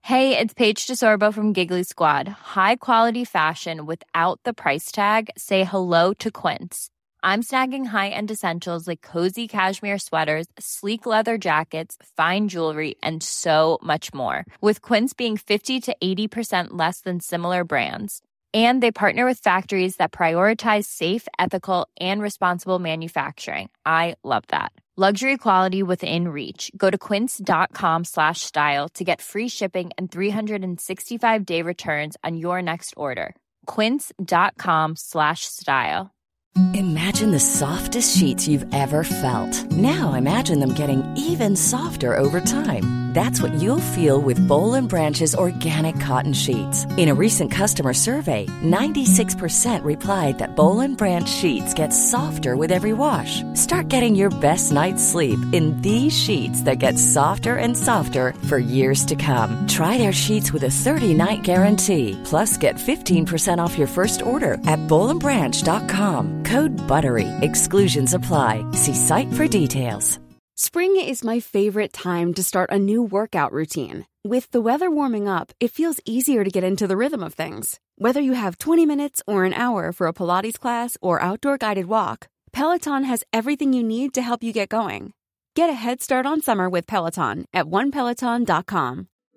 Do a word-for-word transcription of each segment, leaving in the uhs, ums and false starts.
Hey, it's Paige DeSorbo from Giggly Squad. High quality fashion without the price tag. Say hello to Quince. I'm snagging high-end essentials like cozy cashmere sweaters, sleek leather jackets, fine jewelry, and so much more. With Quince being fifty to eighty percent less than similar brands. And they partner with factories that prioritize safe, ethical, and responsible manufacturing. I love that. Luxury quality within reach. Go to quince.com slash style to get free shipping and three sixty-five day returns on your next order. Quince.com slash style. Imagine the softest sheets you've ever felt. Now imagine them getting even softer over time. That's what you'll feel with Boll and Branch's organic cotton sheets. In a recent customer survey, ninety-six percent replied that Boll and Branch sheets get softer with every wash. Start getting your best night's sleep in these sheets that get softer and softer for years to come. Try their sheets with a thirty-night guarantee. Plus, get fifteen percent off your first order at boll and branch dot com. Code BUTTERY. Exclusions apply. See site for details. Spring is my favorite time to start a new workout routine. With the weather warming up, it feels easier to get into the rhythm of things. Whether you have twenty minutes or an hour for a Pilates class or outdoor guided walk, Peloton has everything you need to help you get going. Get a head start on summer with Peloton at one peloton dot com.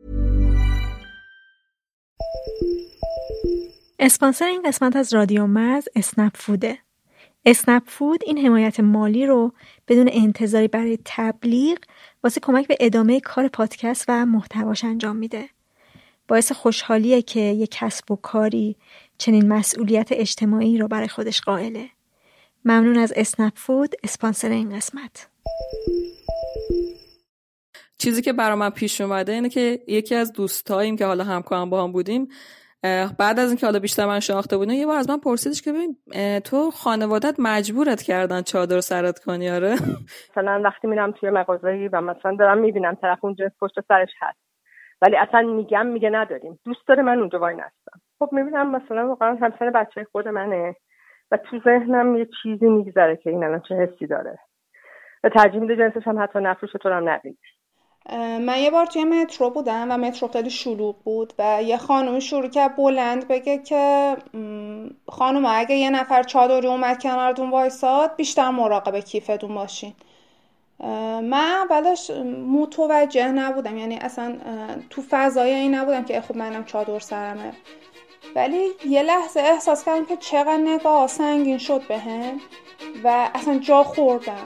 اسپانسر این قسمت از رادیو مرز اسنپ فوده. اسنپ فود این حمایت مالی رو بدون انتظاری برای تبلیغ واسه کمک به ادامه کار پادکست و محتواش انجام میده. باعث خوشحالیه که یک کسب و کاری چنین مسئولیت اجتماعی رو برای خودش قائله. ممنون از اسنپ فود اسپانسر این قسمت. چیزی که برای من پیش اومده اینه که یکی از دوستاییم که حالا همکارم با هم بودیم، بعد از اینکه حالا بیشتر من شناخته بودم، یه بار از من پرسیدش که ببین تو خانوادت مجبورت کردن چادر سرت کنی؟ آره. مثلا وقتی میرم توی مغازه‌ای و مثلا دارم میبینم طرف اونجا پشت سرش هست ولی اصلا میگم میگه نداریم، دوست داره من اونجا وای نستم. خب میبینم مثلا واقعا همسن بچه خود منه و تو ذهنم یه چیزی میگذره که این الان چه حسی داره و ترجیح میده جنسش هم حتی نفروشه تو هم نبینی. من یه بار توی مترو بودم و مترو خیلی شلوغ بود و یه خانومی شروع کرد بلند بگه که خانوم اگه یه نفر چادری اومد کنارتون وایساد بیشتر مراقب کیفتون باشین. من اولش متوجه نبودم، یعنی اصلا تو فضای این نبودم که خب منم چادر سرمه، ولی یه لحظه احساس کردم که چقدر نگاه سنگین شد بهم و اصلا جا خوردم.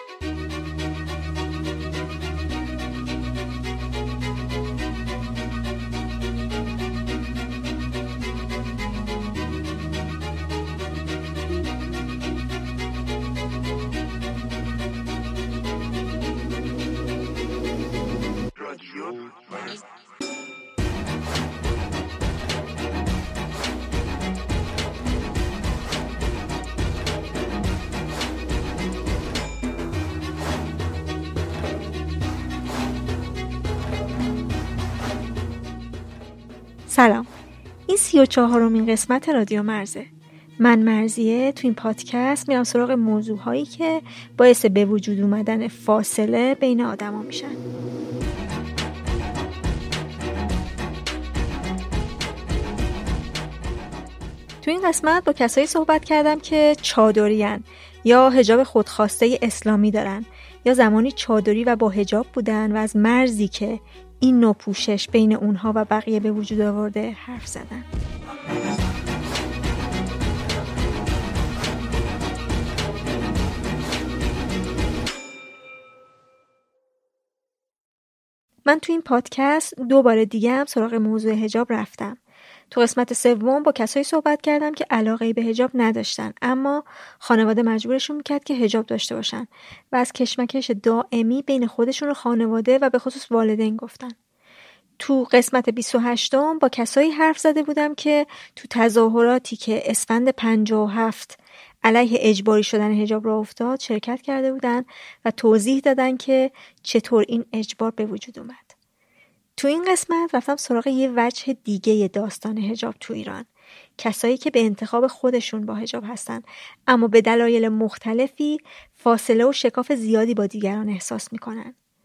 سلام، این سی و چهارمین قسمت رادیو مرزه. من مرزیه. تو این پادکست میرم سراغ موضوع هایی که باعث به وجود اومدن فاصله بین آدم ها میشن. تو این قسمت با کسایی صحبت کردم که چادرین یا حجاب خودخواسته اسلامی دارن یا زمانی چادری و با حجاب بودن و از مرزی که این نوع پوشش بین اونها و بقیه به وجود آورده حرف زدن. من تو این پادکست دو بار دیگه هم سراغ موضوع حجاب رفتم. تو قسمت سوم با کسایی صحبت کردم که علاقه‌ای به حجاب نداشتن اما خانواده مجبورشون میکرد که حجاب داشته باشن و از کشمکش دائمی بین خودشون و خانواده و به خصوص والدین گفتن. تو قسمت بیست و هشتم با کسایی حرف زده بودم که تو تظاهراتی که اسفند پنجاه و هفت علیه اجباری شدن حجاب را افتاد شرکت کرده بودن و توضیح دادن که چطور این اجبار به وجود اومد. تو این قسمت رفتم سراغ یه وجه دیگه داستان حجاب تو ایران. کسایی که به انتخاب خودشون با حجاب هستن اما به دلایل مختلفی فاصله و شکاف زیادی با دیگران احساس میکنن.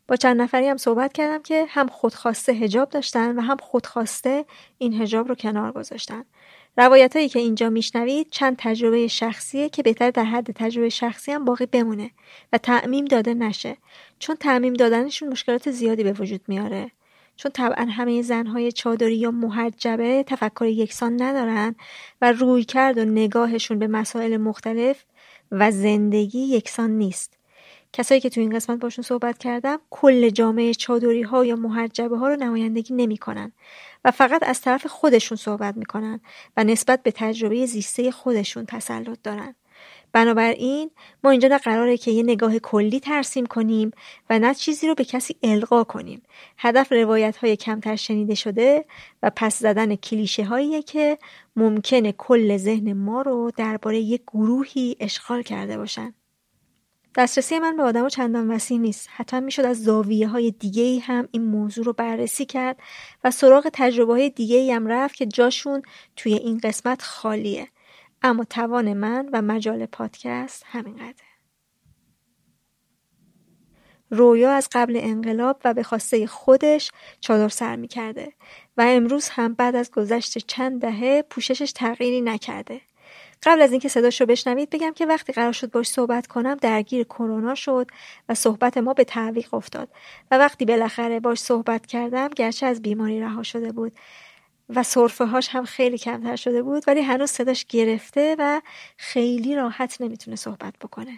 با چند نفری هم صحبت کردم که هم خودخواسته حجاب داشتن و هم خودخواسته این حجاب رو کنار گذاشتن. روایتایی که اینجا میشنوید چند تجربه شخصیه که بهتر در حد تجربه شخصی هم باقی بمونه و تعمیم داده نشه، چون تعمیم دادنشون مشکلات زیادی به وجود میاره. چون طبعا همه زنهای چادری یا محجبه تفکر یکسان ندارن و رویکرد و نگاهشون به مسائل مختلف و زندگی یکسان نیست. کسایی که تو این قسمت باشون صحبت کردم کل جامعه چادری ها یا محجبه ها رو نمایندگی نمی کنن و فقط از طرف خودشون صحبت می کنن و نسبت به تجربه زیسته خودشون تسلط دارن. بنابراین ما اینجا نه قراره که یه نگاه کلی ترسیم کنیم و نه چیزی رو به کسی القا کنیم. هدف روایت های کمتر شنیده شده و پس زدن کلیشه هاییه که ممکنه کل ذهن ما رو درباره یک گروهی اشغال کرده باشن. دسترسی من به آدمو چندان وسیع نیست. حتما میشد از زاویه های دیگه‌ای هم این موضوع رو بررسی کرد و سراغ تجربه های دیگه‌ای هم رفت که جاشون توی این قسمت خالیه. اما توان من و مجال پادکست همینقدره. رویا از قبل انقلاب و به خواسته خودش چادر سر می‌کرده و امروز هم بعد از گذشت چند دهه پوششش تغییری نکرده. قبل از اینکه صداش رو بشنوید بگم که وقتی قرار شد باش صحبت کنم درگیر کرونا شد و صحبت ما به تعویق افتاد و وقتی بالاخره باش صحبت کردم گرچه از بیماری رها شده بود و سرفه هاش هم خیلی کمتر شده بود ولی هنوز صداش گرفته و خیلی راحت نمیتونه صحبت بکنه.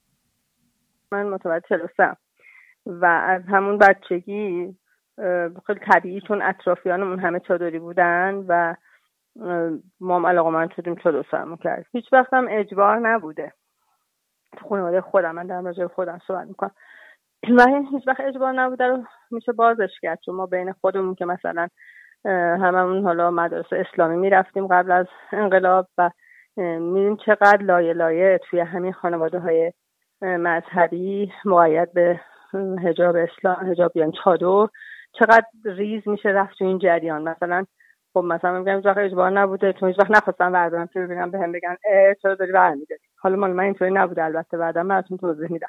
من متولد چهل و سه و از همون بچگی خیلی طبیعی چون اطرافیانمون همه چادری بودن و ما هم علاقه‌مند شدیم چادر سرمون کرد. هیچ وقت هم اجبار نبوده. تو خانواده خودم، من در مورد خودم صحبت میکنم و این هیچ وقت اجبار نبوده رو میشه بازش کرد. چون ما بین خودمون که مثلا هممون حالا مدرسه اسلامی میرفتیم قبل از انقلاب و میدیم چقدر لایه لایه توی همین خانواده های مذهبی مقید به حجاب اسلام، حجاب یعنی چادر، چقدر ریز میشه رفت تو این جریان. مثلا خب مثلا میگم هیچ وقت اجبار نبوده، چون هیچ وقت نخواستم بردارم که ببینم بهم بگن اه چرا داری برمی‌داری. حالا مال من اینطوری نبوده، البته بعدا براتون توضیح میدم.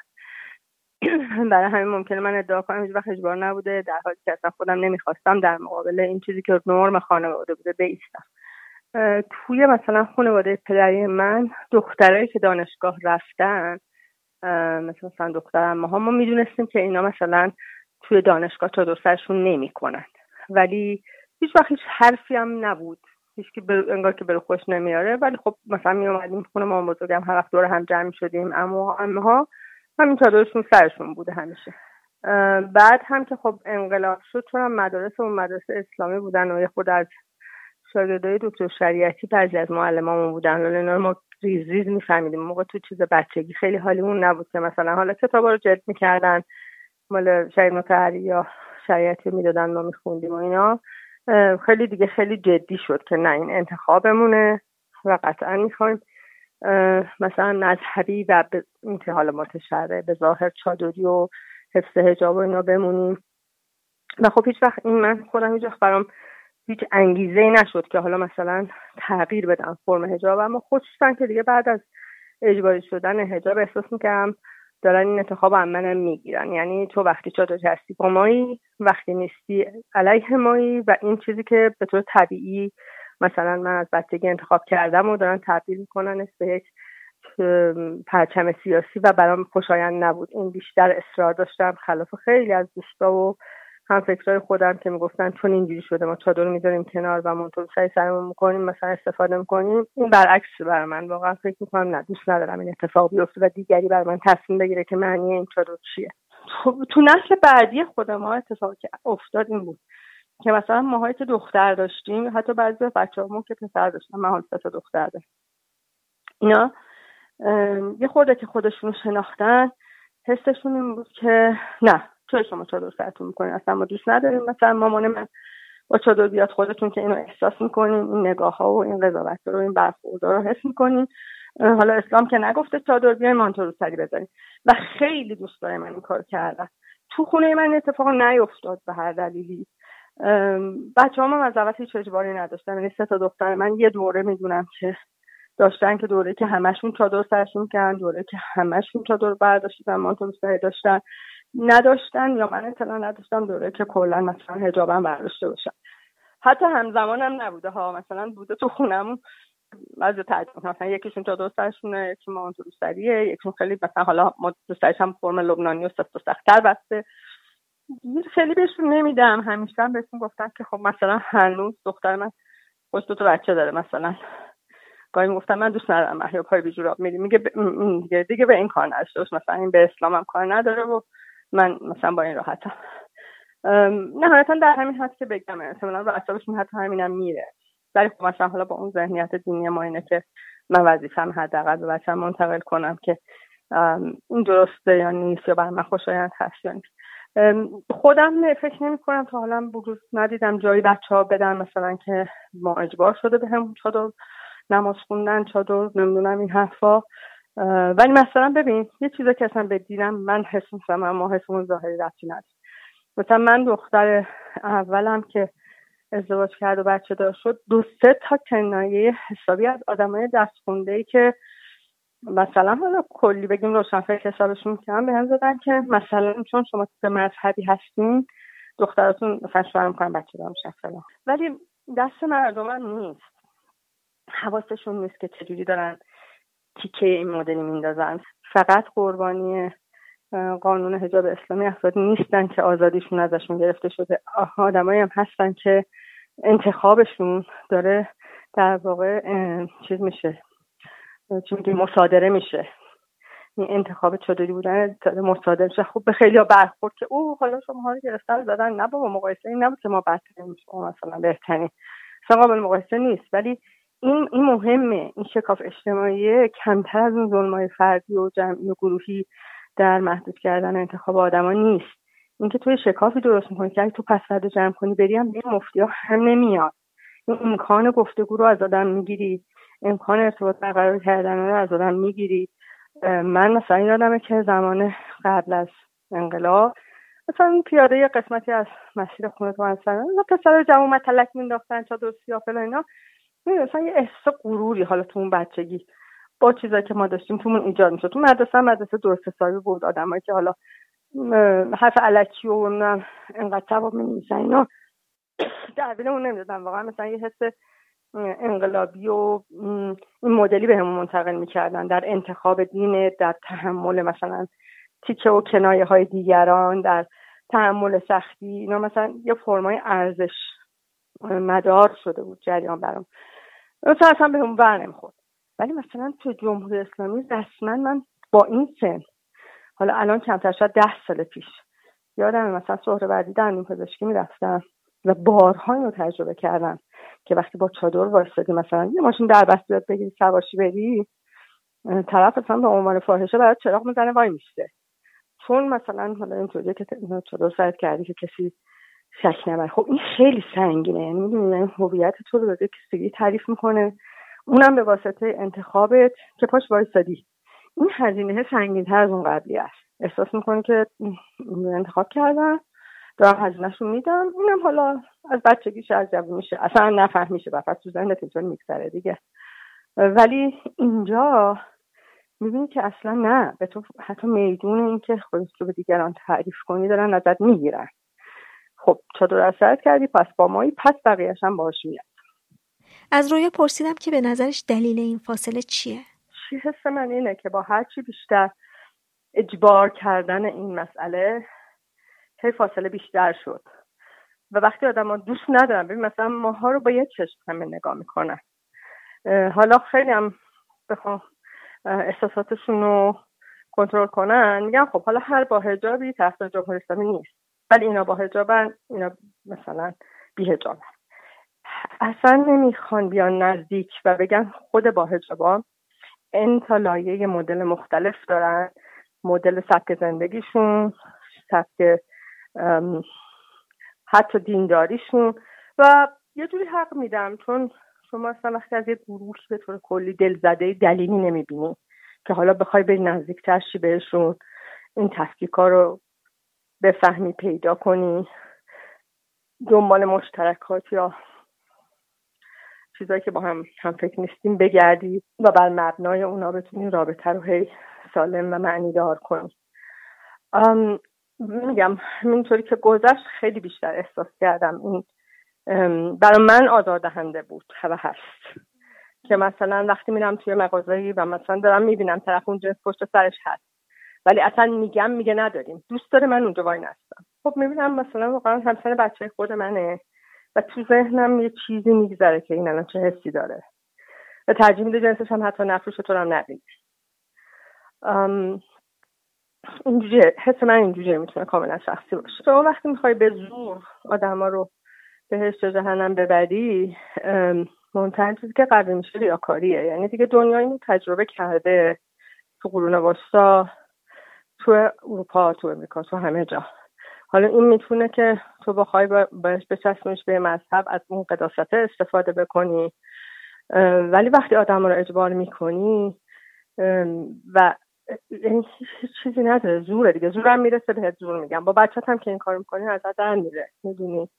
برای همین ممکنه من ادعا کنم هیچ وقت اجبار نبوده، در حالی که اصلا خودم نمیخواستم در مقابل این چیزی که نرم خانواده بوده بایستم. توی مثلا خانواده پدری من دخترایی که دانشگاه رفتن، مثلا مثلا دخترم ما ما میدونستیم که اینا مثلا توی دانشگاه چادر سرشون نمیکنن، ولی هیچ وقت هیچ حرفی هم نبود، هیچ که بر... انگار که برو خوش نمیاره. ولی خب مثلا می اومدیم خونه مامان بزرگم، هر وقت دور هم جمع شدیم اما عمه‌ها همین چادرشون سرشون بوده همیشه. بعد هم که خب انقلاب شد، چون هم مدارس اون مدرسه اسلامی بودن و یه خود از شاگردای دکتر شریعتی بعضی از معلمامون بودن، ولی اینا رو ما ریز ریز می‌فهمیدیم. موقع تو چیز بچگی خیلی حالیمون نبود که مثلا حالا کتابا رو جلد می‌کردن، مال شریعت مطهری یا شریعتی میدادن ما می‌خوندیم و اینا. خیلی دیگه خیلی جدی شد که نه این انتخابمونه و قطعا می‌خوایم مثلا مذهبی و به اینکه حالا متشرع به ظاهر چادری و حفظ حجاب و اینا بمونیم. و خب هیچ وقت این من خودم هیچ وقت برام هیچ انگیزه‌ای نشد که حالا مثلا تغییر بدم فرم حجاب، اما خصوصا که دیگه بعد از اجباری شدن حجاب احساس می‌کردم دارن این انتخاب هم منم میگیرن. یعنی تو وقتی چادر هستی با مایی، وقتی نیستی علیه مایی، و این چیزی که به طور طبیعی مثلا من از بچگی انتخاب کردم و دارن تبدیل میکنن به یک پرچم سیاسی و برام خوشایند نبود. این بیشتر اصرار داشتم خلاف خیلی از دوستا و هم فکرای خودم که میگفتن چون اینجوری شده ما چادر رو میذاریم کنار و منطور سعی سرمون میکنیم مثلا استفاده میکنیم. این برعکس برای من. واقعا فکر میکنم نه، دوست ندارم این اتفاق بیفته و دیگری برای من تصمیم بگیره که معنی این چادر چیه. تو نسل بعدی خودم ها اتفاقی که افتاد این بود که مثلا ماهایی که دختر داشتیم، حتی بعضی بچه‌هامون که پسر داشتن، من حالت تا دختر داشتم، اینا یه خورده که خودشونو شناختن حسشون این بود که نه چرا شما چادر سرتون میکنین، اصلا ما دوست نداریم مثلا مامان من با چادر بیاد، خودتون که اینو احساس میکنین، این نگاه ها و این قضاوت رو این برخوردها رو حس میکنین، حالا اسلام که نگفته چادر بیاین مانتو رو سری بذارین. و خیلی دوست دارم من این کار کردم. تو خونه من اتفاق نیفتاد به هر دلیلی. بچه‌هام هم از اول هیچ اجباری نداشتن. یعنی سه تا دختر من یه دوره میدونم که داشتن که دوره که همشون چادر سرشون کردن، دوره که همشون چادر برداشتن مانتو رو سر داشتن، نداشتن یا من اطلاع نداشتم دوره که کلا مثلا حجابم برداشته باشم. حتی همزمانم نبوده ها، مثلا بوده تو خونمون از تعجب مثلا یکیشون چادر سرشونه، یکی مانتو تو روسریه، یکیشون خیلی مثلا حالا ما دوستایش هم فرم لبنانی و سفت و سخت‌تر بسته. خیلی بهشون نمیدم، همیشه هم بهشون گفتم که خب مثلا هنوز دختر من خوش دو تا بچه داره، مثلا گاهی میگفتم من دوست ندارم محیا پای بیجوراب میری، میگه دیگه دیگه به این کار نشه، مثلا این به اسلام هم کار نداره و من مثلا با این راحتم. نهایتا در همین حد که بگم مثلا رو اعصابشون حتی همینم میره. ولی خب مثلا حالا با اون ذهنیت دینی ما اینه که من وظیفه‌م حداقل به بچه‌م منتقل کنم که این درسته یا نیست یا برای من خوشایند هست یا نیست. خودم فکر نمی کنم تا حالا بروز ندیدم جایی بچه ها بدن مثلا که ما اجبار شده به هم چادر نماز خوندن، چادر نمیدونم این حرفا. ولی مثلا ببین یه چیزی که اصلا به دینم من حس می‌کنم ما حسمون ظاهری ربطی نداره. مثلا من دختر اولم که ازدواج کرد و بچه دار شد، دو سه تا کنایه حسابی از آدمای دست خونده‌ای که مثلا حالا کلی بگیم روشنفکر حسابشون میکنم به هم زدن که مثلا چون شما به مذهبی هستین دختراتون مثلا شوهر میکنن بچه دار میشن فلان، ولی دست مردم هم نیست، حواسشون نیست که چجوری دارن تیکه این مدلی میندازن. فقط قربانی قانون حجاب اسلامی افرادی نیستن که آزادیشون ازشون گرفته شده، آدمایی هم هستن که انتخابشون داره در واقع چیز میشه، چی میگیم، مصادره میشه. این انتخاب چادری بودن مصادره میشه. خب به خیلی ها برخورد که اوه حالا شما ها رو گرفتن زدن، نه بابا مقایسه این نبود که ما بدترین شما مثلا بهترین، اصلا قابل مقایسه نیست. ولی این این مهمه، این شکاف اجتماعی کمتر از اون ظلم‌های فردی و جمعی و گروهی در محدود کردن انتخاب آدما نیست. اینکه توی شکافی درست می‌کنی که تو پس فردا جمع کنی بری هم این مفتی‌ها هم نمیاد. این امکان گفتگو رو از آدم میگیری، امکان ارتباط برقرار کردن رو از آدم میگیری. من مثلا یادمه که زمان قبل از انقلاب مثلا پیاده یه قسمتی از مسیر خونه تو مثلا پسر جوون متلک مینداختن چادر سیاه فلان اینا، مثلا یه احساس غروری حالا تو اون بچگی با چیزایی که ما داشتیم تومون ایجاد میشد. تو مدرسه مدرسه درست حسابی بود، آدمایی که حالا حرف الکی و اونم انقدر ثواب می‌نویسن اینا دلیلمون نمیدادن، واقعا مثلا یه حس انقلابی و این مدلی بهمون منتقل میکردن در انتخاب دین، در تحمل مثلا تیکه و کنایه های دیگران، در تحمل سختی. اینا مثلا یه فرمای ارزش مدار شده بود جریان برام، مثلا اصلا بهمون بر نمیخورد. ولی مثلا تو جمهوری اسلامی رسما من با این سن، حالا الان کمتر شد ده سال پیش، یادم مثلا سهروردی دندون پزشکی میرفتم و بارها اینو تجربه کردم که وقتی با چادر وایسادی مثلا یه ماشین در بسته بیاد بگیری سوارشی بری، طرف مثلا به عنوان فاحشه برات چراغ میزنه وای میسته، چون مثلا حالا اینطوریه که چادر سرت کردی که کسی شک نبره. خب این خیلی سنگینه، یعنی میدونی این هویت تو رو داده کسی تعریف میکنه، اونم به واسطه انتخابت که پاش وایسادی. این هزینه سنگین‌تر از اون قبلی است. احساس میکنی که انتخاب کردن دارم هزینه‌شو میدم، اینم حالا از بچگیش از جوون میشه اصلا نفهمیشه و پس تو ذهنت اینطور میگذره دیگه. ولی اینجا میبینی که اصلا نه، به تو حتی میدون این که خودت رو به دیگران تعریف کنی دارن ازت میگیرن. خب چادر از سرت کردی پس با مایی، پس بقیه‌اش هم باهاش میاد. از رویا پرسیدم که به نظرش دلیل این فاصله چیه؟ چی حس من اینه که با هر چی بیشتر اجبار کردن این مسئله هی فاصله بیشتر شد و وقتی آدم ها دوست ندارن، ببین مثلا ماها رو با یک چشم همه نگاه میکنن، حالا خیلی هم بخوام احساساتشون رو کنترل کنن میگن خب حالا هر با حجابی طرفدار جمهوری اسلامی نیست، ولی اینا با حجابن اینا مثلا بی حجابن. اصلا نمیخوان بیان نزدیک و بگن خود با حجابا این تا لایه مدل مختلف دارن، مدل سبک زندگیشون، سبک حتی دینداریشون، و یه جوری حق میدم چون شما اصلا وقتی از یه گروه به طور کلی دلزده دلیلی نمیبینی که حالا بخوای بری نزدیکتر شی بهشون، این تفکیکا رو بفهمی، پیدا کنی، دنبال مشترکات یا چیزایی که با هم هم فکر نیستیم بگردی و بر مبنای اونا بتونی رابطه رو هی سالم و معنی دار کنی. میگم اینطوری که گذشت خیلی بیشتر احساس کردم این برای من آزاردهنده بود و هست که مثلا وقتی میرم توی مغازه‌ای و مثلا دارم میبینم طرف اون جنس پشت سرش هست ولی اصلا میگم میگه نداریم، دوست داره من اونجا وای نستم. خب میبینم مثلا واقعا همسن بچه خود منه و تو ذهنم یه چیزی میگذره که این الان چه حسی داره و ترجیح میده جنسش هم حتی نفروشه تو هم نبینی. اینجوری حس من اینجوری میتونه کاملا شخصی باشه. تو وقتی میخوای به زور آدما رو بهشت جهنم ببری، مهمترین چیزی که قوی میشه ریاکاریه. یعنی دیگه دنیا اینو تجربه کرده تو قرون وسطا، تو اروپا، تو امریکا، تو همه جا. حالا این میتونه که تو بخوای باش بچسبونیش به مذهب از اون قداست استفاده بکنی، ولی وقتی آدم رو اجبار میکنی و یعنی هیچ چیزی نداره، زوره دیگه. زورم میرسه بهت زور میگم. با بچت هم که این کار میکنی ازت در میره، میدونی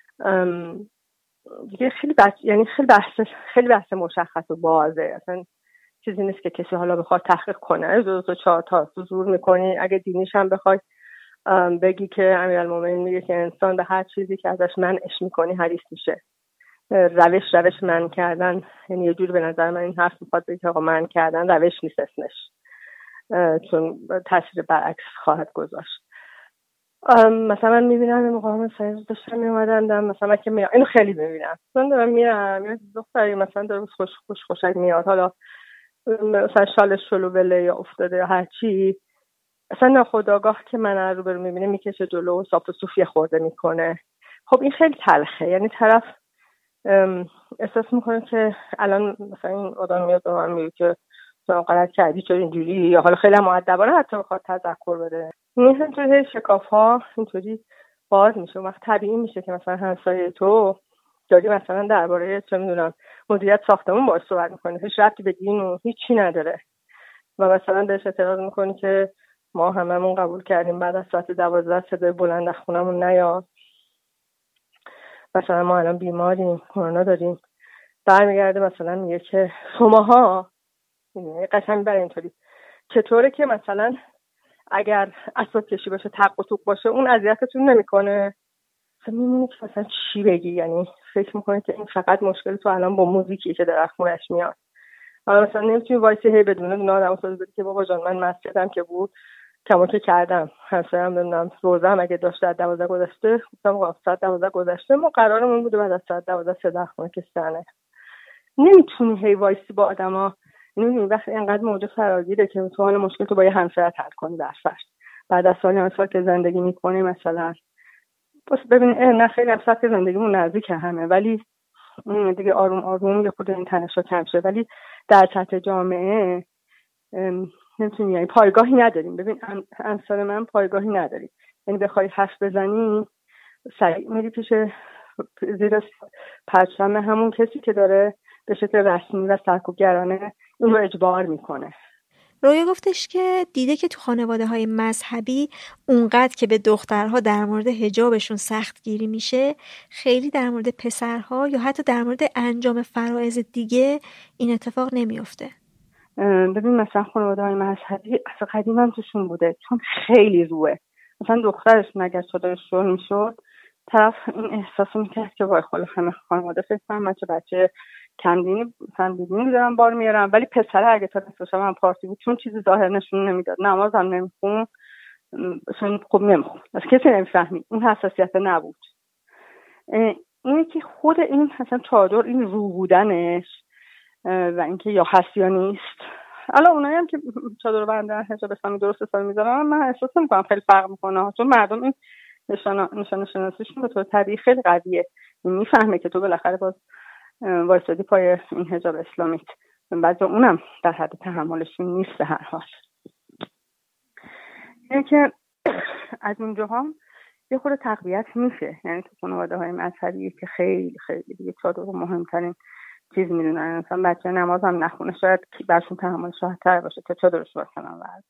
دیگه. خیلی بحث، یعنی خیلی بحث خیلی بحث مشخص و بازه. اصلا چیزی نیست که کسی حالا بخواد تحقیق کنه. دو تا چهار تا زور میکنی. اگه دینیش هم بخوای بگی که امیرالمومنین میگه که انسان به هر چیزی که ازش منعش میکنی حریص میشه. روش روش من کردن، یعنی یه جور به نظر من این حرف میخواد بگه آقا من کردن روش نیست اسمش، چون تاثیر برعکس خواهد گذاشت. مثلا من میبینم این مقام سایز داشتن میومدن، مثلا که می... اینو خیلی میبینم. من دارم میرم یه دختری مثلا داره خوش خوش خوشک میاد، حالا مثلا شالش شلوبله یا افتاده یا هر چی، اصلا ناخودآگاه که من رو برو میبینه میکشه جلو و صاف و صوفی خورده میکنه. خب این خیلی تلخه. یعنی طرف احساس میکنه که الان مثلا این آدم میاد به من میگه که تو غلط کردی چرا اینجوری، یا حالا خیلی مؤدبانه حتی بخواد تذکر بده. این همینطوری شکاف ها اینطوری باز میشه. وقت طبیعی میشه که مثلا همسایه تو داری مثلا درباره چه میدونم مدیریت ساختمون باهاش صحبت میکنه، هیچ ربطی به دین و هیچی نداره، و مثلا بهش اعتراض میکنی که ما هممون قبول کردیم بعد از ساعت دوازده صدای بلند از خونمون نیاد، مثلا ما الان بیماریم، کرونا داریم. برمیگرده مثلا میگه که شماها قشنگ برای اینطوری چطوره که مثلا اگر اسباب کشی باشه، تق و توق باشه، اون اذیتتون نمیکنه؟ مثلا میمونی که مثلا چی بگی؟ یعنی فکر میکنه که این فقط مشکل تو الان با موزیکی که در خونش میاد. حالا مثلا نمیتونی وایسی هی بدونه دونه آدم اصلا بگی که بابا جان من مسجدم که بود کما که کردم، همسایه‌ام نمیدونم روزه هم اگه داشت در دوازده گذشته، گفتم آقا ساعت دوازده گذشته ما قرارمون بوده بعد از ساعت دوازده سه در خونه کشتنه. نمیتونی هی وایسی با آدما. نمیدونی وقتی اینقدر موضوع فراگیره که تو حال مشکل تو با یه همسایت حل کنی در فرض بعد از سالی سال که زندگی میکنی مثلا، بس ببین نه خیلی هم سطح زندگیمون نزدیک همه، ولی دیگه آروم آروم یه خود این تنشا کم شه. ولی در سطح جامعه نمیتونی، یعنی پایگاهی نداریم. ببین امثال من پایگاهی نداریم، یعنی بخوای حرف بزنی سریع میری پیش زیر پرچم همون کسی که داره به شکل رسمی و سرکوبگرانه اون رو اجبار میکنه. رویا گفتش که دیده که تو خانواده‌های مذهبی اونقدر که به دخترها در مورد حجابشون سخت گیری میشه، خیلی در مورد پسرها یا حتی در مورد انجام فرائض دیگه این اتفاق نمیفته. ببین مثلا خانواده‌های مذهبی اصلا قدیم هم توشون بوده، چون خیلی روه. مثلا دخترش مگر صدایش شور میشد، طرف این احساسو میکرد که وای خاله همه خانواده فکر کنم من چه بچه کم دینی مثلا بیدینی دارم بار میارم. ولی پسره اگه تا نصف شب هم پارتی بود، چون چیزی ظاهر نشون نمیداد، نماز هم نمیخون، اصلا خوب نمیخون، از کسی نمیفهمی، اون حساسیت نبود. اینه که خود این مثلا چادر، این رو بودنش و اینکه یا هست یا نیست. الان اونایی هم که چادر بندن حجاب اسلامی درست حسابی میذارن، من احساس نمیکنم خیلی فرق میکنه، چون مردم این نشانه نشانه شناسیشون به طور طبیعی خیلی قویه، میفهمه که تو بالاخره باز وایسادی پای این حجاب اسلامیت. بعضی اونم در حد تحملشون نیست به هر حال. یعنی که از اونجاها یه خود تقویت میشه. یعنی تو خانواده‌های مذهبی که خیلی خیلی دیگه چادر رو مهمترین چیز میدونن، مثلا بچه نماز هم نخونه شاید برشون تحمل شاهدتر باشه تا چادرش بکنن ورد.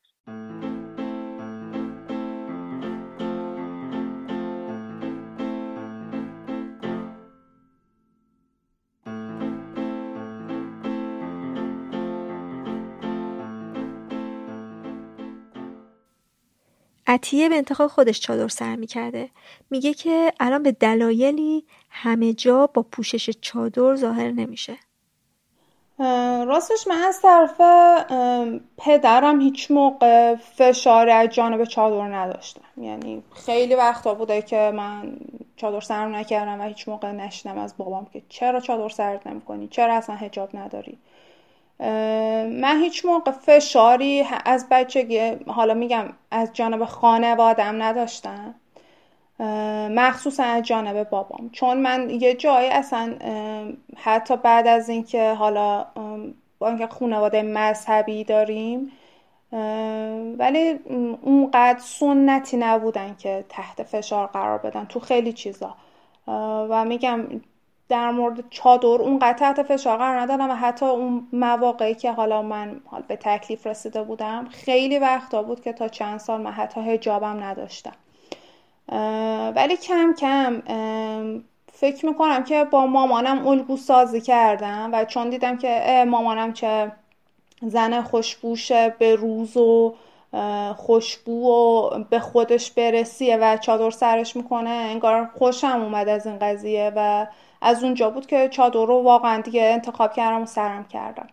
عطیه به انتخاب خودش چادر سر میکرده. میگه که الان به دلایلی همه جا با پوشش چادر ظاهر نمیشه. راستش من از طرف پدرم هیچ موقع فشار از جانب چادر نداشتم. یعنی خیلی وقتا بوده که من چادر سرم نکردم و هیچ موقع نشنم از بابام که چرا چادر سرت نمی‌کنی، چرا اصلا حجاب نداری. من هیچ موقع فشاری از بچگی، حالا میگم از جانب خانواده‌ام نداشتم، مخصوصا از جانب بابام. چون من یه جایی اصلا حتی بعد از اینکه حالا با اینکه خانواده مذهبی داریم ولی اونقدر سنتی نبودن که تحت فشار قرار بدن تو خیلی چیزا، و میگم در مورد چادر اونقدر تحت فشار قرار ندادم. و حتی اون مواقعی که حالا من حالا به تکلیف رسیده بودم خیلی وقتا بود که تا چند سال من حتی حجابم نداشتم. ولی کم کم فکر میکنم که با مامانم الگو سازی کردم و چون دیدم که مامانم چه زن خوشبوشه، به روز و خوشبو و به خودش برسیه و چادر سرش میکنه، انگار خوشم اومد از این قضیه و از اونجا بود که چادر رو واقعا دیگه انتخاب کردم و سرم کردم.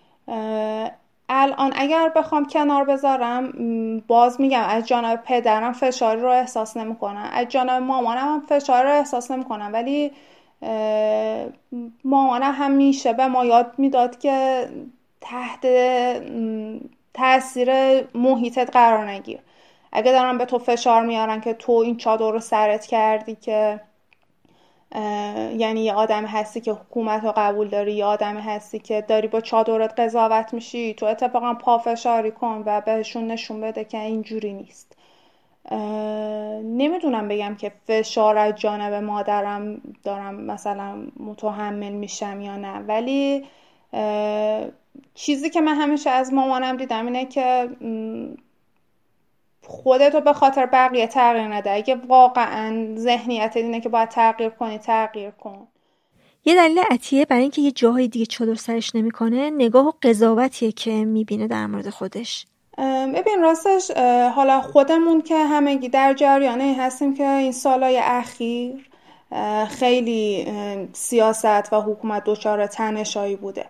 الان اگر بخوام کنار بذارم، باز میگم از جانب پدرم فشاری رو احساس نمیکنم، از جانب مامانم هم فشاری رو احساس نمیکنم، ولی مامانم همیشه به ما یاد میداد که تحت تاثیر محیطت قرار نگیر. اگه دارن به تو فشار میارن که تو این چادر رو سرت کردی که یعنی یه آدم هستی که حکومت رو قبول داری، یه آدم هستی که داری با چادرت قضاوت میشی، تو اتفاقا پافشاری کن و بهشون نشون بده که اینجوری نیست. نمیدونم بگم که فشار از جانب مادرم دارم مثلا متحمل میشم یا نه، ولی چیزی که من همیشه از مامانم دیدم اینه که خودتو به خاطر بقیه تغییر نده. اگه واقعا ذهنیت اینه که باید تغییر کنی تغییر کن. یه دلیل عطیه برای اینکه یه جاهای دیگه چادر سرش نمیکنه نگاه و قضاوتیه که میبینه در مورد خودش. ببین راستش حالا خودمون که همگی در جریانه هستیم که این سالهای اخیر خیلی سیاست و حکومت دچار تنشایی بوده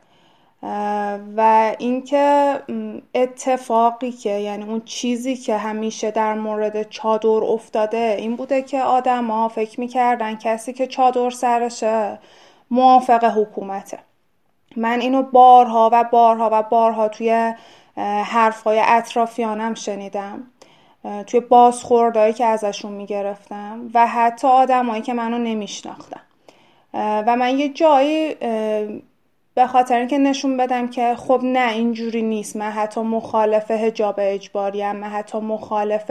و اینکه اتفاقی که یعنی اون چیزی که همیشه در مورد چادر افتاده این بوده که آدم‌ها فکر می‌کردن کسی که چادر سرشه موافق حکومته. من اینو بارها و بارها و بارها توی حرف‌های اطرافیانم شنیدم، توی بازخوردهایی که ازشون می‌گرفتم و حتی آدمایی که منو نمی‌شناختن. و من یه جایی به خاطر اینکه نشون بدم که خب نه اینجوری نیست، من حتی مخالف حجاب اجباریم، من حتی مخالف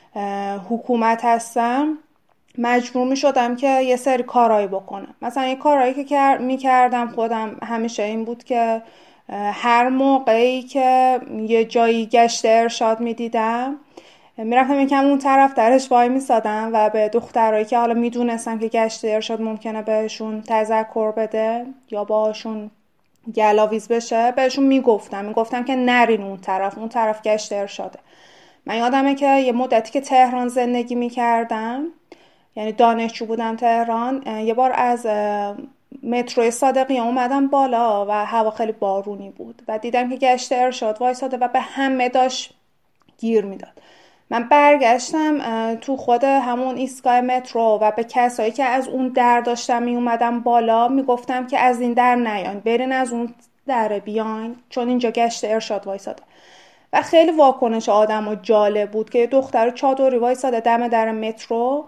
حکومت هستم، مجبور می شدم که یه سری کارایی بکنم. مثلا یه کارایی که می کردم خودم همیشه این بود که هر موقعی که یه جایی گشت ارشاد می دیدم میرفتم یکم اون طرف درش وای میسادم و به دخترایی که حالا میدونستم که گشت ارشاد ممکنه بهشون تذکر بده یا باهاشون گلاویز بشه بهشون میگفتم میگفتم که نرین اون طرف، اون طرف گشت ارشاده. من یادمه که یه مدتی که تهران زندگی میکردم، یعنی دانشجو بودم تهران، یه بار از مترو صادقیه اومدم بالا و هوا خیلی بارونی بود و دیدم که گشت ارشاد وایساده و به همه داشت گیر میداد. من برگشتم تو خود همون ایستگاه مترو و به کسایی که از اون در داشتم می اومدم بالا میگفتم که از این در نیاین، برین از اون در بیاین چون اینجا گشت ارشاد وایساده. و خیلی واکنش آدم و جالب بود که دختر چادری وایساده دم در مترو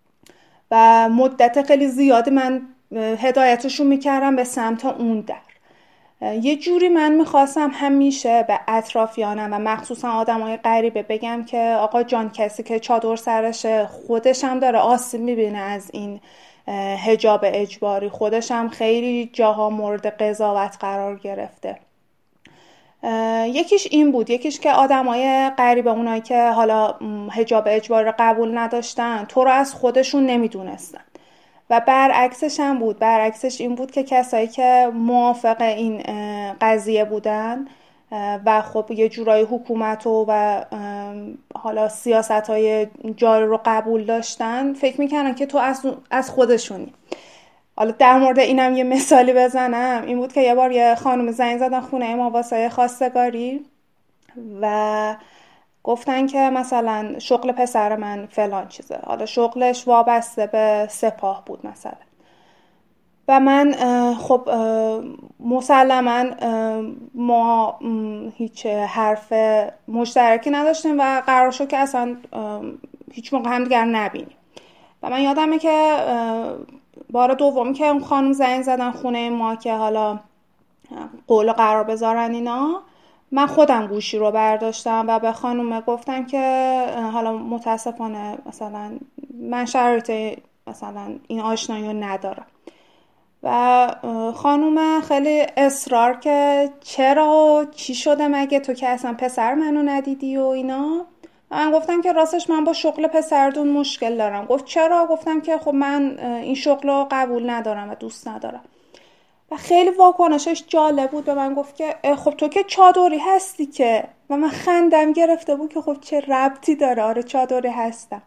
و مدت خیلی زیادی من هدایتشون میکردم به سمت اون در. یه جوری من میخواستم همیشه به اطرافیانم و مخصوصا آدمای غریبه بگم که آقا جان، کسی که چادر سرشه خودش هم داره آسیب میبینه از این حجاب اجباری، خودش هم خیلی جاها مورد قضاوت قرار گرفته. یکیش این بود، یکیش که آدمای غریبه، اونایی که حالا حجاب اجباری رو قبول نداشتن، تو رو از خودشون نمیدونستن. و برعکسش هم بود، برعکسش این بود که کسایی که موافق این قضیه بودن و خب یه جورای حکومت و, و حالا سیاست های جاری رو قبول داشتن، فکر میکنن که تو از, از خودشونی. حالا در مورد اینم یه مثالی بزنم، این بود که یه بار یه خانم زنگ زدن خونه ما واسه خواستگاری و گفتن که مثلا شغل پسر من فلان چیزه، حالا شغلش وابسته به سپاه بود مثلا. و من خب مسلما ما هیچ حرف مشترکی نداشتیم و قرار شد که اصلا هیچ موقع هم دیگر نبینیم. و من یادمه که بار دومی که اون خانم زنگ زدن خونه ما که حالا قول قرار بذارن اینا، من خودم گوشی رو برداشتم و به خانم گفتم که حالا متاسفانه مثلا من شرایط مثلا این آشنایی رو ندارم. و خانوم خیلی اصرار که چرا، چی شده مگه، تو که اصلا پسر منو ندیدی و اینا. من گفتم که راستش من با شغل پسردون مشکل دارم. گفت چرا؟ گفتم که خب من این شغل رو قبول ندارم و دوست ندارم. و خیلی واکنشش جالب بود. به من گفت که خب تو که چادری هستی که. و من خندم گرفته بود که خب چه ربطی داره، آره چادری هستم.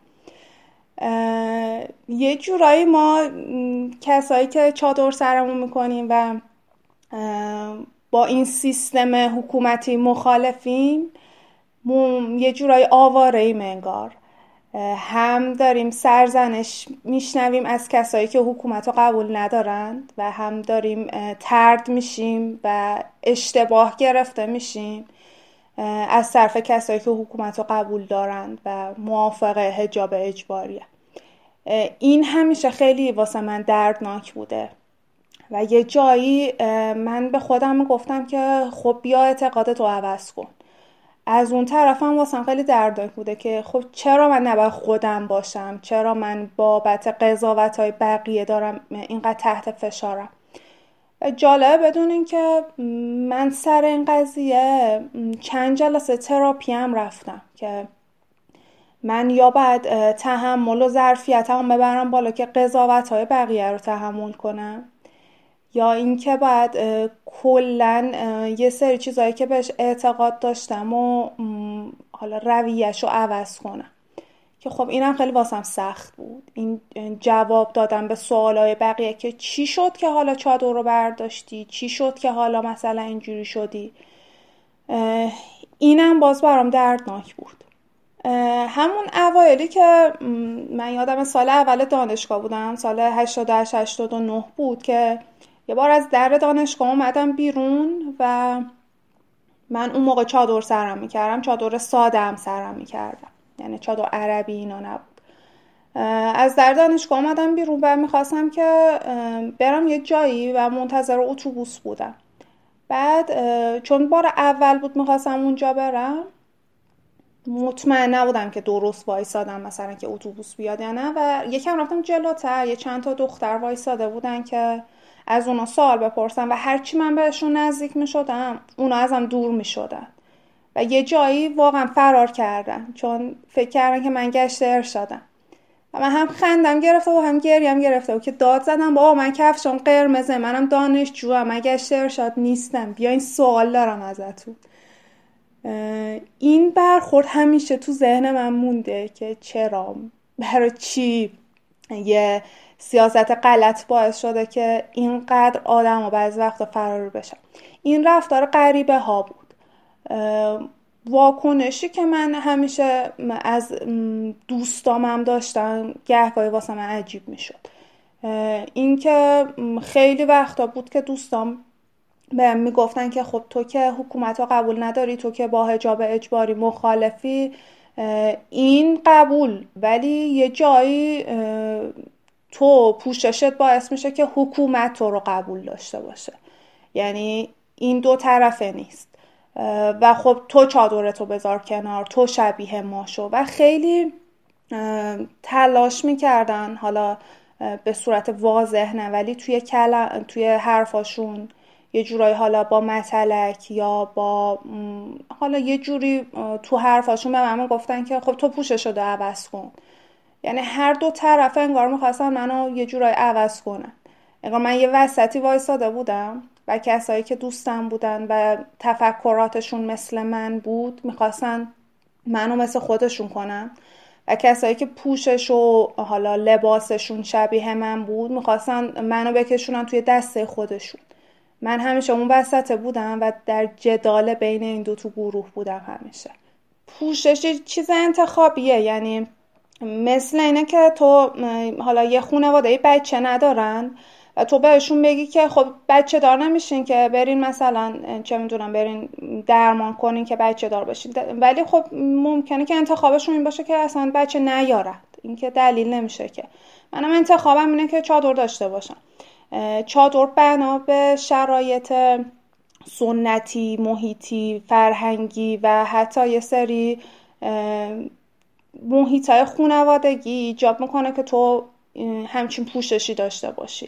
یه جورایی ما کسایی که چادر سرمون میکنیم و با این سیستم حکومتی مخالفیم، یه جورایی آواره ایم انگار. هم داریم سرزنش میشنویم از کسایی که حکومت رو قبول ندارند و هم داریم طرد میشیم و اشتباه گرفته میشیم از طرف کسایی که حکومت رو قبول دارند و موافق حجاب اجباریه. این همیشه خیلی واسه من دردناک بوده و یه جایی من به خودم گفتم که خب بیا اعتقادتو عوض کن. از اون طرف هم واسم خیلی دردناک بوده که خب چرا من نباید خودم باشم، چرا من بابت قضاوت‌های بقیه دارم اینقدر تحت فشارم. جالبه بدونین که من سر این قضیه چند جلسه تراپی هم رفتم که من یا باید تحمل و ظرفیتم ببرم بالا که قضاوت‌های بقیه رو تحمل کنم، یا اینکه باید کلاً یه سری چیزایی که بهش اعتقاد داشتم و حالا رویه‌شو عوض کنم. که خب اینم خیلی واسم سخت بود، این جواب دادم به سوالای بقیه که چی شد که حالا چادر رو برداشتی، چی شد که حالا مثلا اینجوری شدی. اینم باز برام دردناک بود. همون اوایلی که من یادم سال اول دانشگاه بودم، سال هشتاد و هشت هشتاد و نه بود که یه بار از در دانشگاه اومدم بیرون و من اون موقع چادر سرم میکردم، چادر ساده هم سرم میکردم، یعنی چادر عربی اینا نبود. از در دانشگاه اومدم بیرون و میخواستم که برم یه جایی و منتظر اتوبوس بودم. بعد چون بار اول بود میخواستم اونجا برم، مطمئن نبودم که درست وایسادم مثلا که اتوبوس بیاد یا نه و یکم رفتم جلوتر، یه چند تا دختر وایساده بودن که از اونا سوال بپرسم و هرچی من بهشون نزدیک می شدم اونا ازم دور می شدن و یه جایی واقعا فرار کردن چون فکر کردن که من گشت ارشادم. و من هم خندم گرفته و هم گریم گرفته و که داد زدم بابا من کفشم قرمزه، منم دانشجوام، من گشت ارشاد نیستم، بیا این سوال دارم ازتون. این برخورد همیشه تو ذهن من مونده که چرا، برای چی یه سیاست غلط باعث شده که اینقدر آدم و بعضی وقتا فرار بشن. این رفتار غریبه ها بود. واکنشی که من همیشه از دوستامم داشتم گهگاهی واسه من عجیب می شد. این که خیلی وقتا بود که دوستام بهم میگفتن که خب تو که حکومت رو قبول نداری، تو که با حجاب اجباری مخالفی، این قبول، ولی یه جایی تو پوششت باعث میشه که حکومت تو رو قبول داشته باشه. یعنی این دو طرفه نیست و خب تو چادرتو بذار کنار، تو شبیه ما شو. و خیلی تلاش میکردن، حالا به صورت واضح نه ولی توی کلم، توی حرفاشون یه جورایی حالا با متلک یا با حالا یه جوری تو حرفاشون به من گفتن که خب تو پوشش رو عوض کن. یعنی هر دو طرف انگار میخواستن منو یه جورایی عوض کنن. انگار من یه وسطی وایساده بودم و کسایی که دوستم بودن و تفکراتشون مثل من بود میخواستن منو مثل خودشون کنن و کسایی که پوشش و حالا لباسشون شبیه من بود میخواستن منو بکشونن توی دسته خودشون. من همیشه اون وسط بودم و در جدال بین این دو تو گروه بودم همیشه. پوشش چیز انتخابیه، یعنی مثل اینه که تو حالا یه خانواده بچه ندارن و تو بهشون بگی که خب بچه دار نمیشین که برین مثلا چه میدونم برین درمان کنین که بچه دار بشین، ولی خب ممکنه که انتخابشون این باشه که اصلا بچه نیارند. این که دلیل نمیشه که. منم انتخابم اینه که چادر داشته باشم. چادر بنا به شرایط سنتی، محیطی، فرهنگی و حتی یه سری محیطای خانوادگی ایجاب میکنه که تو همچین پوششی داشته باشی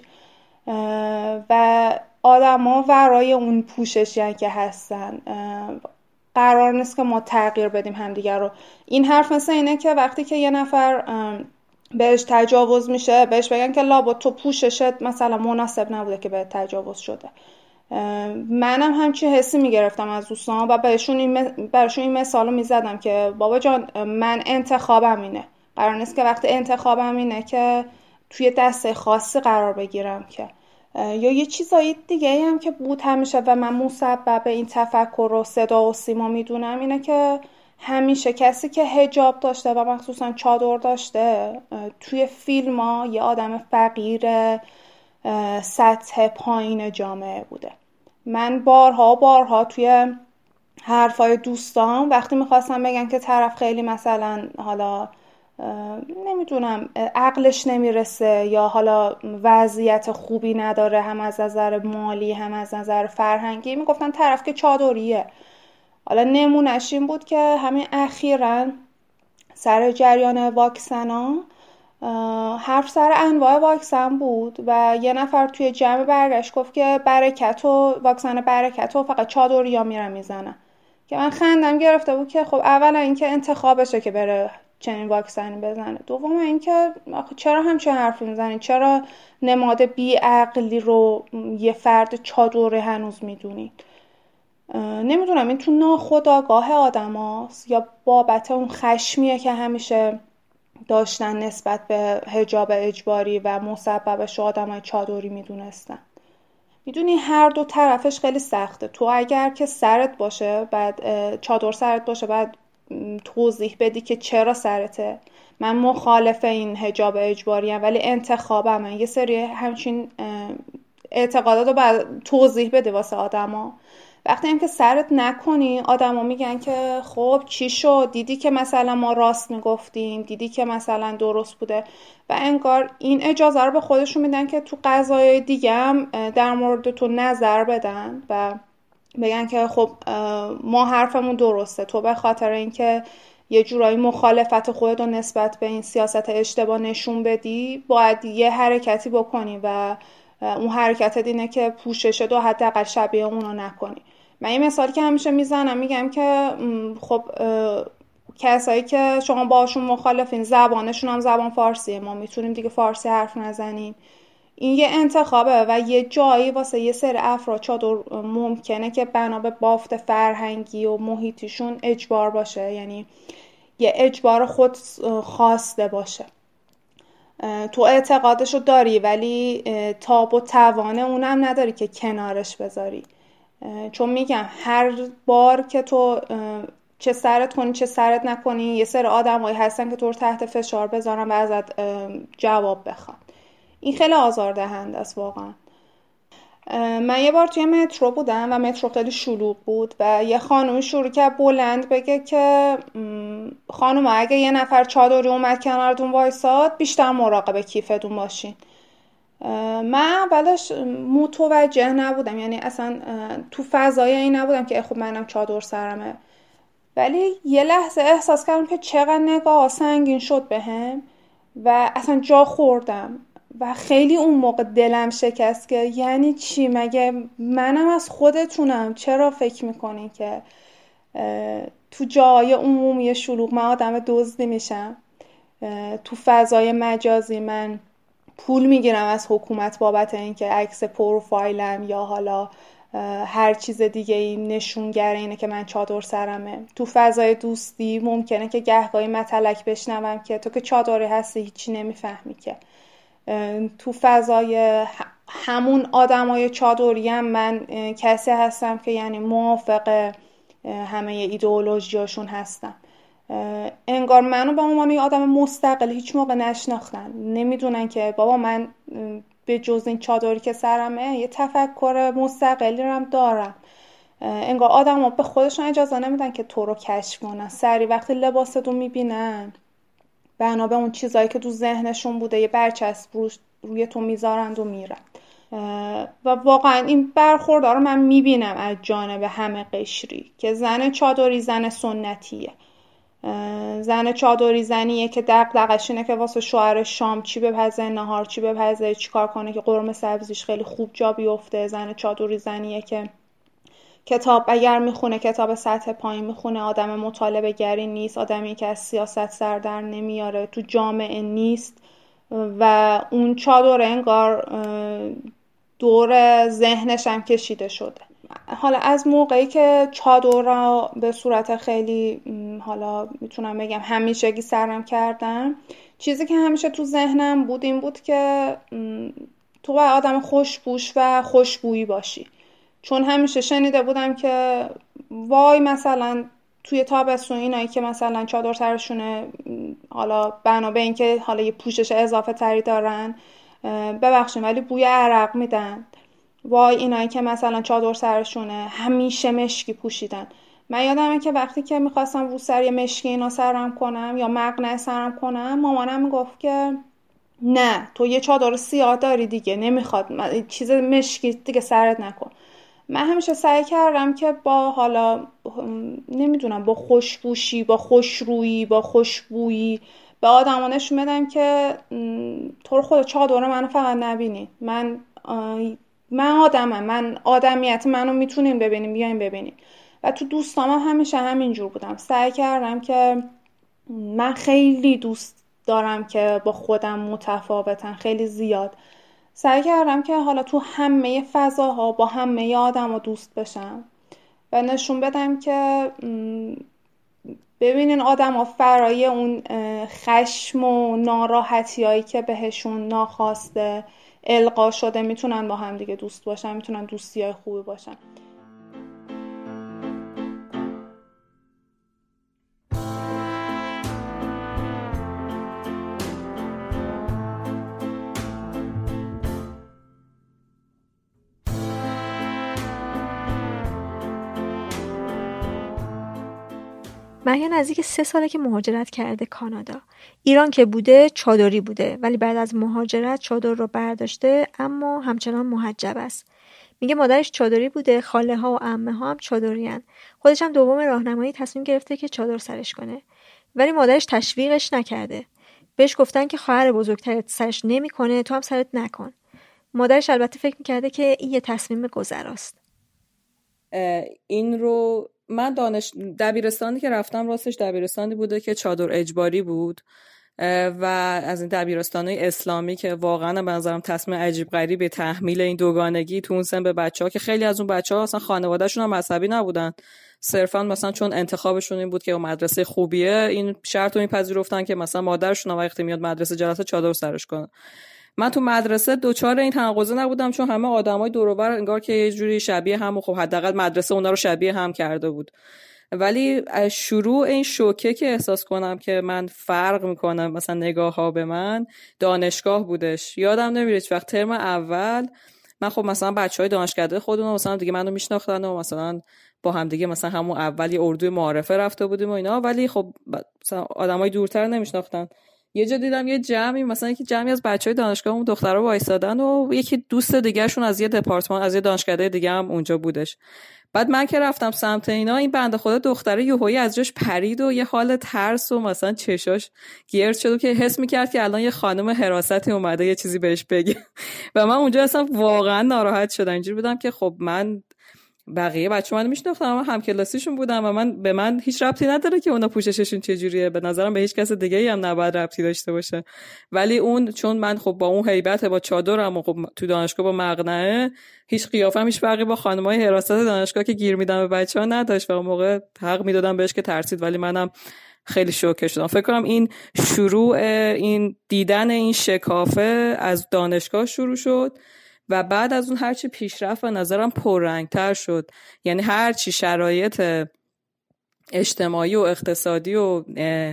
و آدم ها ورای اون پوششی هن که هستن. قرار نیست که ما تغییر بدیم همدیگر رو. این حرف مثل اینه که وقتی که یه نفر بهش تجاوز میشه بهش بگن که لابد تو پوششت مثلا مناسب نبوده که به تجاوز شده. منم همچین حسی میگرفتم از دوستان و بهشون این براشون این مثالو میزدم که بابا جان من انتخابم اینه. قرار نیست که وقتی انتخابم اینه که توی دسته خاصی قرار بگیرم که یا یه چیزایی دیگه هم که بود همیشه و من مسبب این تفکر و صدا و سیما میدونم اینه که همیشه کسی که حجاب داشته و مخصوصا چادر داشته توی فیلم ها یه آدم فقیر سطح پایین جامعه بوده. من بارها بارها توی حرفای دوستان وقتی میخواستم بگن که طرف خیلی مثلا حالا نمیدونم عقلش نمیرسه یا حالا وضعیت خوبی نداره هم از نظر مالی هم از نظر فرهنگی میگفتن طرف که چادریه. حالا نمونش این بود که همین اخیراً سر جریان واکسنا حرف سر انواع واکسن بود و یه نفر توی جمع برگشت گفت که برکت و واکسن برکت و فقط چادری ها میرن میزنن که من خندم گرفته بود که خب اولا اینکه انتخابشه که بره چنین واکسنی بزنه، دوم اینکه چرا همچین حرفی میزنید، چرا نماد بی‌عقلی رو یه فرد چادری هنوز میدونید. نمیدونم این تو ناخودآگاه آدم هاست یا بابت اون خشمیه که همیشه داشتن نسبت به حجاب اجباری و مسببش آدم های چادری میدونستن. میدونی هر دو طرفش خیلی سخته. تو اگر که سرت باشه بعد چادر سرت باشه بعد توضیح بدی که چرا سرته، من مخالف این حجاب اجباری ام ولی انتخابم من یه سری همچین اعتقادات رو بعد توضیح بده واسه آدم ها. وقتی هم که سرت نکنی آدم ها میگن که خب چی شد، دیدی که مثلا ما راست میگفتیم، دیدی که مثلا درست بوده و انگار این اجازه رو به خودشون میدن که تو قضایای دیگه هم در مورد تو نظر بدن و بگن که خب ما حرفمون درسته، تو به خاطر اینکه یه جورایی مخالفت خودت رو نسبت به این سیاست اشتباه نشون بدی باید یه حرکتی بکنی و اون حرکت اینه که پوششت رو حداقل شبیه اون رو نکنی. من این مثالی که همیشه میزنم میگم که خب کسایی که شما باشون مخالفین زبانشون هم زبان فارسیه، ما میتونیم دیگه فارسی حرف نزنیم. این یه انتخابه و یه جایی واسه یه سری افراد چادر ممکنه که بنا به بافت فرهنگی و محیطیشون اجبار باشه، یعنی یه اجبار خود خواسته باشه. تو اعتقادشو داری ولی تاب و توان اونم نداری که کنارش بذاری. چون میگم هر بار که تو چه سرت کنی چه سرت نکنی یه سری آدمایی هستن که تو رو تحت فشار بذارن و ازت جواب بخوان. این خیلی آزاردهنده است واقعا. من یه بار توی مترو بودم و مترو خیلی شلوغ بود و یه خانومی شروع کرد بلند بگه که خانم اگه یه نفر چادری اومد کنارتون وایساد بیشتر مراقب کیفتون باشین. من اولش متوجه نبودم، یعنی اصلا تو فضای این نبودم که خب منم چادر سرمه، ولی یه لحظه احساس کردم که چقدر نگاه سنگین شد بهم و اصلا جا خوردم و خیلی اون موقع دلم شکست که یعنی چی، مگه منم از خودتونم، چرا فکر میکنین که تو جای عمومی شلوغ من آدم دزدی میشم، تو فضای مجازی من پول میگیرم از حکومت بابت اینکه عکس پروفایلم یا حالا هر چیز دیگه ای نشونگر اینه که من چادر سرمه. تو فضای دوستی ممکنه که گهگاهی متلک بشنوم که تو که چادری هستی هیچی نمیفهمی که. تو فضای همون آدمای چادری هم من کسی هستم که یعنی موافق همه ایدئولوژیاشون هستم. انگار منو به عنوان یه آدم مستقل هیچ موقع نشناختن، نمیدونن که بابا من به جز این چادری که سرمه یه تفکر مستقلی رو هم دارم. انگار آدم ها به خودشون اجازه نمیدن که تو رو کشف کنن. سری وقتی لباستو میبینن بنا به اون چیزایی که تو ذهنشون بوده یه برچسب روش روی تو میذارند و میرن. و واقعا این برخورد رو من میبینم از جانب همه قشری که زن چادری زن سنتیه. زن چادری زنیه که دغدغش اینه که واسه شوهر شام چی بپزه، نهار چی بپزه، چیکار کنه که قرمه سبزیش خیلی خوب جا بیفته. زن چادری زنیه که کتاب اگر میخونه کتاب سطح پایین میخونه، آدم مطالبه گری نیست، آدمی که از سیاست سر در نمیاره، تو جامعه نیست و اون چادر انگار دور ذهنش هم کشیده شده. حالا از موقعی که چادر را به صورت خیلی حالا میتونم بگم همیشگی سرم کردم، چیزی که همیشه تو ذهنم بود این بود که تو باید آدم خوشبوش و خوشبویی باشی. چون همیشه شنیده بودم که وای مثلا توی تابستون اینایی که مثلا چادر سرشونه حالا بنا به این که حالا یه پوشش اضافه تری دارن ببخشید ولی بوی عرق میدن. وای اینایی که مثلا چادر سرشونه همیشه مشکی پوشیدن. من یادمه که وقتی که میخواستم رو سر یه مشکی اینا سرم کنم یا مقنعه سرم کنم، مامانم میگفت که نه تو یه چادر سیاه داری دیگه، نمیخواد چیز مشکی دیگه سرت نکن. من همیشه سعی کردم که با حالا نمیدونم با خوشبوشی، با خوشرویی، با خوشبویی به آدما نشون بدم که تو خود چادر منو فقط نبینید. من من آدمم، من آدمیت منو میتونین ببینین، بیاین ببینین. و تو دوستام هم همیشه همینجور بودم. سعی کردم که من خیلی دوست دارم که با خودم متفاوتن، خیلی زیاد. سعی کردم که حالا تو همه فضاها با همه آدما دوست بشم و نشون بدم که ببینین آدما فرای اون خشم و ناراحتیایی که بهشون ناخواسته القا شده میتونن با هم دیگه دوست باشن، میتونن دوستیای خوبی باشن. مهیا نزدیک سه ساله که مهاجرت کرده کانادا. ایران که بوده چادری بوده ولی بعد از مهاجرت چادر رو برداشته اما همچنان محجب است. میگه مادرش چادری بوده، خاله ها و عمه ها هم چادریان. خودش هم دوم راهنمایی تصمیم گرفته که چادر سرش کنه. ولی مادرش تشویقش نکرده. بهش گفتن که خواهر بزرگترت سرش نمیکنه، تو هم سرت نکن. مادرش البته فکر میکرده که این یه تصمیم گذراست. این رو من دانش دبیرستانی که رفتم راستش دبیرستانی بوده که چادر اجباری بود و از این دبیرستان‌های اسلامی که واقعا به نظرم تصمیم عجیب غریبی تحمیل این دوگانگی تو اون سن به بچه‌ها که خیلی از اون بچه‌ها اصلا خانواده‌شون هم مذهبی نبودن، صرفا مثلا چون انتخابشون این بود که مدرسه خوبیه این شرط رو میپذیرفتن که مثلا مادرشون وقتی میاد مدرسه جلسه چادر سرش کنه. من تو مدرسه دوچار این تناقض نبودم چون همه آدمای دور و بر انگار که یه جوری شبیه هم و خب حداقل مدرسه اونا رو شبیه هم کرده بود. ولی از شروع این شوکه که احساس کنم که من فرق میکنم مثلا نگاه ها به من دانشگاه بودش. یادم نمیره هیچ وقت ترم اول من خب مثلا بچهای دانشکده خودمون مثلا دیگه منو میشناختن و مثلا با هم دیگه مثلا همون اولی اردوی معارفه رفته بودیم و اینا، ولی خب مثلا آدمای دورتر نمیشناختن. یه جا دیدم یه جمعی مثلا یکی جمعی از بچهای دانشگاهمون دخترها وایسادن و یکی دوست دیگه‌شون از یه دپارتمان از یه دانشکده دیگه هم اونجا بودش. بعد من که رفتم سمت اینا این بنده خدا دختره یهویی از جاش پرید و یه حال ترس و مثلا چشاش گرد شد که حس می‌کرد که الان یه خانم حراستی اومده یه چیزی بهش بگه و من اونجا اصلا واقعا ناراحت شدم. اینجوری بودم که خب من بقیه بچه‌ها من میشناختم، اما همکلاسیشون بودم و من به من هیچ ربطی نداره که اونا پوشششون چجوریه، به نظرم به هیچ کس دیگه‌ای هم نباید ربطی داشته باشه. ولی اون چون من خب با اون هیبت با چادرم و خب تو دانشگاه با مقنعه هیچ قیافه‌م هیچ فرقی با خانمای حراست دانشگاه که گیر میدم به بچه‌ها نداشت و اون موقع حق میدادم بهش که ترسید، ولی منم خیلی شوکه شدم. فکر کنم این شروع این دیدن این شکافه از دانشگاه شروع شد و بعد از اون هرچی پیشرفت و نظرم پررنگتر شد. یعنی هرچی شرایط اجتماعی و اقتصادی و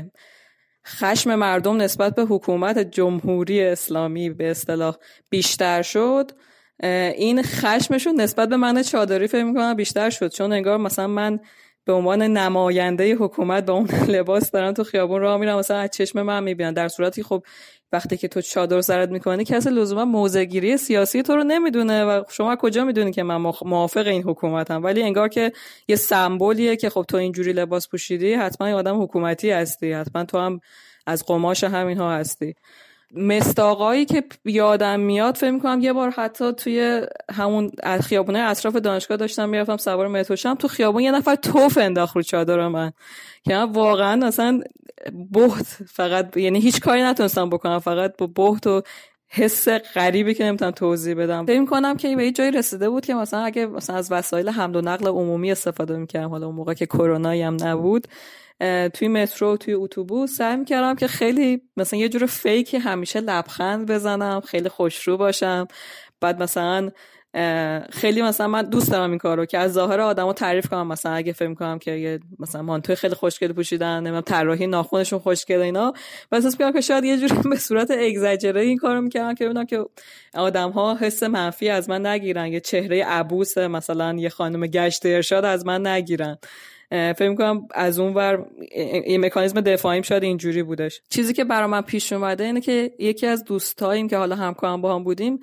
خشم مردم نسبت به حکومت جمهوری اسلامی به اصطلاح بیشتر شد، این خشمشون نسبت به من چادری فکر می‌کنم بیشتر شد، چون انگار مثلا من به عنوان نماینده حکومت با اون لباس دارن تو خیابون راه میرم، مثلا از چشم من میبینن، در صورتی خب وقتی که تو چادر سرت میکنی کسی لزوما موضع‌گیری سیاسی تو رو نمیدونه و شما کجا میدونی که من موافق این حکومتم، ولی انگار که یه سمبولیه که خب تو اینجوری لباس پوشیدی حتما یه آدم حکومتی هستی، حتما تو هم از قماش همینها هستی. مستاقایی که یادم میاد فکر می‌کنم یه بار حتی توی همون خیابونه اطراف دانشگاه داشتم میرفتم سوار مترو شدم، تو خیابون یه نفر توف انداخت رو چادر من که من واقعا اصلا بهت فقط، یعنی هیچ کاری نتونستم بکنم، فقط با بهت و حس غریبی که نمیتونم توضیح بدم. فکر می‌کنم که به یه جایی رسیده بود که مثلا اگه مثلا از وسایل حمل و نقل عمومی استفاده می‌کردم، حالا اون موقع که کرونایی هم نبود، توی مترو توی اتوبوس سعی می‌کردم که خیلی مثلا یه جور فیکی همیشه لبخند بزنم، خیلی خوشرو باشم، بعد مثلا خیلی مثلا من دوست دارم این کارو که از ظاهر آدمو تعریف کنم، مثلا اگه فکر می‌کنم که یه مثلا مانتوی خیلی خوشگل پوشیدن، نمیدونم طراحی ناخنشون خوشگله اینا، واسه اسم که شاید یه جوری به صورت اگزاجره این کارو می‌کردم که ببینم که آدم‌ها حس منفی از من نگیرن، یه چهره عبوس مثلا یه خانم گشت ارشاد از من نگیرن. فکر می‌کنم از اون ور این مکانیزم دفاعیم شاید اینجوری بودش. چیزی که برای من پیش اومده اینه که یکی از دوستاییم که حالا همکارم با هم بودیم،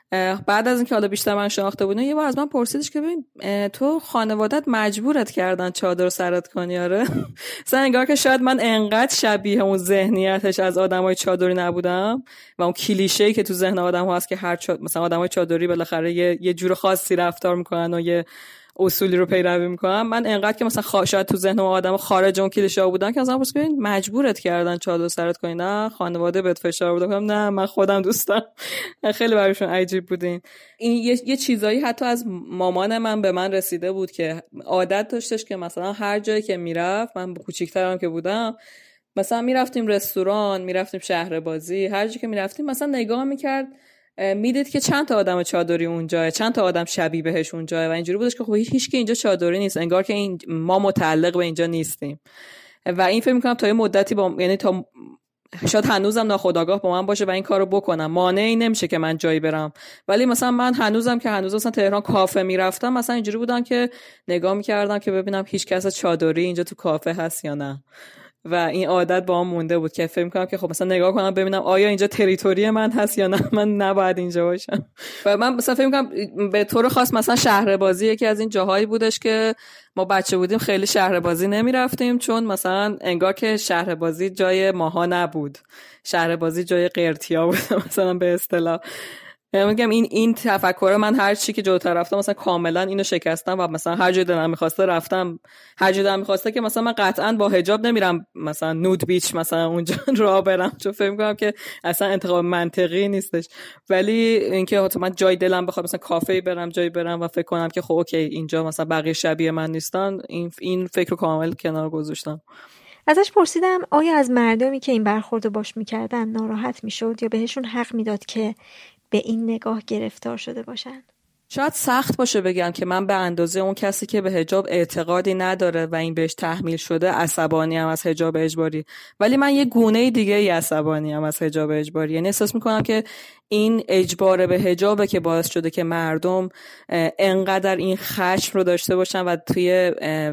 بعد از اینکه حالا بیشتر من شناخته بودم یه بار از من پرسیدش که ببین تو خانوادت مجبورت کردن چادر سرت کنی؟ آره. مثلا انگار که شاید من انقدر شبیه اون ذهنیتش از آدمای چادری نبودم و اون کلیشه‌ای که تو ذهن آدم‌ها هست که هر چاد... مثلا آدمای چادری بالاخره یه... یه جور خاصی رفتار میکنن و یه اصولی رو پیروی میکنم، من انقدر که مثلا خوا... شاید تو ذهن آدم خارج اون کلیشه ها بودن که مثلا پرسید ببین مجبورت کردن چادر سرت کنی؟ نه خانواده بهت فشار آوردن؟ نه من خودم دوستم. خیلی براشون عجیب بودین. این یه, یه چیزایی حتی از مامان من به من رسیده بود که عادت داشتش که مثلا هر جایی که میرفت، من کوچیک‌ترم که بودم، مثلا میرفتیم رستوران، میرفتیم شهر بازی، هر جایی که میرفتیم مثلا نگاه میکرد میدید که چند تا آدم چادری اونجاه، چند تا آدم شبیه بهش اونجاه و اینجوری بودش که خب هیچ که اینجا چادری نیست، انگار که این ما متعلق به اینجا نیستیم. و این فکر می‌کنم تا یه مدتی با، یعنی تا شاید هنوزم ناخودآگاه با من باشه و این کارو بکنم، مانعی نمیشه که من جایی برم، ولی مثلا من هنوزم که هنوز مثلا تهران کافه میرفتم مثلا اینجوری بودم که نگاه می‌کردم که ببینم هیچ کس چادری اینجا تو کافه هست یا نه، و این عادت با هم مونده بود که فکر می‌کنم که خب مثلا نگاه کنم ببینم آیا اینجا تریتوری من هست یا نه، من نباید اینجا باشم. و من مثلا فکر می‌کنم به طور خاص مثلا شهر بازی یکی از این جاهایی بودش که ما بچه بودیم خیلی شهر بازی نمی‌رفتیم، چون مثلا انگار که شهر بازی جای ماها نبود، شهر بازی جای قرتیا بود مثلا به اصطلاح. میگم این این تفکر من هر چی که جلوتر رفتم مثلا کاملا اینو شکستم و مثلا هر جای دلم می‌خواسته رفتم، هر جای دلم می‌خواسته که مثلا من قطعاً با حجاب نمیرم مثلا نود بیچ مثلا اونجا راه برم، چون فکر می‌کنم که اصلا انتخاب منطقی نیستش. ولی اینکه من جای دلم بخواد مثلا کافه برم، جایی برم و فکر کنم که خب اوکی اینجا مثلا بقیه شبیه من نیستن، این این فکر رو کامل کنار گذاشتم. ازش پرسیدم آیا از مردمی که این برخوردو باش می‌کردن ناراحت می‌شد یا بهشون حق میداد که به این نگاه گرفتار شده باشن؟ شاید سخت باشه بگم که من به اندازه اون کسی که به حجاب اعتقادی نداره و این بهش تحمیل شده عصبانی ام از حجاب اجباری، ولی من یه گونه دیگه ای عصبانی ام از حجاب اجباری. یعنی احساس میکنم که این اجبار به حجابه که باعث شده که مردم انقدر این خشم رو داشته باشن و توی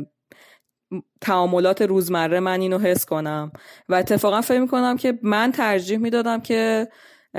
تعاملات روزمره من اینو حس کنم. و اتفاقا فکر میکنم که من ترجیح میدادم که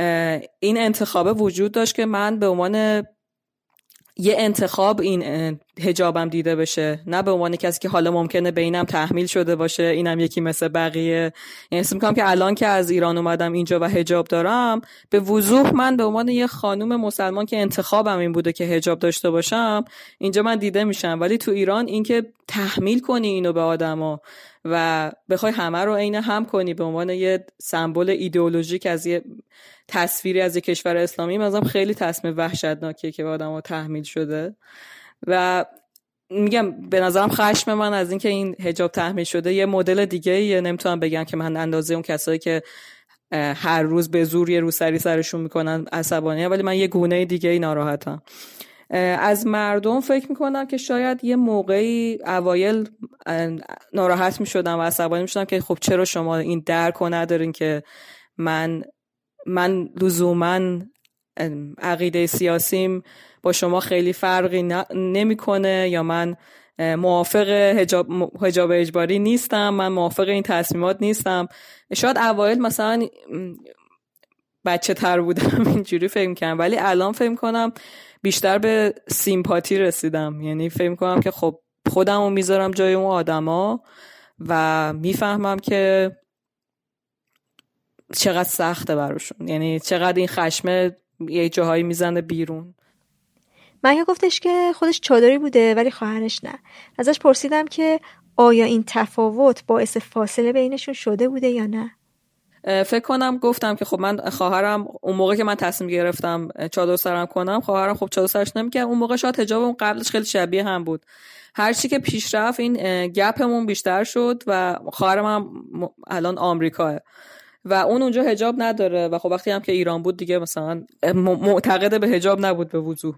این انتخاب وجود داشت که من به عنوان یه انتخاب این حجابم دیده بشه، نه به عنوان کسی که حالا ممکنه به اینم تحمیل شده باشه اینم یکی مثل بقیه. یعنی حس می‌کنم که الان که از ایران اومدم اینجا و حجاب دارم، به وضوح من به عنوان یه خانم مسلمان که انتخابم این بوده که حجاب داشته باشم اینجا من دیده میشم. ولی تو ایران اینکه تحمیل کنی اینو به آدما و بخوای همه رو عین هم کنی به عنوان یه سمبل ایدئولوژیک از یه تصویری از یه کشور اسلامی، مثلا خیلی تصمیم وحشتناکیه که به آدما تحمیل شده. و میگم به نظرم خشم من از این که این حجاب تحمیل شده یه مدل دیگه یه، نمیتونم بگم که من اندازه اون کسایی که هر روز به زور یه روسری سرشون میکنن عصبانیه، ولی من یه گونه دیگه ای ناراحتم. از مردم فکر میکنم که شاید یه موقعی اوایل ناراحت میشدم و عصبانی میشدم که خب چرا شما این درک رو ندارین که من من لزوماً عقیده سیاسیم با شما خیلی فرقی نمیکنه، یا من موافق حجاب حجاب اجباری نیستم، من موافق این تصمیمات نیستم. شاید اوایل مثلا بچه تر بودم اینجوری فکر می‌کردم، ولی الان فکر می‌کنم بیشتر به سیمپاتی رسیدم. یعنی فکر می‌کنم که خب خودمو میذارم جای اون آدما و میفهمم که چقدر سخته براشون، یعنی چقدر این خشمه یه جاهایی میزنه بیرون. مگه گفتش که خودش چادری بوده ولی خواهرش نه. ازش پرسیدم که آیا این تفاوت باعث فاصله بینشون شده بوده یا نه. فکر کنم گفتم که خب من خواهرم اون موقع که من تصمیم گرفتم چادر سرم کنم، خواهرم خب چادر سرش نمی‌کرد. اون موقع شاید حجابمون قبلش خیلی شبیه هم بود. هر چی که پیش رفت این گپمون بیشتر شد و خواهرم هم الان آمریکاه و اون اونجا حجاب نداره و خب وقتی هم که ایران بود دیگه مثلا معتقد به حجاب نبود به وضوح.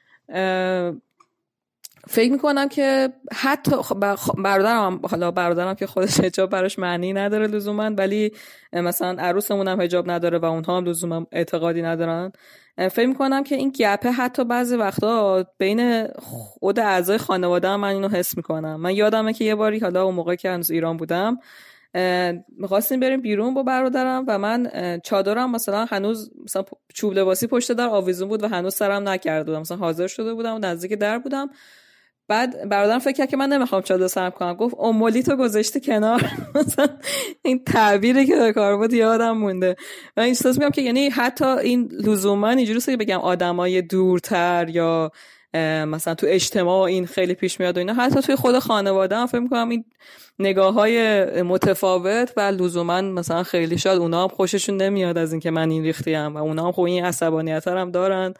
فکر میکنم که حتی برادرم، حالا برادرم که خودش حجاب براش معنی نداره لزوما، ولی مثلا عروسمون هم حجاب نداره و اونها هم لزوما اعتقادی ندارن. فکر میکنم که این گپه حتی بعضی وقتا بین خود اعضای خانواده هم من اینو حس میکنم. من یادمه که یه باری حالا اون موقع که هنوز ایران بودم می‌خواستیم بریم بیرون با برادرم و من چادرم مثلا هنوز مثلا چوب لباسی پشت در آویزون بود و هنوز سرم نکرده بودم، مثلا حاضر شده بودم و نزدیک در بودم. بعد برادرم فکر کرد که من نمیخوام چادر سرم کنم، گفت امولیتو گذاشته کنار. مثلا این تعبیری که به کار بود یادم مونده و این احساس می‌کنم که یعنی حتی این لزوما اینجوریه که بگم آدمای دورتر یا مثلا تو اجتماع این خیلی پیش میاد و اینا، حتی توی خود خانواده هم فکر می‌کنم این نگاه‌های متفاوت و لزوما مثلا خیلی شاید اونا هم خوششون نمیاد از این که من این ریختیم و اونا هم خب این عصبانیت هم دارن.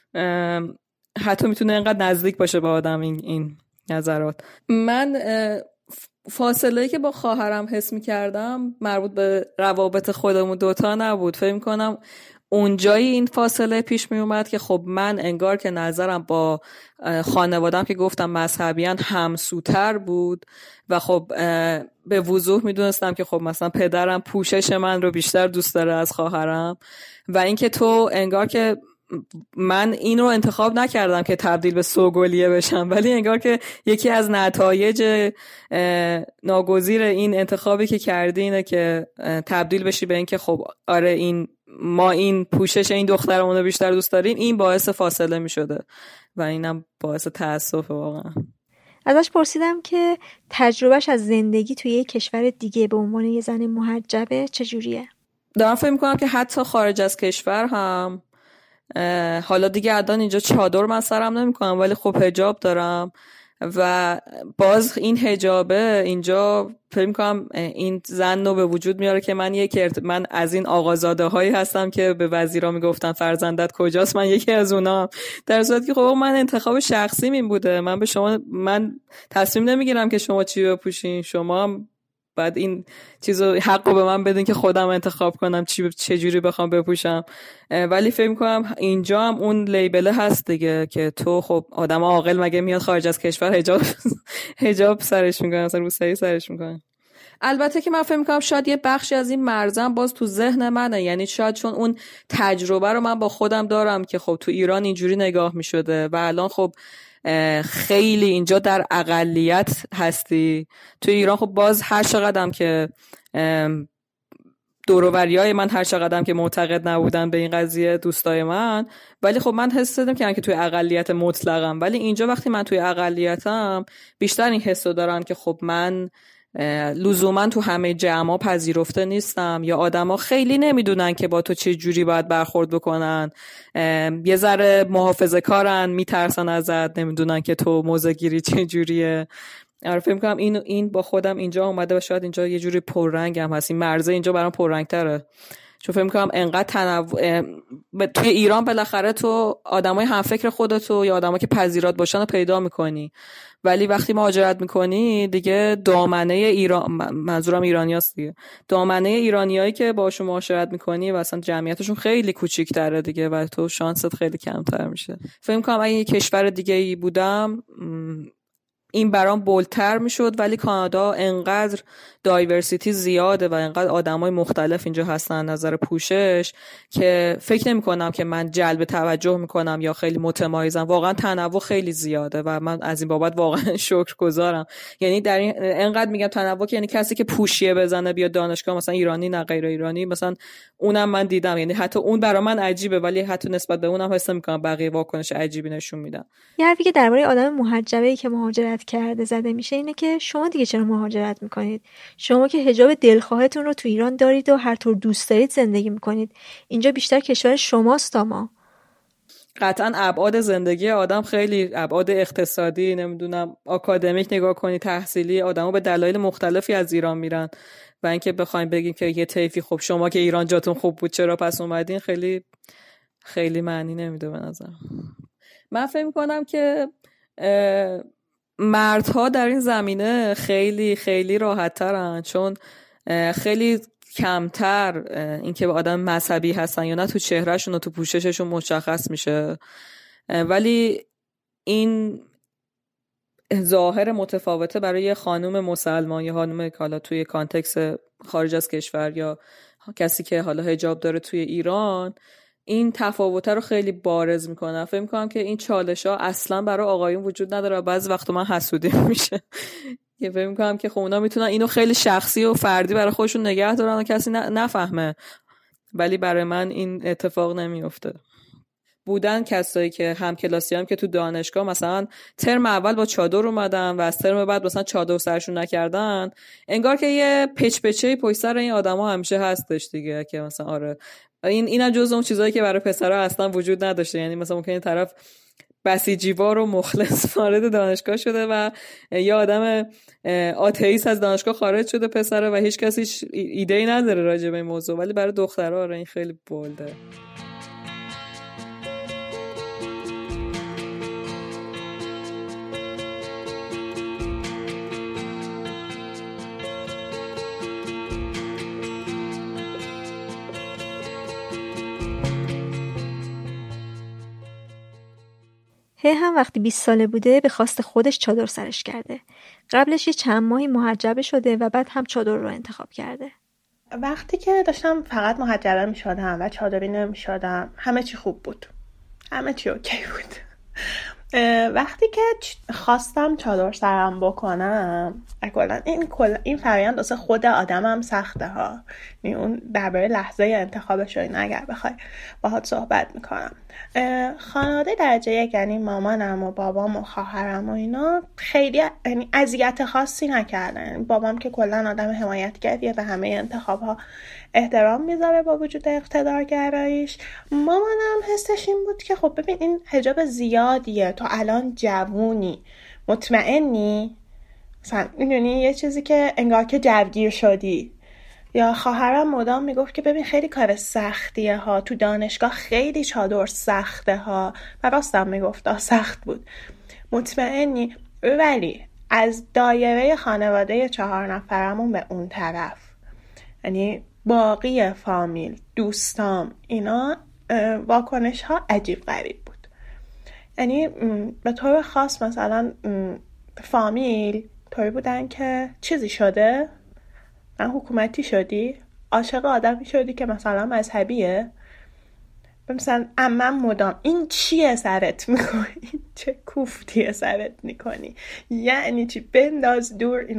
حتی میتونه اینقدر نزدیک باشه به آدم این این نظرات. من فاصله‌ای که با خواهرم حس می‌کردم مربوط به روابط خودمون دوتا نبود. فکر می‌کنم اونجایی این فاصله پیش می اومد که خب من انگار که نظرم با خانوادم که گفتم مذهبیان همسوتر بود و خب به وضوح میدونستم که خب مثلا پدرم پوشش من رو بیشتر دوست داره از خواهرم و اینکه تو انگار که من این رو انتخاب نکردم که تبدیل به سوگلیه بشم، ولی انگار که یکی از نتایج ناگزیر این انتخابی که کردی اینه که تبدیل بشی به این که خب آره این ما این پوشش این دخترمون رو بیشتر دوست داریم، این باعث فاصله می شده و اینم باعث تأسفه واقعا. ازش پرسیدم که تجربهش از زندگی توی یک کشور دیگه به عنوان یه زن محجبه چجوریه؟ دارم فکر می‌کنم که حتی خارج از کشور هم حالا دیگه الان اینجا چادر من سرم نمی‌کنم ولی خب حجاب دارم و باز این حجابه اینجا فکر می‌کنم این زن رو به وجود میاره که من یک ارت... من از این آقازاده هایی هستم که به وزیرا میگفتن فرزندت کجاست، من یکی از اونام، در صورتی که خب من انتخاب شخصیم این بوده. من به شما من تصمیم نمیگیرم که شما چی بپوشین، شما بعد این چیزو حقو به من بدین که خودم انتخاب کنم چی چه جوری بخوام بپوشم. ولی فکر می‌کنم اینجا هم اون لیبل هست دیگه که تو خب آدم عاقل مگه میاد خارج از کشور حجاب حجاب سرش میکنه، مثلا روسری سرش میکنه. البته که من فکر می‌کنم شاید یه بخشی از این مرزم باز تو ذهن منه، یعنی شاید چون اون تجربه رو من با خودم دارم که خب تو ایران اینجوری نگاه می‌شده و الان خب خیلی اینجا در اقلیت هستی. تو ایران خب باز هر چقدرم که دور و بریای من هر چقدرم که معتقد نبودن به این قضیه دوستای من، ولی خب من حس دادم که توی اقلیت مطلقم، ولی اینجا وقتی من توی اقلیتم بیشتر این حسو دارم که خب من لزوما تو همه جمعا پذیرفته نیستم، یا آدما خیلی نمیدونن که با تو چه جوری باید برخورد بکنن، یه ذره محافظه‌کارن، میترسن ازت، نمیدونن که تو موضع‌گیری چه جوریه. آره فکر می‌کنم این این با خودم اینجا اومده و شاید اینجا یه جوری پررنگ هم هست، این مرزه اینجا برام پررنگ‌تره، چون فکر می‌کنم انقدر تنوع توی ایران بالاخره تو آدمای همفکر خودتو یا آدمایی که پذیرات باشن رو پیدا می‌کنی، ولی وقتی مهاجرت می‌کنی دیگه دامنه ایران، منظورم ایرانیاست دیگه، دامنه ایرانیایی که باشون معاشرت می‌کنی و اصلا جمعیتشون خیلی کوچیک‌تره دیگه و تو شانست خیلی کمتر میشه. فکر می‌کنم اگه یه کشور دیگه‌ای بودم این برام بولتر میشد، ولی کانادا انقدر دایورسیتی زیاده و انقدر آدمای مختلف اینجا هستن نظر پوشش که فکر نمی کنم که من جلب توجه میکنم یا خیلی متمایزم. واقعا تنوع خیلی زیاده و من از این بابت واقعا شکرگزارم. یعنی در این انقدر میگم تنوع که یعنی کسی که پوشیه بزنه بیا دانشگاه مثلا ایرانی نه غیر ایرانی مثلا اونم من دیدم، یعنی حتی اون برای من عجیبه ولی حتی نسبت به اونم حس نمیکنم بقیه واکنش عجیبی نشون میدن. یه حرفی که درباره آدم محجبه‌ای که مهاجرت کرده زده میشه اینه که شما دیگه چرا مهاجرت میکنید؟ شما که حجاب دلخواهتون رو تو ایران دارید و هر طور دوست دارید زندگی میکنید. اینجا بیشتر کشور شماست تا ما. قطعا ابعاد زندگی آدم خیلی ابعاد اقتصادی، نمیدونم آکادمیک نگاه کنی، تحصیلی، آدمو به دلایل مختلفی از ایران میرن و اینکه بخوایم بگیم که یه طیفی خب شما که ایران جاتون خوب بود چرا پس اومدین، خیلی خیلی معنی نمیده به نظر من. فکر میکنم که مردها در این زمینه خیلی خیلی راحت ترن، چون خیلی کمتر اینکه آدم مذهبی هستن یا نه تو چهرهشون و تو پوشششون مشخص میشه، ولی این ظاهر متفاوته برای یه خانم مسلمان یا خانم که حالا توی کانتکست خارج از کشور یا کسی که حالا حجاب داره توی ایران، این تفاوت رو خیلی بارز میکنه. فکر میکنم که این چالش ها اصلا برای آقایون وجود نداره و بعضی وقتا من حسودی میشه که فکر میکنم که خب اونا میتونن اینو خیلی شخصی و فردی برای خودشون نگه دارن و کسی نفهمه، ولی برای من این اتفاق نمیفته. بودن کسایی که همکلاسی هم که تو دانشگاه مثلا ترم اول با چادر اومدن و از ترم بعد مثلا چادر سرشون نکردن، انگار که یه پچ پچه‌ای پشت سر این آدما همیشه هستش دیگه، که مثلا آره این اینم جزء اون چیزایی که برای پسرا اصلا وجود نداشته. یعنی مثلا ممکنه طرف بسیجیوار و مخلص وارد دانشگاه شده و یه آدم آتئیست از دانشگاه خارج شده پسره و هیچ کسی ایده‌ای نداره راجع به این موضوع، ولی برای دخترها آره این خیلی بولده. هی هم وقتی بیست ساله بوده به خواست خودش چادر سرش کرده. قبلش یه چند ماهی محجبه شده و بعد هم چادر رو انتخاب کرده. وقتی که داشتم فقط محجبه می شدم و چادری نمی شدم همه چی خوب بود، همه چی اوکی بود. وقتی که خواستم چادر سرم بکنم کلا این کلا این فرآیند واسه خود آدمم سخته ها، یعنی اون درباره لحظه انتخابش رو این اگر بخوای باهات صحبت میکنم. خانواده درجه یک یعنی مامانم و بابام و خواهرم و اینا خیلی یعنی اذیت خاصی نکردن. بابام که کلا آدم حمایتگریه به همه انتخاب ها احترام میذاره با وجود اقتدارگراییش. مامانم حسش این بود که خب ببین این حجاب زیادیه، تو الان جوونی، مطمئنی؟ مثلا میدونی یه چیزی که انگار که جوگیر شدی. یا خواهرم مدام میگفت که ببین خیلی کار سختیه ها، تو دانشگاه خیلی چادر سخته ها، و راستم میگفت سخت بود. مطمئنی؟ ولی از دایره خانواده چهار نفرمون به اون طرف، یعنی باقی فامیل، دوستام، اینا واکنش ها عجیب غریب بود. یعنی به طور خاص مثلا فامیل طوری بودن که چیزی شده؟ من حکومتی شدی؟ عاشق آدمی شدی که مثلا مذهبیه؟ مثلا عمم مدام این چیه سرت میکنی؟ چه کوفتیه سرت میکنی؟ یعنی چی؟ بنداز دور اینو.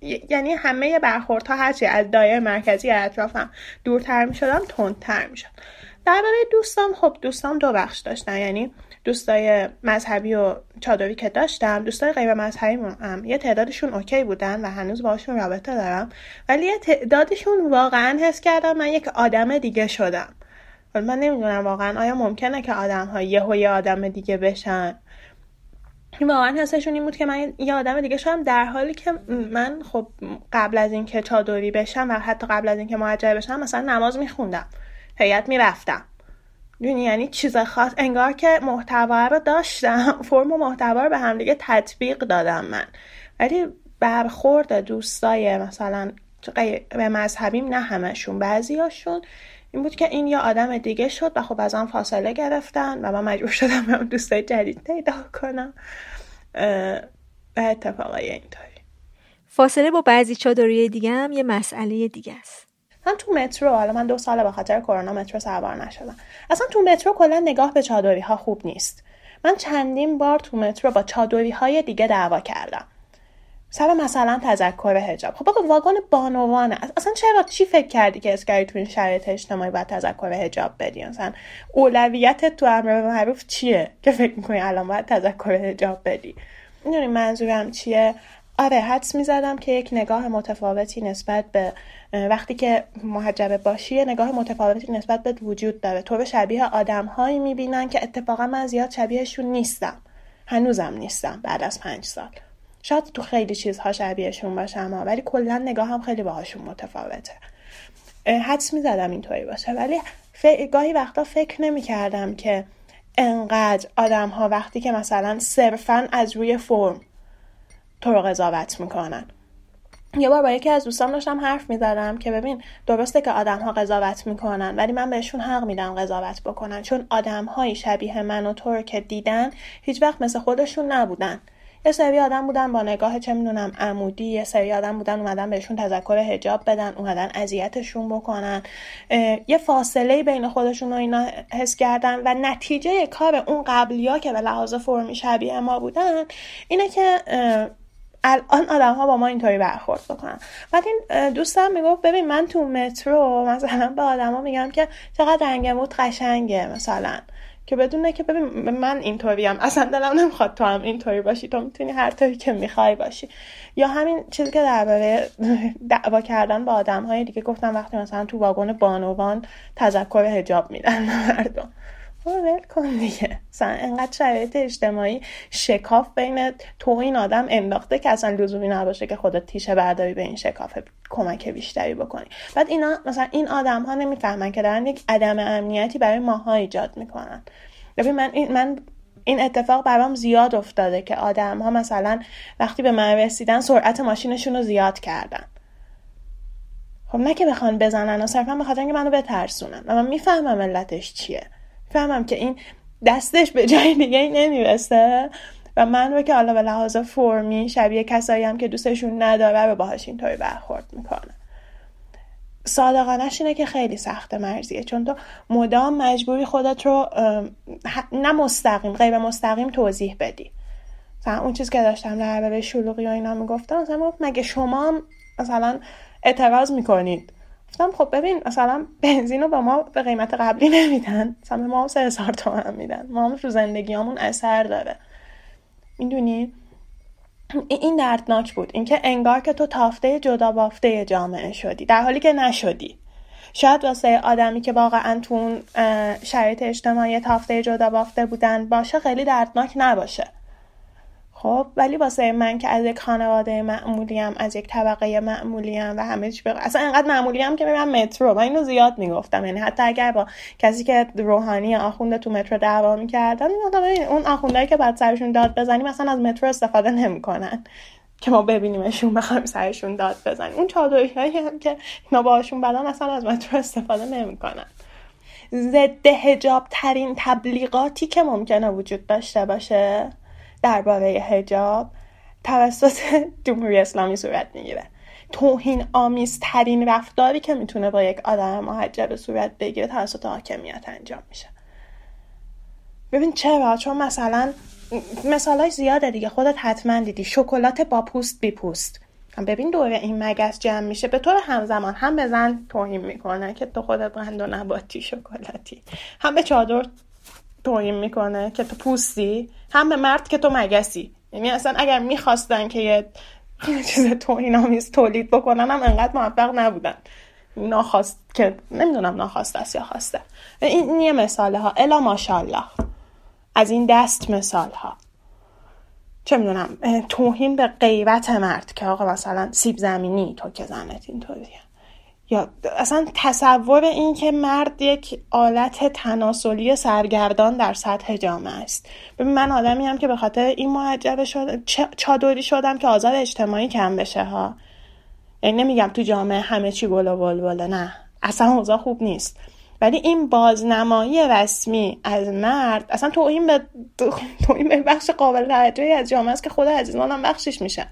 یعنی همه برخوردها هرچی از دایره مرکزی اطرافم دورتر می شدم تندتر می شد. درباره دوستام، خب دوستام دو بخش داشتن، یعنی دوستای مذهبی و چادری که داشتم، دوستای غیر مذهبی هم یه تعدادشون اوکی بودن و هنوز باهاشون رابطه دارم، ولی یه تعدادشون واقعا حس کردم من یک آدم دیگه شدم. ولی من نمیدونم واقعا آیا ممکنه که آدم ها یهو یه آدم دیگه بشن. واقعا حسشون این بود که من یه آدم دیگه شدم، در حالی که من خب قبل از اینکه چادری بشم و حتی قبل از اینکه مهاجر بشم مثلا نماز میخوندم، هیئت میرفتم، یعنی چیز خاص، انگار که محتوا رو داشتم، فرم و محتوا رو به هم دیگه تطبیق دادم من. ولی برخورد دوستای مثلا غیر مذهبیم، نه همشون، بعضیاشون این بود که این یا آدم دیگه شد و خب از آن فاصله گرفتن و من مجبور شدم برم دوستای جدید پیدا کنم و اتفاقای اینطوری. فاصله با بعضی چادری دیگه هم یه مسئله دیگه است. من تو مترو، حالا من دو ساله به خاطر کرونا مترو سوار نشدم، اصلا تو مترو کلا نگاه به چادری ها خوب نیست. من چندین بار تو مترو با چادری های دیگه دعوا کردم سر مثلا تذکر حجاب. خب بابا واگن بانوانه، اصلا چرا، چی فکر کردی که اسکری تو این شرایط اجتماعی باید تذکر حجاب بدی؟ مثلا اولویتت تو امر به معروف چیه که فکر میکنی الان باید تذکر حجاب بدی؟ میدونی منظورم چیه؟ آره، حدس میزدم که یک نگاه متفاوتی نسبت به وقتی که محجبه باشی، نگاه متفاوتی نسبت به وجود داره. تو به شبیه آدم هایی میبینن که اتفاقا من زیاد شبیهشون نیستم، هنوزم نیستم بعد از پنج سال. شاید تو خیلی چیزها شبیهشون باشم ولی کلا نگاهم خیلی باهاشون متفاوته. حدس میزدم اینطوری باشه، ولی ف... گاهی وقتا فکر نمیکردم که انقدر آدم ها وقتی که مثلا صرفاً از روی فرم تو رو قضاوت میکنن. یه بار با یکی از دوستان داشتم حرف میزدم که ببین درسته که آدم ها قضاوت میکنن ولی من بهشون حق میدم قضاوت بکنن، چون آدم های شبیه من و تو رو که دیدن هیچ وقت مثل خودشون نبودن. یه سری آدم بودن با نگاه چه میدونم عمودی، یه سری آدم بودن اومدن بهشون تذکر حجاب بدن، اومدن اذیتشون بکنن، یه فاصله بین خودشون و اینا حس کردن و نتیجه کار اون قبلیا که به لحاظ فرمی شبیه ما بودن اینه که الان آدم ها با ما اینطوری برخورد بکنن. بعد این دوستم میگفت ببین من تو مترو مثلا به آدم ها میگم که چقدر رنگموت قشنگه مثلا، که بدونه که ببین من اینطوری هم اصلا دلم نمیخواد تو هم اینطوری باشی، تو میتونی هر طوری که میخوای باشی. یا همین چیزی که درباره دعوا کردن با آدم های دیگه گفتم، وقتی مثلا تو واگن بانوان تذکر حجاب میدن مردم، ول کن دیگه. مثلا انقدر شرایط اجتماعی شکاف بین تو این آدم انداخته که اصلا لزومی نباشه که خودت تیشه برداری به این شکاف کمک بیشتری بکنی. بعد اینا مثلا این آدم ها نمیفهمن که دارن یک عدم امنیتی برای ماها ایجاد میکنن. ببین من این من این اتفاق برام زیاد افتاده که آدم ها مثلا وقتی به من رسیدن سرعت ماشینشون رو زیاد کردن. خب نه که بخوان بزنن و صرفا به خاطر اینکه منو بترسونن، و من میفهمم علتش چیه. فهمم که این دستش به جای دیگه ای نمیرسه و من رو که حالا به لحاظ فرمی شبیه کسایی هم که دوستشون نداره رو باهاش اینطوری برخورد میکنه. صادقانش اینه که خیلی سخته مرزیه، چون تو مدام مجبوری خودت رو نه مستقیم غیر مستقیم توضیح بدی. مثلا اون چیز که داشتم درباره شلوغی و اینا میگفتم، مثلا مگه شما مثلا اعتراض میکنید؟ گفتم خب ببین مثلا بنزین رو با ما به قیمت قبلی نمیدن، مثلا ما هم سه هزار تومن میدن، ما هم تو زندگیامون اثر داره. میدونی این دردناک بود، اینکه انگار که تو تافته جدا بافته جامعه شدی در حالی که نشدی. شاید واسه آدمی که واقعا تو اون شرایط اجتماعی تافته جدا بافته بودن باشه خیلی دردناک نباشه، خب ولی واسه من که از یک خانواده معمولیم، از یک طبقه معمولیم و همه چی بق... اصلا انقدر معمولیم که میرم مترو، من اینو زیاد میگفتم، یعنی حتی اگر با کسی که روحانی آخونده تو مترو دعوا میکردن میگفتم اون آخوندهایی که بعد سرشون داد بزنیم مثلا از مترو استفاده نمیکنن که ما ببینیمشون بخوایم سرشون داد بزنیم. اون چادریایی هم که اینا باهاشون بدن مثلا از مترو استفاده نمیکنن. ضد حجاب ترین تبلیغاتی که ممکنه وجود داشته باشه درباره حجاب توسط جمهوری اسلامی صورت میگیره. توهین آمیزترین رفتاری که میتونه با یک آدم محجب صورت بگیره توسط حاکمیت انجام میشه. ببین چرا؟ چون مثلا مثالای زیاده دیگه، خودت حتما دیدی شکلات با پوست بی پوست. ببین دوره این مگس جمع میشه، به طور همزمان هم به زن توهین میکنه که تو خودت قند و نباتی شکلاتی، هم به چادر توهین میکنه که تو پوستی، هم به مرد که تو مگسی. یعنی اصلا اگر میخواستن که یه چیز توهین آمیز تولید بکنن هم انقدر موفق نبودن. ناخواست که نمیدونم ناخواسته است یا خواسته. این, این یه مثاله ها. الا ماشاءالله از این دست مثال ها. چه میدونم توهین به غیرت مرد که آقا مثلا سیب زمینی تو که زنت اینطوریه، یا اصلا تصور این که مرد یک آلت تناسلی سرگردان در سطح جامعه است. ببین من آدمی ام که به خاطر این محجبه شدم، چادری شدم که آزار اجتماعی کم بشه ها. یعنی نمیگم تو جامعه همه چی گل و بلبله، نه اصلا اوضاع خوب نیست، ولی این بازنمایی رسمی از مرد اصلا توهین به توهین به بخش قابل توجهی از جامعه است که خود عزیزانم بخشش میشن.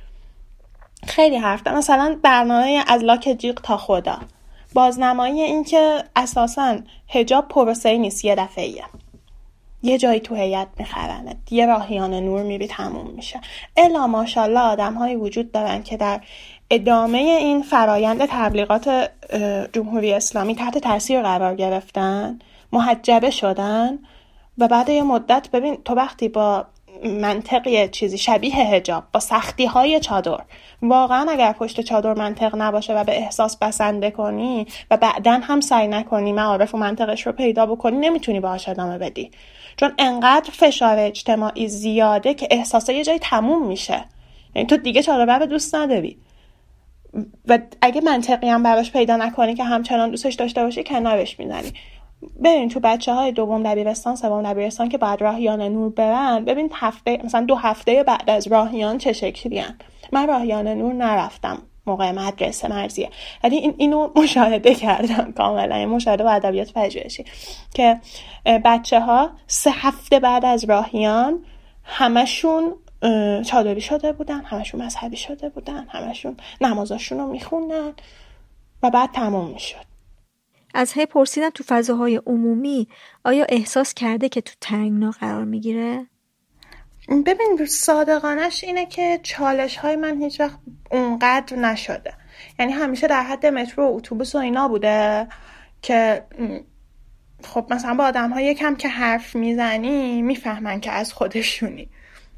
خیلی حرف دارم، مثلا برنامه از لاک جیغ تا خدا، بازنمایی این که اساساً حجاب پروسه‌ای نیست، یه دفعیه، یه جایی تو هیئت میخرنه، یه راهیان نور میبی تموم میشه. الا ماشاءالله آدم هایی وجود دارن که در ادامه این فرایند تبلیغات جمهوری اسلامی تحت تاثیر قرار گرفتن، محجبه شدن و بعد یه مدت ببین تو وقتی با منطقی چیزی شبیه حجاب با سختی های چادر، واقعا اگر پشت چادر منطق نباشه و به احساس بسنده کنی و بعدن هم سعی نکنی معارف و منطقش رو پیدا بکنی، نمیتونی باهاش ادامه بدی، چون انقدر فشار اجتماعی زیاده که احساسه یه جایی تموم میشه. یعنی تو دیگه چادر بر دوست نداری و اگه منطقی هم براش پیدا نکنی که همچنان دوستش داشته باشی کنارش میزنی. ببین تو بچه های دوم دبیرستان سوم دبیرستان که بعد راهیان نور برن، ببین هفته مثلا دو هفته بعد از راهیان چه شکلی هن. من راهیان نور نرفتم موقع مدرسه مرزیه، ولی این اینو مشاهده کردم کاملا، مشاهده با ادبیات پژوهشی، که بچه ها سه هفته بعد از راهیان همشون چادری شده بودن، همشون مذهبی شده بودن، همشون نمازاشون رو میخوندن و بعد تموم میشد. از هی پرسیدن تو فضاهای عمومی آیا احساس کرده که تو تنگنا قرار میگیره؟ ببین صادقانش اینه که چالش های من هیچ وقت اونقدر نشده. یعنی همیشه در حد مترو و اتوبوس و اینا بوده که خب مثلا با آدم ها یکم که حرف میزنی میفهمن که از خودشونی.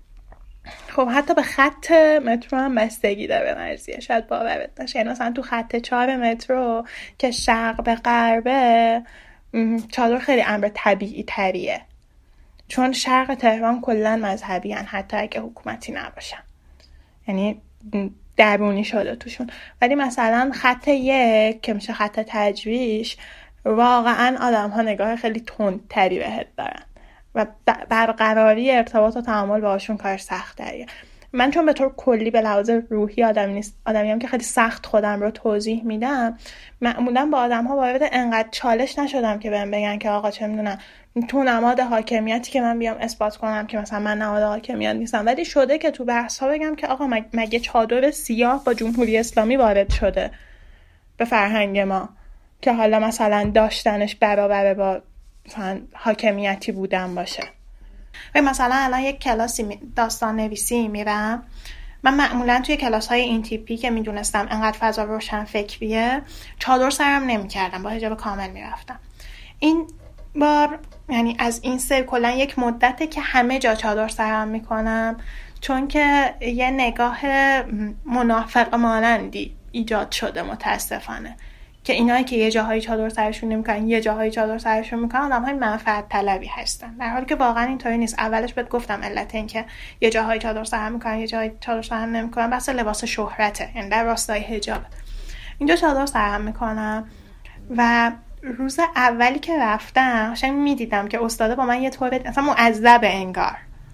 خب حتی به خط مترو هم بستگی داره مرزیه، شاید باورت نشه. یعنی مثلا تو خط چهار مترو که شرق به غربه چادر خیلی امر طبیعی تریه، چون شرق تهران کلا مذهبی هن حتی اگه حکومتی نباشن، یعنی درونی شده توشون. ولی مثلا خط یک که میشه خط تجریش، واقعا آدم ها نگاه خیلی تند تری بهت دارن و برقراری ارتباط و تعامل باهاشون کار سخت داره. من چون به طور کلی به لحاظ روحی آدمی نیست آدمیم که خیلی سخت خودم رو توضیح میدم، معمولا با آدم ها وارد انقدر چالش نشدم که بهم بگن که آقا چه میدونم تو نماد حاکمیتی که من بیام اثبات کنم که مثلا من نماد حاکمیت نیستم. ولی شده که تو بحث ها بگم که آقا مگه چادر سیاه با جمهوری اسلامی وارد شده به فرهنگ ما که حالا مثلا داشتنش برابر با مثلا حاکمیتی بودن باشه. و مثلا الان یک کلاسی داستان نویسی میرم، من معمولا توی کلاس های این تیپی که میدونستم انقدر فضا روشن فکریه چادر سرم نمی کردم، با حجاب کامل میرفتم. این بار یعنی از این سر کلا یک مدته که همه جا چادر سرم میکنم، چون که یه نگاه منافق مانندی ایجاد شده متاسفانه که اینایی که یه جاهایی چادر سرشون نمیکنن یه جاهایی چادر سرشون میکنن آدم‌های منفعت طلبی هستن، در حالی که واقعا اینطوری نیست. اولش بهت گفتم علت این که یه جاهایی چادر سر میکنن یه جاهایی چادر سر نمیکنن بس لباس شهرته، یعنی در راستای حجاب. اینجا چادر سرم میکنم و روز اولی که رفتم قشنگ میدیدم که استاده با من یه طور مثلا معذب انگار.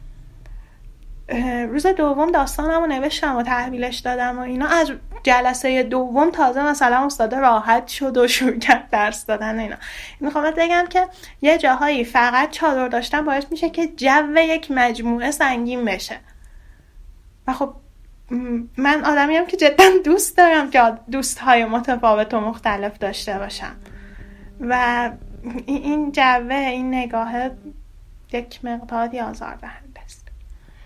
روز دوم داستانمو نوشتم و تحویلش دادم و اینا، از جلسه دوم تازه مثلا استاد راحت شد و شروع کرد درس دادن و اینا. میخوام بگم که یه جاهایی فقط چادر داشتن باعث میشه که جو یک مجموعه سنگین بشه و خب من آدمیم که جدا دوست دارم که دوستهای متفاوت و مختلف داشته باشم و این جوه این نگاه یک مقداری آزاردهنده است.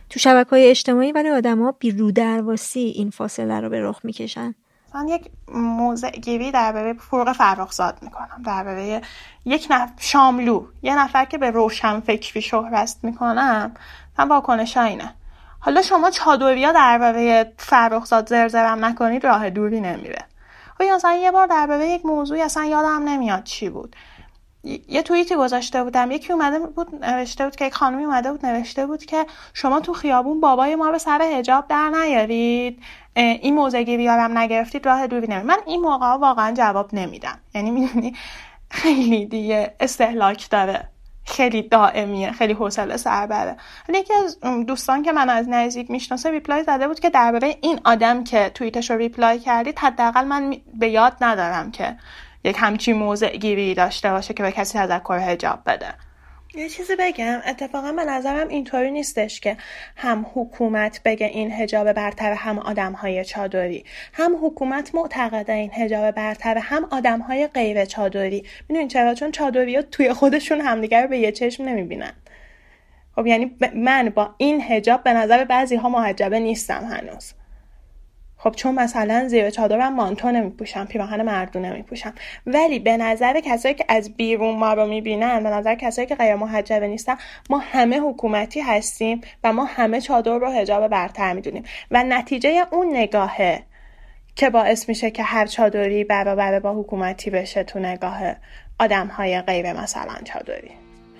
تو شبکه‌های اجتماعی ولی آدما بی رو درواسی این فاصله رو به رخ میکشن. من یک موضع گیری درباره فروغ فرخزاد میکنم، درباره یک نفر شاملو، یه نفر که به روشن فکری شهرت میکنم. من واکنش اینه. حالا شما چادریا درباره فرخزاد زرزرم نکنید راه دوری نمیره. و مثلا یه بار درباره یک موضوعی اصلا یادم نمیاد چی بود، یه توییتی گذاشته بودم، یکی اومده بود نوشته بود که یک خانمی اومده بود نوشته بود که شما تو خیابون بابای ما رو سر حجاب در نیارید، این موضع‌گیری هم نگرفتید راه دوری نمیره. من این موقع واقعا جواب نمیدم، یعنی میدونی خیلی دیگه استهلاک داره، خیلی دائمیه، خیلی حوصله سر بره. ولی یکی از دوستان که من از نزدیک میشناسه ریپلای زده بود که درباره این آدم که توییتش رو ریپلای کردید حداقل من به یاد ندارم که یک همچین موضع گیری داشته باشه که به کسی تذکر حجاب بده. یه چیزی بگم، اتفاقا به نظرم اینطوری نیستش که هم حکومت بگه این حجاب برتر هم آدم‌های چادری، هم حکومت معتقده این حجاب برتر هم آدم‌های غیر چادری. میدونین چرا؟ چون چادری‌ها توی خودشون همدیگر رو به یه چشم نمی‌بینن. خب یعنی من با این حجاب به نظر بعضی‌ها محجبه نیستم هنوز. خب چون مثلا زیر چادرم مانتو نمیپوشم، پیراهن مردونه نمیپوشم، ولی به نظر کسایی که از بیرون ما رو میبینن، به نظر کسایی که غیر محجبه نیستن، ما همه حکومتی هستیم و ما همه چادر رو حجاب برتر میدونیم و نتیجه اون نگاهه که باعث میشه که هر چادری برابر با حکومتی بشه تو نگاه آدم‌های غیر مثلا چادری.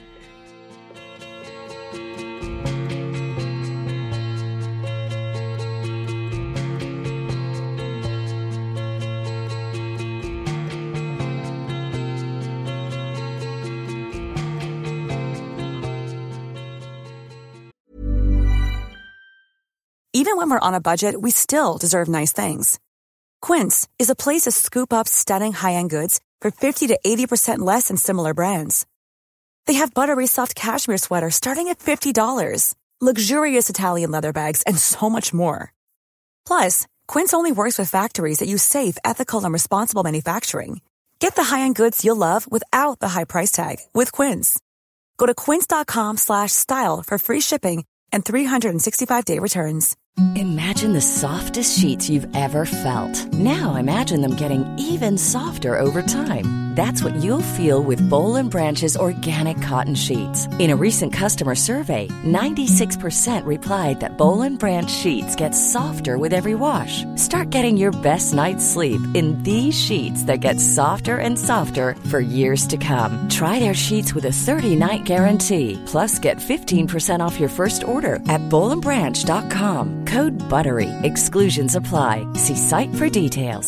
Even when we're on a budget, we still deserve nice things. Quince is a place to scoop up stunning high-end goods for fifty to eighty percent less than similar brands. They have buttery soft cashmere sweaters starting at fifty dollars, luxurious Italian leather bags, and so much more. Plus, Quince only works with factories that use safe, ethical, and responsible manufacturing. Get the high-end goods you'll love without the high price tag with Quince. Go to quince.com slash style for free shipping and three sixty-five day returns. Imagine the softest sheets you've ever felt. Now imagine them getting even softer over time. That's what you'll feel with Boll and Branch's organic cotton sheets. In a recent customer survey, ninety-six percent replied that Boll and Branch sheets get softer with every wash. Start getting your best night's sleep in these sheets that get softer and softer for years to come. Try their sheets with a thirty night guarantee. Plus, get fifteen percent off your first order at boll and branch dot com. Code BUTTERY. Exclusions apply. See site for details.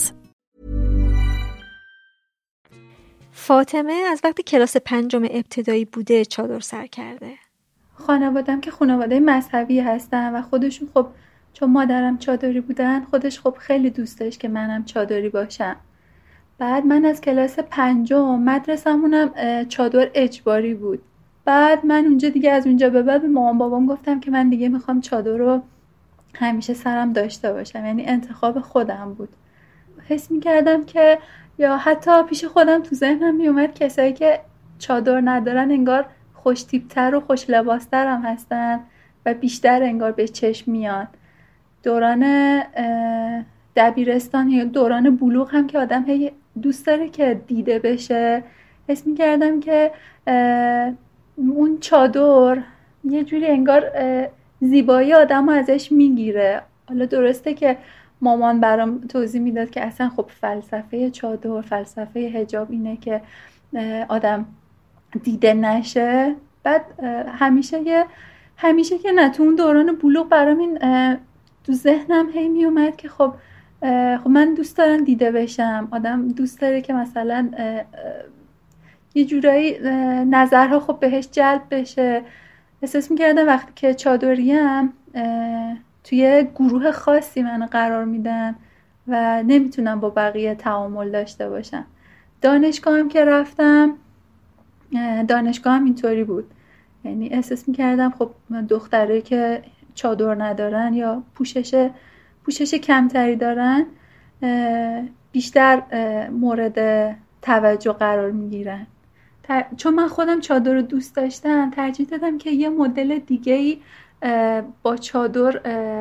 فاطمه از وقتی کلاس پنجم ابتدایی بوده چادر سر کرده. خانوادم که خانواده مذهبی هستن و خودشون خب چون مادرم چادری بودن خودش خب خیلی دوست داشت که منم چادری باشم. بعد من از کلاس پنجم مدرسمونم چادر اجباری بود. بعد من اونجا دیگه از اونجا به بعد به مامان بابام گفتم که من دیگه میخوام چادر رو همیشه سرم داشته باشم، یعنی انتخاب خودم بود. حس میکردم که یا حتی پیش خودم تو ذهنم میومد کسایی که چادر ندارن انگار خوش تیپ‌تر و خوش لباس‌تر هم هستن و بیشتر انگار به چشم میان. دوران دبیرستان یا دوران بلوغ هم که آدم هی دوست داره که دیده بشه، حس میکردم که اون چادر یه جوری انگار زیبایی آدم رو ازش میگیره. حالا درسته که مامان برام توضیح میداد که اصلا خب فلسفه چادر، فلسفه حجاب اینه که آدم دیده نشه. بعد همیشه که همیشه که نه تو اون دوران بلوغ برام این تو ذهنم هی میومد که خب خب من دوست دارم دیده بشم. آدم دوست داره که مثلا یه جورایی نظرها خب بهش جلب بشه. احساس میکردم وقتی که چادریم توی گروه خاصی من قرار میدن و نمیتونم با بقیه تعامل داشته باشم. دانشگاه هم که رفتم، دانشگاه هم اینطوری بود، یعنی احساس میکردم خب دختره که چادر ندارن یا پوشش پوشش کمتری دارن بیشتر مورد توجه قرار میگیرن. چون من خودم چادر رو دوست داشتم ترجیح دادم که یه مدل دیگه‌ای با چادر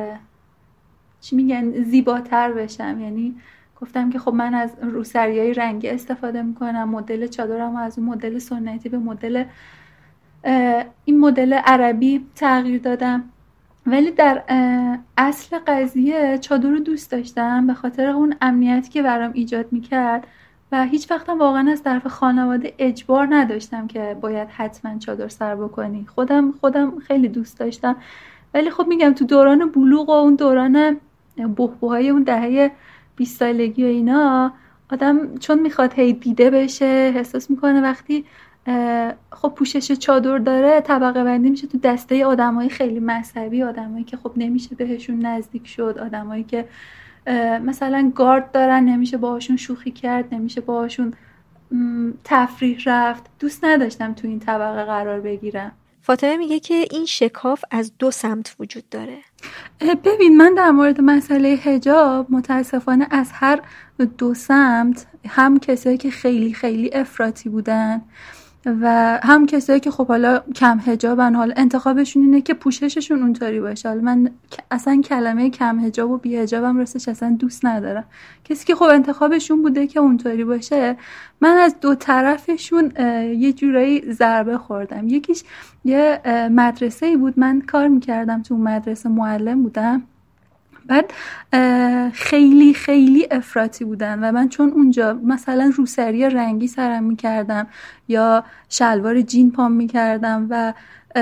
چی میگن زیباتر بشم. یعنی گفتم که خب من از روسریای رنگی استفاده میکنم، مدل چادرمو از اون مدل سنتی به مدل این مدل عربی تغییر دادم. ولی در اصل قضیه چادر رو دوست داشتم به خاطر اون امنیتی که برام ایجاد میکرد و هیچ وقتم واقعا از طرف خانواده اجبار نداشتم که باید حتما چادر سر بکنی. خودم خودم خیلی دوست داشتم. ولی خب میگم تو دوران بلوغ و اون دوران بحبوهای اون دهه بیست سالگی و اینا آدم چون میخواد هی دیده بشه احساس میکنه وقتی خب پوشش چادر داره طبقه بندی میشه تو دسته آدمای خیلی مذهبی، آدمایی که خب نمیشه بهشون نزدیک شد، آدمایی که مثلا گارد دارن نمیشه باهاشون شوخی کرد، نمیشه باهاشون تفریح رفت. دوست نداشتم تو این طبقه قرار بگیرم. فاطمه میگه که این شکاف از دو سمت وجود داره. ببین من در مورد مسئله حجاب متاسفانه از هر دو سمت، هم کسایی که خیلی خیلی افراطی بودن و هم کسایی که خب حالا کم حجابن، حالا انتخابشون اینه که پوشششون اونطوری باشه. حالا من اصلا کلمه کم حجاب و بی حجابم راستش اصلا دوست ندارم. کسی که خب انتخابشون بوده که اونطوری باشه، من از دو طرفشون یه جورایی ضربه خوردم. یکیش یه مدرسه‌ای بود، من کار میکردم تو مدرسه، معلم بودم. بعد خیلی خیلی افراطی بودن و من چون اونجا مثلا روسری رنگی سرم میکردم یا شلوار جین پام میکردم و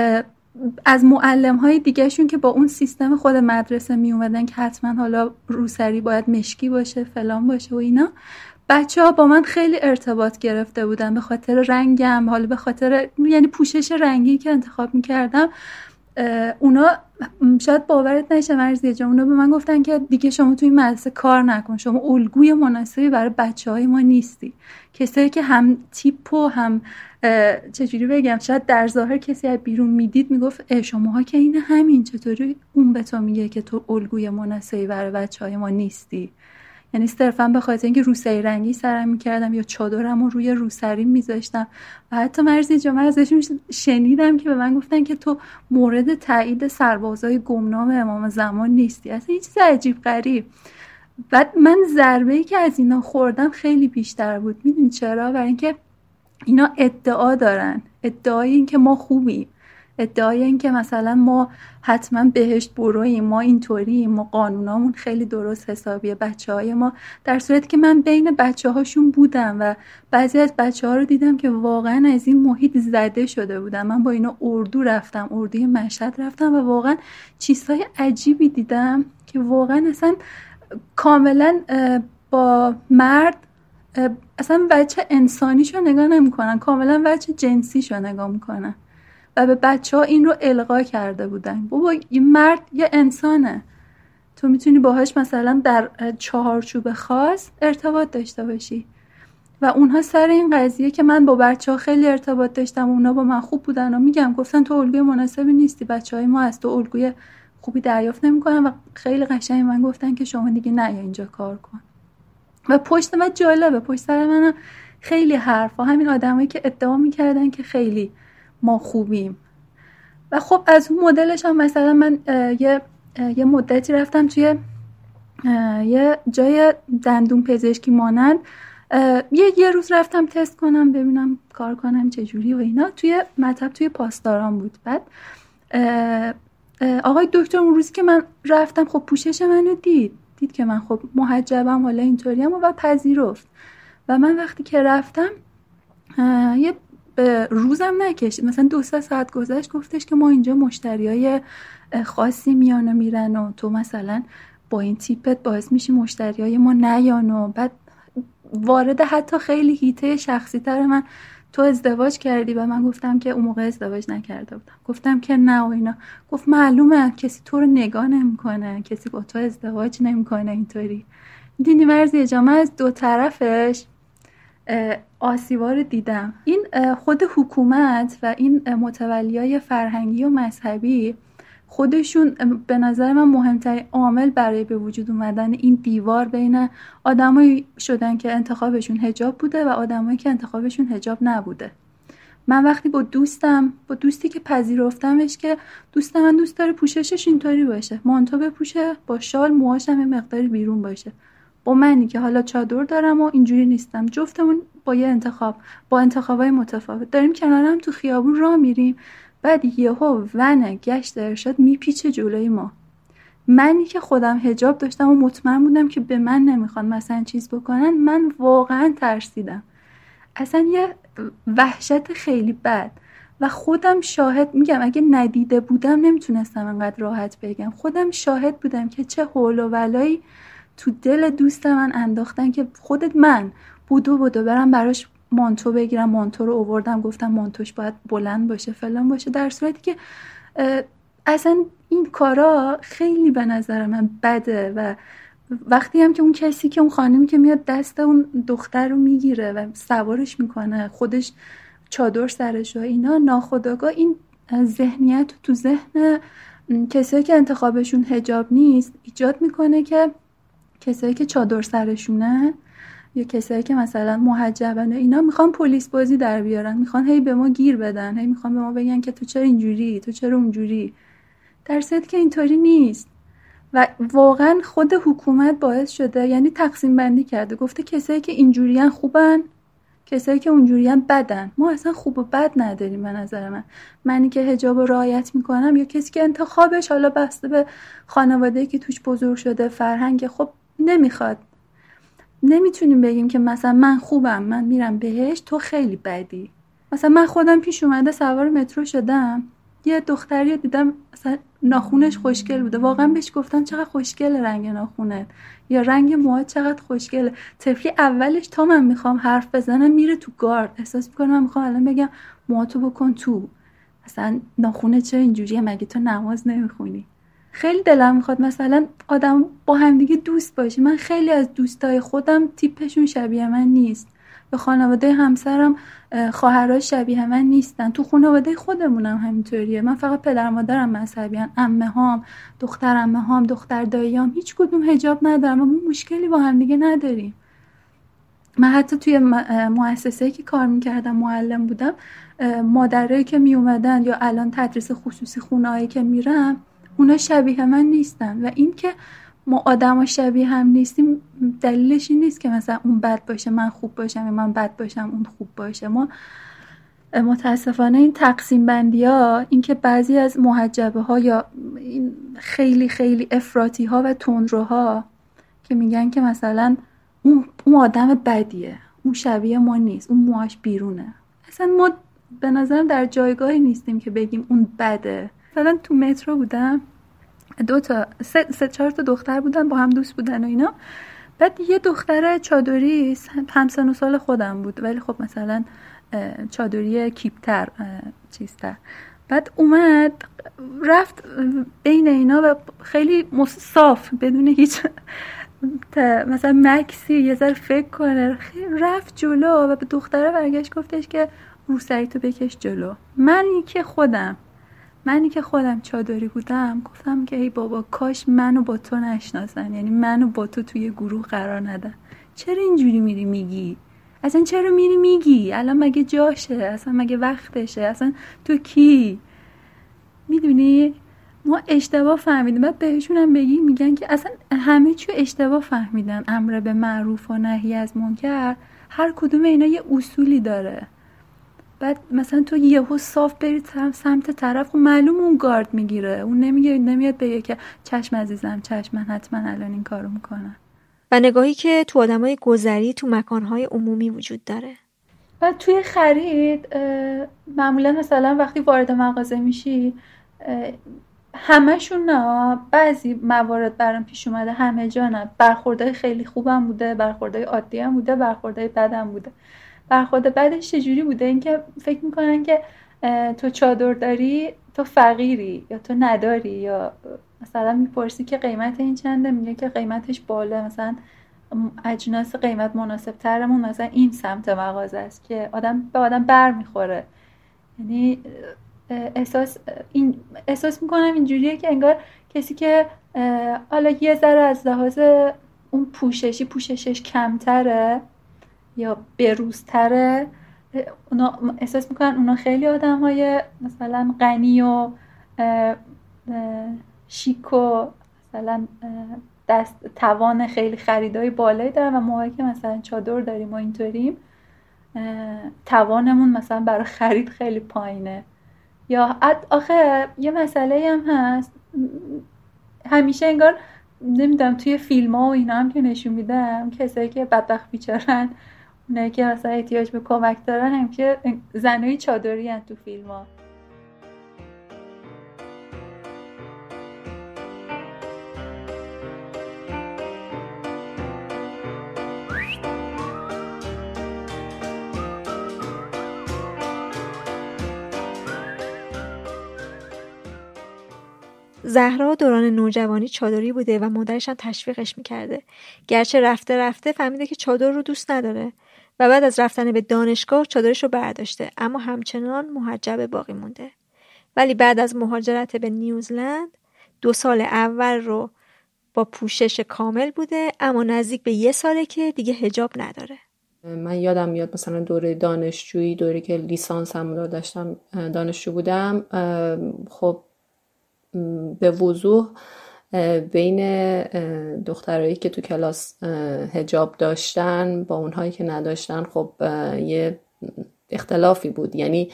از معلم های دیگه شون که با اون سیستم خود مدرسه میومدن که حتما حالا روسری باید مشکی باشه فلان باشه و اینا، بچه ها با من خیلی ارتباط گرفته بودن به خاطر رنگم، حالا به خاطر یعنی پوشش رنگی که انتخاب میکردم. اونا شاید باورت نشه مرزیه جان، اونا به من گفتن که دیگه شما توی مدرسه کار نکن، شما الگوی مناسبی برای بچه های ما نیستی. کسایی که هم تیپ و هم چجوری بگم شاید در ظاهر کسی از بیرون میدید میگفت ای شماها که این همین، چطوری اون به تو میگه که تو الگوی مناسبی برای بچه های ما نیستی. یعنی صرفا به خاطر اینکه روسری رنگی سرم میکردم یا چادرمو روی روسری میذاشتم. و حتی مرزی جامعه ازشون شنیدم که به من گفتن که تو مورد تایید سربازای گمنام امام زمان نیستی. اصلا یه چیز عجیب غریب. بعد من ضربه‌ای که از اینا خوردم خیلی بیشتر بود. میدونی چرا؟ برای اینکه اینا ادعا دارن، ادعای این که ما خوبیم، ادعای این که مثلا ما حتما بهشت برویم، ما اینطوریم، ما قانونامون خیلی درست حسابیه، بچه های ما، در صورتی که من بین بچه هاشون بودم و بعضی از بچه ها رو دیدم که واقعا از این محیط زده شده بودم. من با اینا اردو رفتم، اردوی مشهد رفتم و واقعا چیزهای عجیبی دیدم که واقعا اصلا کاملا با مرد اصلا بچه انسانیشو نگاه نمی کنن، کاملا بچه جنسیشو نگاه میکنن و به بچه ها این رو القا کرده بودن. بابا یه مرد یه انسانه، تو میتونی باهاش مثلا در چهارچوب خاص ارتباط داشته باشی. و اونها سر این قضیه که من با بچه ها خیلی ارتباط داشتم، اونا با من خوب بودن و میگم گفتن تو الگوی مناسبی نیستی، بچه های ما از تو الگوی خوبی دریافت نمی کنن و خیلی قشنگ من گفتن که شما دیگه نه یا اینجا کار کن. و پشت من جالبه، پشت سر منم خیلی حرفا، همین آدمایی که ادعا میکردن که خیلی ما خوبیم. و خب از اون مدلش هم مثلا من یه یه مدتی رفتم توی یه جای دندون پزشکی مانند، یه یه روز رفتم تست کنم ببینم کار کنم چجوری و اینا، توی مطب توی پاسداران بود. بعد آقای دکتر اون روزی که من رفتم خب پوشش منو دید دید که من خب محجبم حالا اینطوریم و پذیرفت. و من وقتی که رفتم یه به روزم نکشید، مثلا دو سه ساعت گذشت گفتش که ما اینجا مشتریای خاصی میان و میرن و تو مثلا با این تیپت باعث میشی مشتریای ما نیان. و بعد وارد حتی خیلی هیته شخصی تر من، تو ازدواج کردی؟ و من گفتم که اون موقع ازدواج نکرده بودم. گفتم که نه و اینا. گفت معلومه کسی تو رو نگاه نمیکنه، کسی با تو ازدواج نمیکنه اینطوری. دیدی مرزی جامعه از دو طرفش آسیبا رو دیدم. این خود حکومت و این متولیای فرهنگی و مذهبی خودشون به نظر من مهمترین عامل برای به وجود اومدن این دیوار بین آدمایی شدن که انتخابشون حجاب بوده و آدمایی که انتخابشون حجاب نبوده. من وقتی با دوستم با دوستی که پذیرفتمش که دوست من دوست داره پوششش اینطوری باشه، مانتو بپوشه با شال، موهاش هم مقداری بیرون باشه، با منی که حالا چادر دارم و اینجوری نیستم، جفتمون با یه انتخاب با انتخابای متفاوت داریم کنار هم تو خیابون راه میریم، بعد یهو ون گشت ارشاد میپیچه جلوی ما. منی که خودم حجاب داشتم و مطمئن بودم که به من نمیخوان مثلا چیز بکنن، من واقعا ترسیدم، اصلا یه وحشت خیلی بد. و خودم شاهد، میگم اگه ندیده بودم نمیتونستم انقدر راحت بگم، خودم شاهد بودم که چه حول و ولایی تو دل دوست من انداختن که خودت من بودو بودو برم براش مانتو بگیرم، مانتو رو آوردم گفتم مانتوش باید بلند باشه فلان باشه، در صورتی که اصلا این کارا خیلی به نظر من بده. و وقتی هم که اون کسی که اون خانمی که میاد دست اون دختر رو میگیره و سوارش میکنه، خودش چادر سرش و اینا، ناخودآگاه این ذهنیت تو ذهن کسایی که انتخابشون حجاب نیست ایجاد میکنه که کسایی که چادر سرشونه یا کسایی که مثلا محجبن اینا میخوان پلیس بازی در بیارن، میخوان هی به ما گیر بدن، هی میخوان به ما بگن که تو چرا اینجوری، تو چرا اونجوری، در صورتی که اینطوری نیست. و واقعا خود حکومت باعث شده، یعنی تقسیم بندی کرده، گفته کسایی که اینجوریان خوبن، کسایی که اونجوریان بدن. ما اصلا خوب و بد نداریم به نظر من. منی که حجاب رو رعایت میکنم یا کسی که انتخابش حالا بسته به خانواده‌ای که توش بزرگ شده، فرهنگ، خب نمیخواد. نمیتونیم بگیم که مثلا من خوبم، من میرم بهشت، تو خیلی بدی. مثلا من خودم پیش اومده سوار مترو شدم، یه دختری دیدم مثلا ناخونش خوشگل بوده، واقعا بهش گفتم چقدر خوشگله رنگ ناخونت یا رنگ موهات چقدر خوشگله. طفلی اولش تا من میخوام حرف بزنم میره تو گارد، احساس میکنه من میخوام الان بگم موهاتو بکن تو، مثلا ناخونت چرا اینجوریه، مگه تو نماز نمیخونی؟ خیلی دلم میخواد مثلا آدم با همدیگه دوست باشه. من خیلی از دوستای خودم تیپشون شبیه من نیست، به خانواده همسرم خواهرای شبیه من نیستن، تو خانواده خودمونم همینطوریه. من فقط پدر مادرم مذهبیان، عمه هام، دختر عمه هام، دختر داییام هیچ کدوم حجاب ندارم و ما مشکلی با هم دیگه نداریم. من حتی توی مؤسسه‌ای که کار میکردم معلم بودم، مادرایی که میومدن یا الان تدریس خصوصی خونه‌ای که میرم اونا شبیه من نیستن. و این که ما آدما شبیه هم نیستیم دلیلش این نیست که مثلا اون بد باشه من خوب باشم یا من بد باشم اون خوب باشه. ما متاسفانه این تقسیم بندی ها، این که بعضی از محجبه ها یا این خیلی خیلی افراطی ها و تندروها که میگن که مثلا اون اون آدم بدیه، اون شبیه ما نیست، اون موهاش بیرونه، اصلا ما به نظرم در جایگاهی نیستیم که بگیم اون بده. مثلا تو مترو بودم، دو تا سه, سه چهار تا دختر بودن با هم دوست بودن و اینا، بعد یه دختر چادری همسن و سال خودم بود ولی خب مثلا چادری کیپتر چیزتر، بعد اومد رفت بین اینا و خیلی صاف بدون هیچ مثلا مکسی یه ذره فکر کنه رفت جلو و به دختره برگشت گفتش که روسری تو بکش جلو. منی که خودم منی که خودم چادری بودم گفتم که ای بابا کاش منو با تو نشناسن، یعنی منو با تو توی گروه قرار ندن. چرا اینجوری میری میگی؟ اصلا چرا میری میگی؟ الان مگه جاشه؟ اصلا مگه وقتشه؟ اصلا تو کی؟ میدونی ما اشتباه فهمیدیم. بعد بهشون هم بگی میگن که اصلا همه چی اشتباه فهمیدن. امر به معروف و نهی از منکر هر کدوم اینا یه اصولی داره. بعد مثلا تو یهو صاف بری سمت طرف و معلوم اون گارد میگیره، اون نمیگه نمیاد بگه که چشم عزیزم چشم من حتما الان این کارو میکنم. و نگاهی که تو آدمای گذری تو مکانهای عمومی وجود داره. بعد توی خرید معمولا مثلا وقتی وارد مغازه میشی همشون نه، بعضی موارد برام پیش اومده همه جا نه، برخوردای خیلی خوبم بوده، برخوردای عادی هم بوده، برخوردای بدم بوده. برخورد بعدش چجوری بوده؟ این که فکر میکنن که تو چادر داری تو فقیری یا تو نداری، یا مثلا میپرسی که قیمت این چنده، میگه که قیمتش بالا، مثلا اجناس قیمت مناسب ترمون مثلا این سمت مغازه است که آدم به آدم بر میخوره. یعنی احساس این احساس میکنم اینجوریه که انگار کسی که حالا یه ذره از لحاظ اون پوششی پوششش کمتره یا بروزتره اونا احساس میکنن اونا خیلی آدم های مثلا غنی و شیک و مثلا دست توان خیلی خریدای بالایی دارن و موقعی که مثلا چادر داریم و اینطوریم توانمون مثلا برای خرید خیلی پایینه. یا آخه یه مسئله هم هست، همیشه انگار نمیدونم توی فیلم ها و اینا هم که نشون میدم کسایی که بدبخت بیچارن، اونایی که مثلا احتیاج به کمک دارن هم که زنای چادری هن تو فیلم ها. زهرا دوران نوجوانی چادری بوده و مادرش هم تشویقش میکرده، گرچه رفته رفته فهمیده که چادر رو دوست نداره و بعد از رفتن به دانشگاه چادرش رو برداشته، اما همچنان محجب باقی مونده. ولی بعد از مهاجرت به نیوزلند دو سال اول رو با پوشش کامل بوده، اما نزدیک به یه ساله که دیگه حجاب نداره. من یادم میاد مثلا دوره دانشجویی، دوره که لیسانس هم داشتم دانشجو بودم، خب به وضوح بین دخترایی که تو کلاس حجاب داشتن با اونهایی که نداشتن خب یه اختلافی بود. یعنی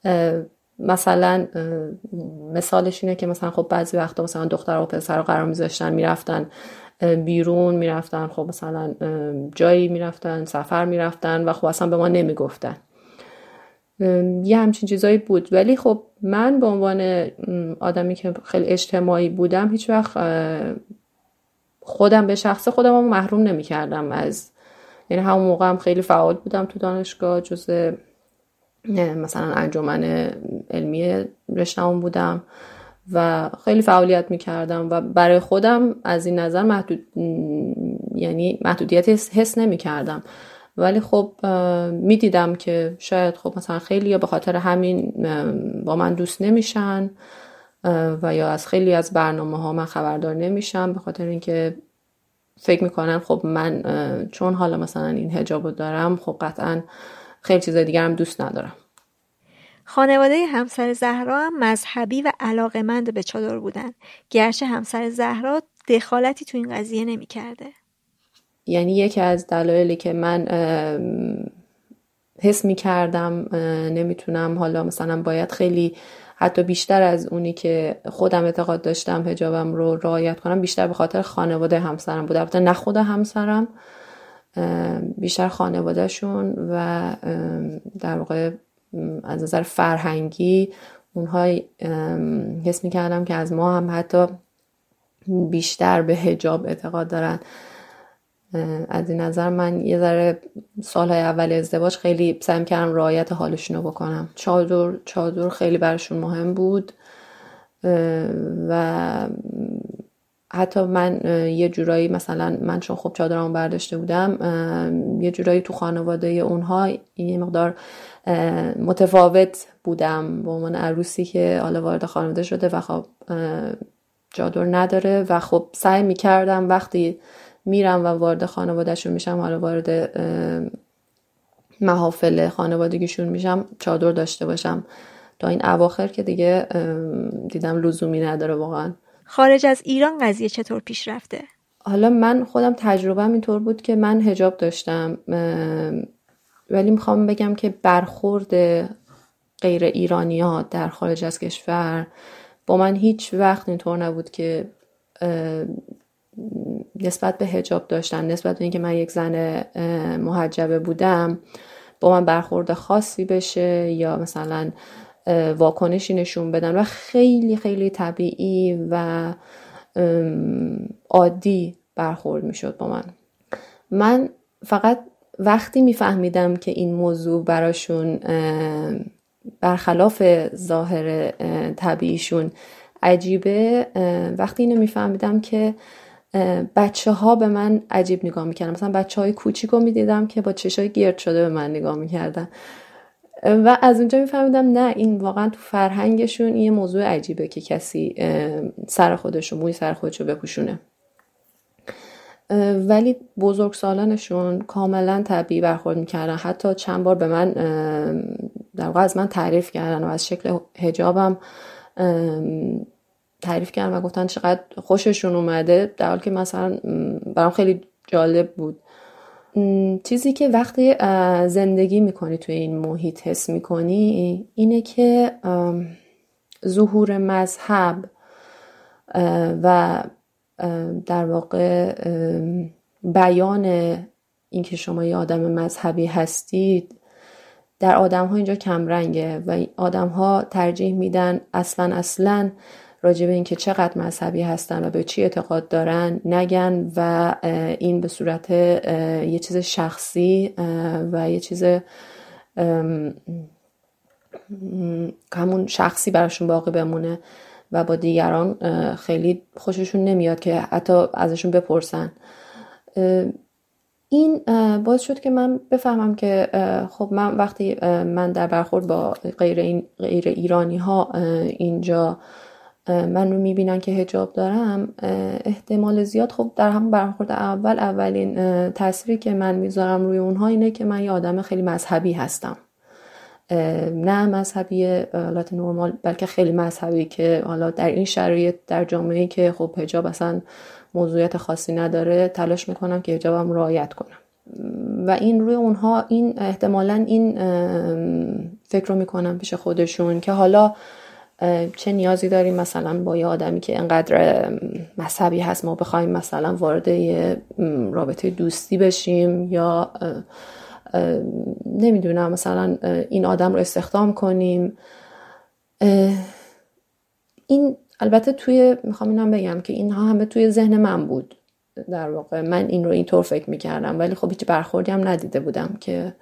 مثلا مثالش اینه که مثلا خب بعضی وقتا مثلا دختر و پسر رو قرار میذاشتن میرفتن بیرون، میرفتن خب مثلا جایی میرفتن، سفر میرفتن و خب اصلا به ما نمیگفتن. یه همچین چیزایی بود. ولی خب من به عنوان آدمی که خیلی اجتماعی بودم هیچ وقت خودم به شخص خودم هم محروم نمی کردم از، یعنی همون موقع هم خیلی فعال بودم تو دانشگاه، جزء مثلا انجمن علمی رشته‌ام بودم و خیلی فعالیت می کردم و برای خودم از این نظر محدود یعنی محدودیت حس نمی کردم. ولی خب می دیدم که شاید خب مثلا خیلی یا به خاطر همین با من دوست نمیشن و یا از خیلی از برنامه ها من خبردار نمیشم به خاطر اینکه فکر میکنن خب من چون حالا مثلا این حجابو دارم خب قطعا خیلی چیزای دیگر هم دوست ندارم. خانواده همسر زهرا هم مذهبی و علاقه‌مند به چادر بودن، گرچه همسر زهرا دخالتی تو این قضیه نمی کرده. یعنی یکی از دلایلی که من حس می کردم نمیتونم حالا مثلا باید خیلی حتی بیشتر از اونی که خودم اعتقاد داشتم حجابم رو رعایت کنم، بیشتر به خاطر خانواده همسرم بود. البته نه خود همسرم، بیشتر خانوادهشون و در واقع از نظر فرهنگی اونها حس می کردم که از ما هم حتی بیشتر به حجاب اعتقاد دارن. از این نظر من یه ذره سالهای اول ازدواج خیلی سعی کردم رعایت حالشون رو بکنم. چادر چادر خیلی برشون مهم بود و حتی من یه جورایی مثلا من چون خب چادرامو برداشته بودم یه جورایی تو خانواده اونها یه مقدار متفاوت بودم به عنوان عروسی که حالا وارد خانواده شده و خب چادر نداره و خب سعی میکردم وقتی میرم و وارد خانوادهشون میشم، حالا وارد محافل خانوادگیشون میشم، چادر داشته باشم. تا این اواخر که دیگه دیدم لزومی نداره واقعا. خارج از ایران قضیه چطور پیش رفته؟ حالا من خودم تجربه‌ام اینطور بود که من حجاب داشتم، ولی میخوام بگم که برخورد غیر ایرانی‌ها در خارج از کشور با من هیچ وقت اینطور نبود که نسبت به حجاب داشتن، نسبت به اینکه من یک زن محجبه بودم با من برخورد خاصی بشه یا مثلا واکنشی نشون بدن و خیلی خیلی طبیعی و عادی برخورد میشد با من. من فقط وقتی میفهمیدم که این موضوع براشون برخلاف ظاهر طبیعیشون عجیبه، وقتی اینو میفهمیدم که بچه ها به من عجیب نگاه میکردن. مثلا بچه های کوچیک رو میدیدم که با چشای گرد شده به من نگاه میکردن و از اونجا میفهمیدم نه، این واقعا تو فرهنگشون یه موضوع عجیبه که کسی سر خودشو موی سر خودشو بپوشونه. ولی بزرگسالانشون کاملا طبیعی برخورد میکردن. حتی چند بار به من در واقع از من تعریف کردن و از شکل حجابم تعریف کردن و گفتن چقدر خوششون اومده، در حالی که مثلا برام خیلی جالب بود. چیزی که وقتی زندگی میکنی توی این محیط حس میکنی اینه که ظهور مذهب و در واقع بیان اینکه شما یه آدم مذهبی هستید در آدم ها اینجا کمرنگه و آدم ها ترجیح میدن اصلا اصلا راجع به اینکه چقدر مذهبی هستن و به چی اعتقاد دارن نگن و این به صورت یه چیز شخصی و یه چیز همون شخصی براشون باقی بمونه و با دیگران خیلی خوششون نمیاد که حتی ازشون بپرسن. این باعث شد که من بفهمم که خب من وقتی من در برخورد با غیر, این غیر ایرانی ها اینجا من رو میبینن که حجاب دارم، احتمال زیاد خب در همون برخورد اول اولین تأثیری که من میذارم روی اونها اینه که من یه آدم خیلی مذهبی هستم. نه مذهبی حالت نرمال، بلکه خیلی مذهبی که حالا در این شرایط در جامعه‌ای که خب حجاب اصلا موضوعیت خاصی نداره تلاش میکنم که حجابم رعایت کنم و این روی اونها این احتمالاً این فکر رو میکنم پیش خودشون که حالا چه نیازی داریم مثلا با یه آدمی که انقدر مذهبی هست ما بخوایم مثلا وارد یه رابطه دوستی بشیم یا نمیدونم مثلا این آدم رو استخدام کنیم. این البته توی میخوام اینم بگم که اینها همه توی ذهن من بود، در واقع من این رو اینطور فکر میکردم ولی خب هیچ برخوردی هم ندیده بودم که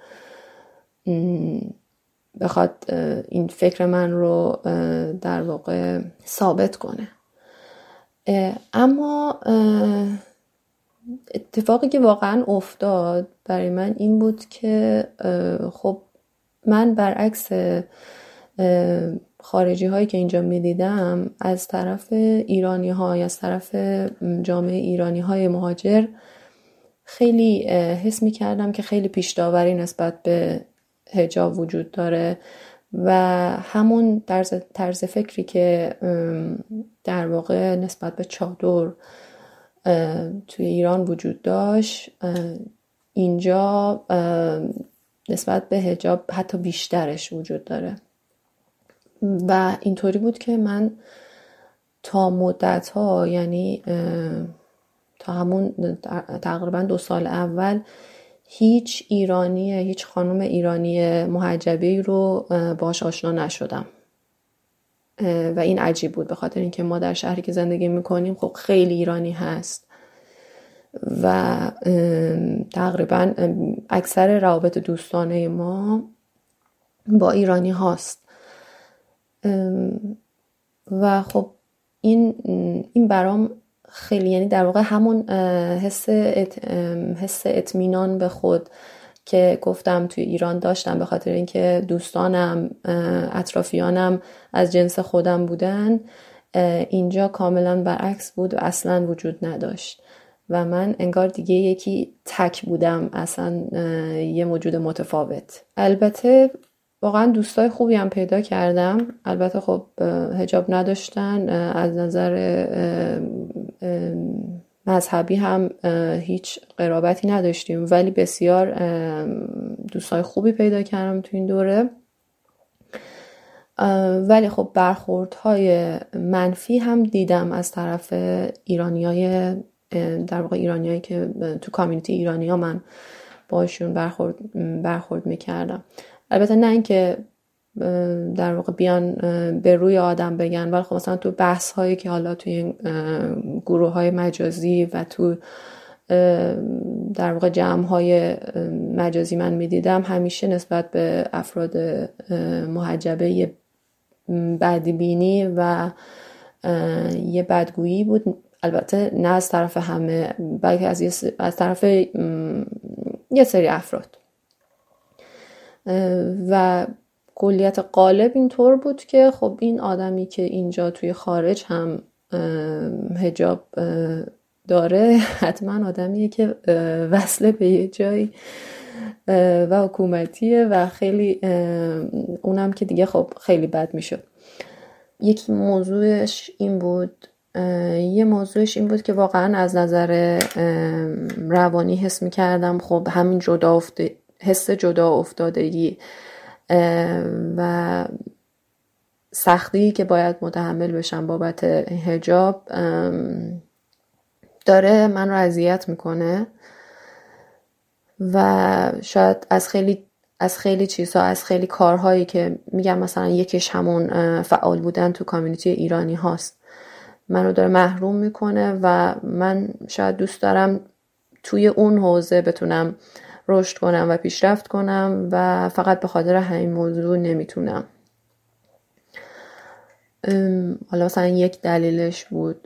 بخواد این فکر من رو در واقع ثابت کنه. اما اتفاقی که واقعا افتاد برای من این بود که خب من برعکس خارجی هایی که اینجا می دیدم از طرف ایرانی های از طرف جامعه ایرانی های مهاجر خیلی حس می کردم که خیلی پیش داوری نسبت به حجاب وجود داره و همون طرز طرز فکری که در واقع نسبت به چادر توی ایران وجود داشت اینجا نسبت به حجاب حتی بیشترش وجود داره و اینطوری بود که من تا مدت ها یعنی تا همون تقریبا دو سال اول هیچ ایرانی هیچ خانم ایرانی محجبی رو باهاش آشنا نشدم و این عجیب بود به خاطر اینکه ما در شهری که زندگی میکنیم خب خیلی ایرانی هست و تقریبا اکثر روابط دوستانه ما با ایرانی هاست و خب این این برام خیلی یعنی در واقع همون حس ات حس اطمینان به خود که گفتم توی ایران داشتم به خاطر اینکه دوستانم اطرافیانم از جنس خودم بودن، اینجا کاملا برعکس بود و اصلا وجود نداشت و من انگار دیگه یکی تک بودم، اصلا یه موجود متفاوت. البته واقعا دوستای خوبی هم پیدا کردم، البته خب حجاب نداشتن، از نظر مذهبی هم هیچ قرابتی نداشتیم ولی بسیار دوستای خوبی پیدا کردم تو این دوره. ولی خب برخوردهای منفی هم دیدم از طرف ایرانیای در واقع ایرانیایی که تو کامیونیتی ایرانی ها من باشون برخورد برخورد میکردم. البته نه اینکه در واقع بیان به روی آدم بگن ولی خب مثلا تو بحث هایی که حالا توی این گروه های مجازی و تو در واقع جمع های مجازی من میدیدم همیشه نسبت به افراد محجبه یه بدبینی و یه بدگویی بود، البته نه از طرف همه بلکه از, یه س... از طرف یه سری افراد و کلیت غالب اینطور بود که خب این آدمی که اینجا توی خارج هم حجاب داره حتما آدمیه که وصله به یه جایی و حکومتیه و خیلی اونم که دیگه خب خیلی بد میشد. یکی موضوعش این بود یه موضوعش این بود که واقعا از نظر روانی حس میکردم خب همین جدا افته حس جدا افتادگی و سختی که باید متحمل بشم بابت حجاب داره من رو اذیت میکنه و شاید از خیلی از خیلی چیزها از خیلی کارهایی که میگم مثلا یکیش همون فعال بودن تو کامیونیتی ایرانی هاست منو داره محروم میکنه و من شاید دوست دارم توی اون حوزه بتونم رشد کنم و پیشرفت کنم و فقط به خاطر همین موضوع نمیتونم. حالا مثلا یک دلیلش بود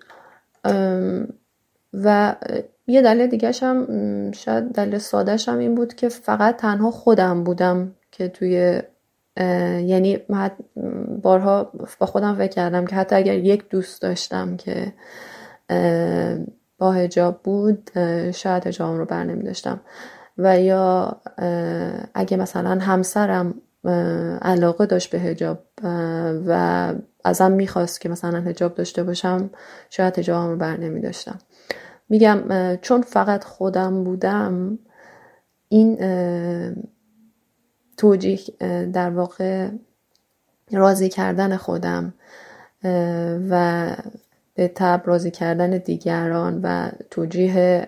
و یه دلیل دیگه‌ش هم شاید دلیل ساده‌ش هم این بود که فقط تنها خودم بودم که توی یعنی بارها با خودم فکر کردم که حتی اگر یک دوست داشتم که با حجاب بود شاید حجابم رو بر نمی داشتم و یا اگه مثلا همسرم علاقه داشت به حجاب و ازم میخواست که مثلا حجاب داشته باشم شاید حجابم رو بر نمی داشتم. میگم چون فقط خودم بودم این توجیه در واقع راضی کردن خودم و به تبع راضی کردن دیگران و توجیه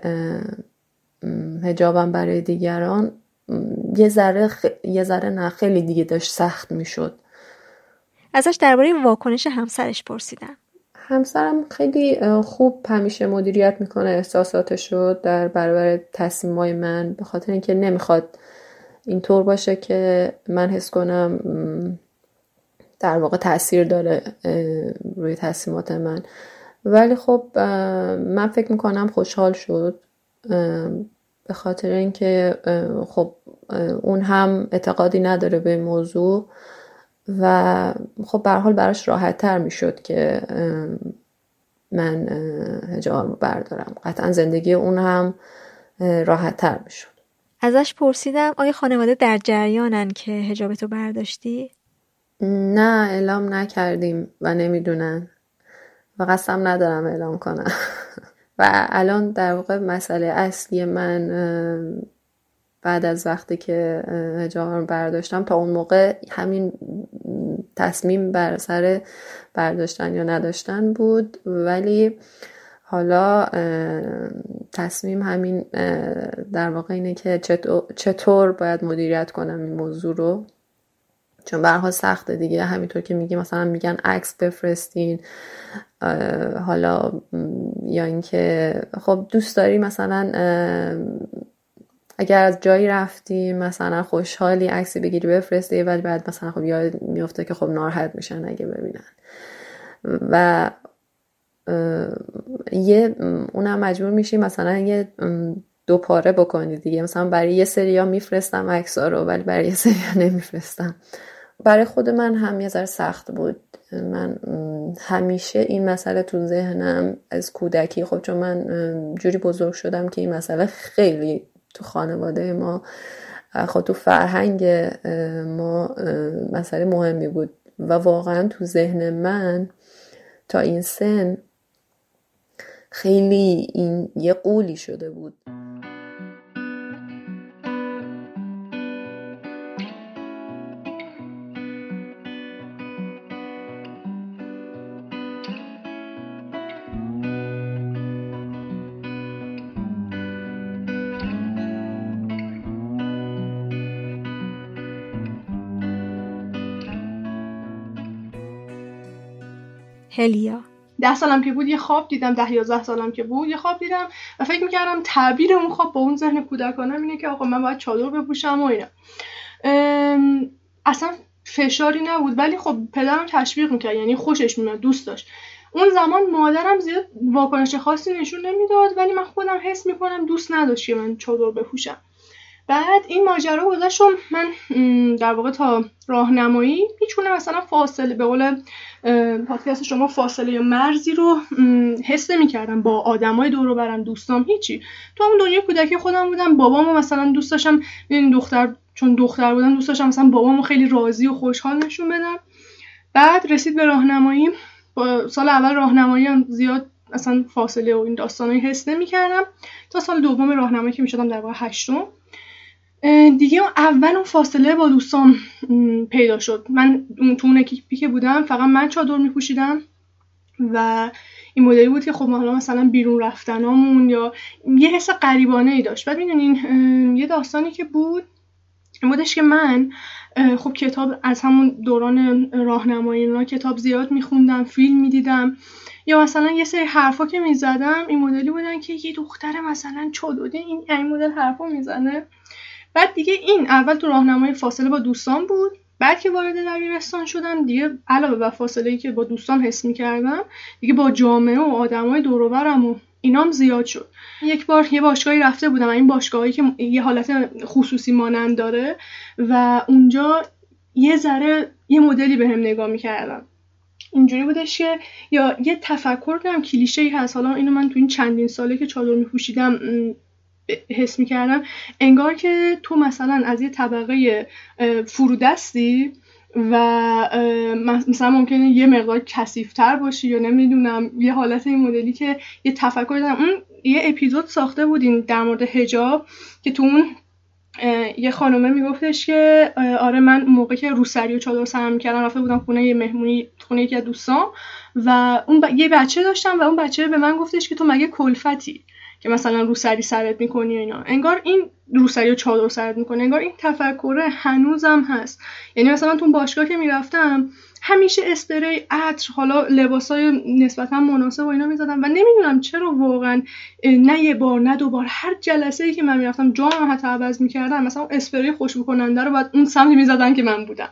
حجابم برای دیگران یه ذره خ... یه ذره نه خیلی دیگه داشت سخت میشد. ازش درباره واکنش همسرش پرسیدم. همسرم خیلی خوب همیشه مدیریت میکنه احساساتشو در برابر تصمیمای من، به خاطر اینکه نمیخواد اینطور باشه که من حس کنم در واقع تأثیر داره روی تصمیمات من. ولی خب من فکر میکنم خوشحال شد به خاطر اینکه خب اون هم اعتقادی نداره به موضوع و خب به هر حال براش راحت تر میشد که من حجاب رو بردارم. قطعا زندگی اون هم راحت تر میشد. ازش پرسیدم آیا خانواده در جریانن که حجابتو برداشتی؟ نه اعلام نکردیم و نمیدونن و قسم ندارم اعلام کنم. و الان در واقع مسئله اصلی من بعد از وقتی که حجاب رو برداشتم تا اون موقع همین تصمیم بر سر برداشتن یا نداشتن بود، ولی حالا تصمیم همین در واقع اینه که چطور باید مدیریت کنم این موضوع رو، چون به هر حال سخته دیگه. همینطور که میگی مثلا میگن عکس بفرستین، حالا یا اینکه خب دوست داری مثلا اگر از جایی رفتی مثلا خوشحالی عکسی بگیری بفرستی، ولی بعد مثلا خب یاد میفته که خب ناراحت میشن اگه ببینن و یه اونم مجبور میشی مثلا یه دو پاره بکنی دیگه. مثلا برای یه سریا میفرستم عکس‌ها رو ولی برای یه سریا نمیفرستم. برای خود من هم یه ذره سخت بود. من همیشه این مسئله تو ذهنم از کودکی، خب چون من جوری بزرگ شدم که این مسئله خیلی تو خانواده ما، خب تو فرهنگ ما مسئله مهمی بود و واقعا تو ذهن من تا این سن خیلی این یه قولی شده بود. هلیا ده سالم که بود یه خواب دیدم، ده یازده سالم که بود یه خواب دیدم و فکر میکردم تعبیر اون خواب با اون ذهن کودکانم اینه که آقا من باید چادر بپوشم و اینا. اصلا فشاری نبود، ولی خب پدرم تشویق میکرد، یعنی خوشش میاد، دوست داشت. اون زمان مادرم زیاد واکنش خاصی نشون نمیداد، ولی من خودم حس میکنم دوست نداشت که من چادر بپوشم بعد این ماجرا گذشت، من در واقع تا راهنمایی هیچونه مثلا فاصله، به قول پادکست شما فاصله یا مرزی رو حس نمی‌کردم با آدمای دور و برم، دوستام، هیچی. تو همون دنیای کودکی خودم بودم. بابامو مثلا دوست داشتم، این دختر چون دختر بودم دوست داشتم مثلا بابامو خیلی راضی و خوشحال نشون بدم. بعد رسید به راهنمایی. با سال اول راهنمایی هم زیاد اصلا فاصله و این داستانایی حس نمی‌کردم تا سال دوم راهنمایی که می‌شدم در واقع هشتم دیگه اول اون فاصله با دوستام پیدا شد. من تو اون اکیپی که بودم فقط من چادر می‌پوشیدم و این مدلی بود که خب حالا مثلا بیرون رفتنامون یا یه حس غریبانه‌ای داشت. بعد می‌دونین یه داستانی که بود این بودش که من خب کتاب از همون دوران راهنمایی اینا کتاب زیاد می‌خوندم، فیلم می‌دیدم، یا مثلا یه سری حرفا که می‌زدم این مدلی بودن که یه دختر مثلا چادری این این مدل حرفا میزنه. بعد دیگه این اول تو راهنمای فاصله با دوستان بود. بعد که وارد دبیرستان شدم دیگه علاوه بر فاصله‌ای که با دوستان حس می‌کردم دیگه با جامعه و آدمای دور و برم و اینام زیاد شد. یک بار یه باشگاهی رفته بودم، این باشگاهی که یه حالت خصوصی مانند داره و اونجا یه ذره یه مدلی بهم نگاه می‌کردن. اینجوری بودش که یا یه تفکر کنم کلیشه‌ای هست، حالا اینو من تو این چندین ساله که چادر می‌پوشیدم حس می‌کردم، انگار که تو مثلا از یه طبقه فرودستی و مثلا ممکنه یه مقدار کثیف‌تر باشی یا نمیدونم یه حالت این مدلی که یه تفکر دارم. اون یه اپیزود ساخته بودین در مورد حجاب که تو اون یه خانومه میگفتش که آره من موقع که روسری و چادر سرم می‌کردم رفته بودم خونه یه مهمونی خونه یکی از دوستان و اون ب... یه بچه داشتم و اون بچه به من گفتش که تو مگه کلفتی که مثلا روسری سرت میکنی و اینا. انگار این روسری و چادر سرت میکنه، انگار این تفکره هنوزم هست. یعنی مثلا تو باشگاه که میرفتم همیشه اسپری، عطر، حالا لباسای نسبتا مناسب و اینا میزدم و نمیدونم چرا واقعا نه یه بار نه دو بار هر جلسه‌ای که من میرفتم جامم حتی عوض میکردم، مثلا اسپری خوشبو کننده رو بعد اون سمتی میزدن که من بودم.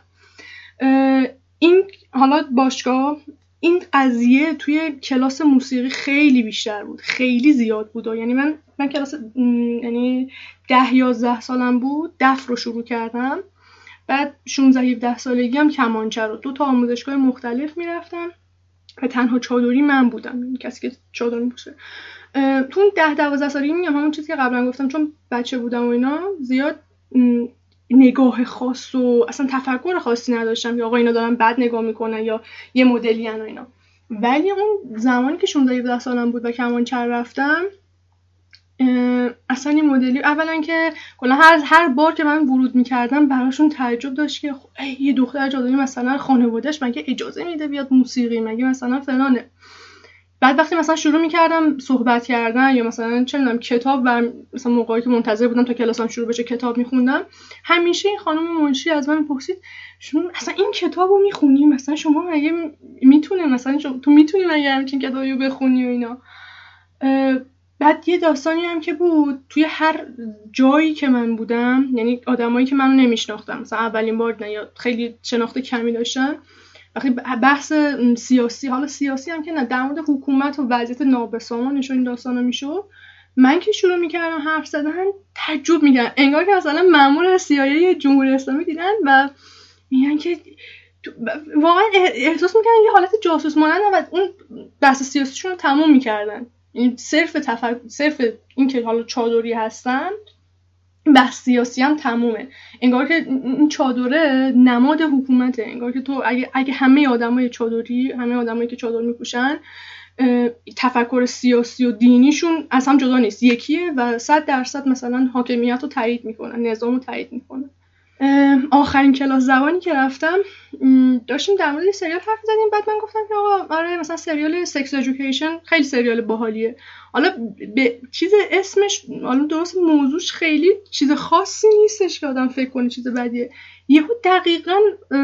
این حالا باشگاه این قضیه توی کلاس موسیقی خیلی بیشتر بود، خیلی زیاد بود. یعنی من من کلاس یعنی ده یازده سالم بود دف رو شروع کردم، بعد شانزده هفده سالگی هم کمانچه رو دو تا آموزشگاه مختلف میرفتم و تنها چادری من بودم، این کسی که چادر میپوشه. تو ده دوازده سالگی میگم همون چیزی که قبلا گفتم، چون بچه بودم و اینا زیاد نگاه خاص و اصلا تفکر خاصی نداشتم یا آقا اینا دارن بد نگاه میکنن یا یه مدلی ان و اینا. ولی اون زمانی که شانزده هفده سالم بود و کمانچه رفتم اصلا این مدلی اولا که کلا هر هر بار که من ورود میکردم براشون تعجب داشت که خب یه دختر چادری مثلا خانواده‌اش مگه اجازه میده بیاد موسیقی، مگه مثلا فلانه. بعد وقتی مثلا شروع میکردم صحبت کردن یا مثلا چه میدونم کتاب و مثلا موقعی که منتظر بودم تا کلاسم شروع بشه کتاب میخوندم، همیشه این خانم منشی از من میپرسید شما اصلا این کتابو میخونی؟ مثلا شما مگه میتونه مثلا شما تو میتونی مگه همین کتابی رو بخونی و اینا. بعد یه داستانی هم که بود توی هر جایی که من بودم، یعنی آدمایی که منو نمیشناختن مثلا اولین بار نه یا خیلی شناخته کمی داشتن، وقتی بحث سیاسی، حالا سیاسی هم که نه، در مورد حکومت و وضعیت نابسامانش و این داستانا میشد، من که شروع میکردم حرف زدن تعجب میکردن، انگار که مثلا مأمور سی‌آی‌ای جمهوری اسلامی دیدن و میگن که واقعا احساس میکردن یه حالت جاسوس مانند و اون بحث سیاسیشون رو تموم میکردن. این صرف تفکر، صرف این که حالا چادری هستن، بحث سیاسی هم تمومه. انگار که این چادره نماد حکومته، انگار که تو اگه اگه همه آدمای چادری، همه آدمایی که چادر میپوشن تفکر سیاسی و دینیشون از هم جدا نیست، یکیه و صد درصد مثلا حاکمیت رو تایید میکنن، نظام رو تایید میکنن. آخرین کلاس زبانی که رفتم داشتیم در مورد سریال حرف زدیم، بعد من گفتم که آقا آره مثلا سریال سکس ادویکیشن خیلی سریال باحالیه، حالا به چیز اسمش، حالا درست موضوعش خیلی چیز خاصی نیستش که آدم فکر کنه چیز بدیه. یهو دقیقاً